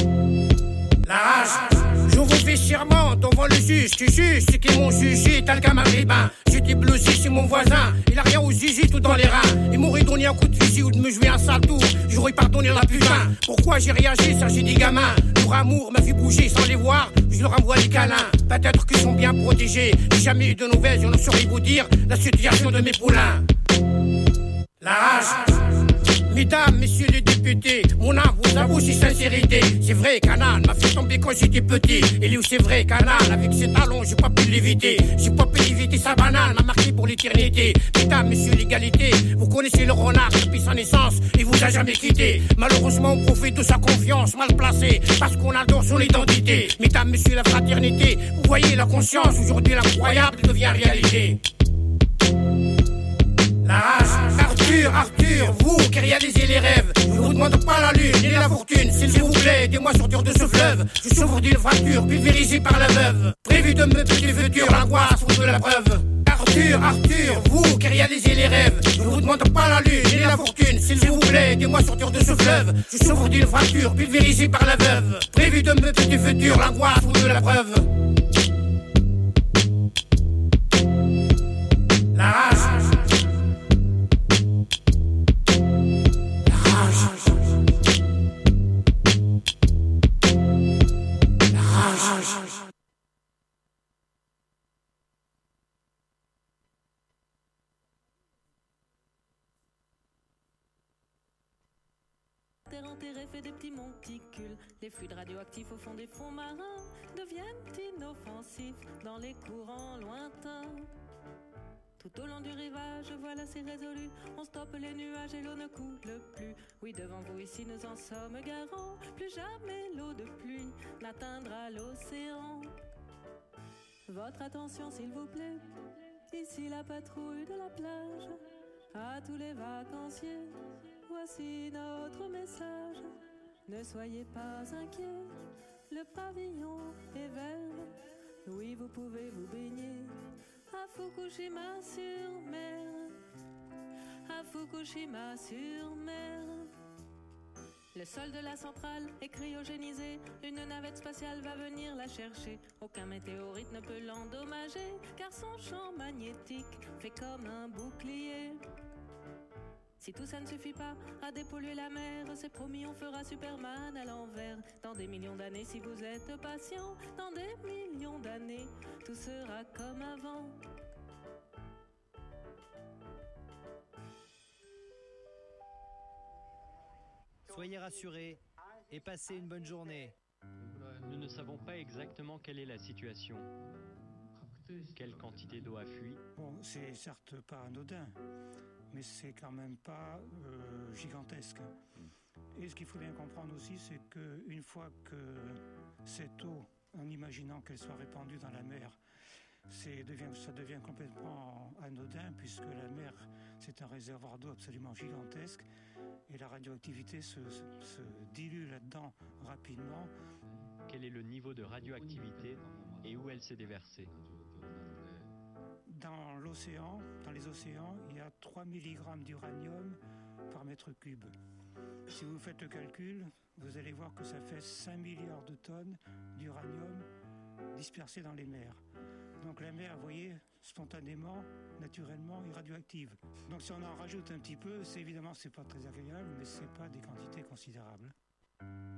La rage, je vous fais serment devant le juge, tu juges ce qu'ils m'ont jugé, tel qu'un maghrébin. J'étais blousé chez mon voisin, il a rien aux zizi tout dans les reins. Il m'aurait donné un coup de fusil ou de me jouer un sale tour, j'aurais pardonné la putain. Pourquoi j'ai réagi, ça j'ai des gamins. Leur amour m'a fait bouger sans les voir, je leur envoie des câlins. Peut-être qu'ils sont bien protégés, j'ai jamais eu de nouvelles, je ne saurais vous dire la situation de mes poulains. La rage. Mesdames, messieurs les députés, mon âme vous avoue si sincérité. C'est vrai qu'Anan m'a fait tomber quand j'étais petit. Et lui c'est vrai qu'Anan, avec ses talons, j'ai pas pu l'éviter. J'ai pas pu éviter sa banane, m'a marqué pour l'éternité. Mesdames, messieurs l'égalité, vous connaissez le renard depuis sa naissance, il vous a jamais quitté. Malheureusement on profite de sa confiance mal placée, parce qu'on adore son identité. Mesdames, messieurs la fraternité, vous voyez la conscience, aujourd'hui l'incroyable devient réalité. La race, Arthur, Arthur, vous qui réalisez les rêves, je vous demande pas la lune ni la fortune, s'il vous plaît, aidez-moi sortir de ce fleuve. Je souffre d'une fracture pulvérisée par la veuve. Prévu de me piquer futur, l'angoisse ou de la preuve. Arthur, Arthur, vous qui réalisez les rêves, je vous demande pas la lune ni la fortune, s'il vous plaît, aidez-moi sortir de ce fleuve. Je souffre d'une fracture pulvérisée par la veuve. Prévu de me piquer futur, l'angoisse ou de la preuve. La race. Enterré fait des petits monticules. Les fluides radioactifs au fond des fonds marins deviennent inoffensifs dans les courants lointains. Tout au long du rivage, voilà c'est résolu. On stoppe les nuages et l'eau ne coule plus. Oui, devant vous ici nous en sommes garants. Plus jamais l'eau de pluie n'atteindra l'océan. Votre attention s'il vous plaît, ici la patrouille de la plage. À tous les vacanciers, voici notre message. Ne soyez pas inquiets, le pavillon est vert. Oui, vous pouvez vous baigner à Fukushima sur mer. À Fukushima sur mer. Le sol de la centrale est cryogénisé. Une navette spatiale va venir la chercher. Aucun météorite ne peut l'endommager, car son champ magnétique fait comme un bouclier. Si tout ça ne suffit pas à dépolluer la mer, c'est promis, on fera Superman à l'envers. Dans des millions d'années, si vous êtes patient, dans des millions d'années, tout sera comme avant. Soyez rassurés et passez une bonne journée. Nous ne savons pas exactement quelle est la situation. Quelle quantité d'eau a fui? Bon, c'est certes pas anodin, mais c'est quand même pas euh, gigantesque. Et ce qu'il faut bien comprendre aussi, c'est qu'une fois que cette eau, en imaginant qu'elle soit répandue dans la mer, c'est, devient, ça devient complètement anodin, puisque la mer, c'est un réservoir d'eau absolument gigantesque, et la radioactivité se, se, se dilue là-dedans rapidement. Quel est le niveau de radioactivité et où elle s'est déversée? Dans l'océan, dans les océans, il y a trois milligrammes d'uranium par mètre cube. Si vous faites le calcul, vous allez voir que ça fait cinq milliards de tonnes d'uranium dispersées dans les mers. Donc la mer, vous voyez, spontanément, naturellement, est radioactive. Donc si on en rajoute un petit peu, c'est évidemment c'est pas très agréable, mais c'est pas des quantités considérables.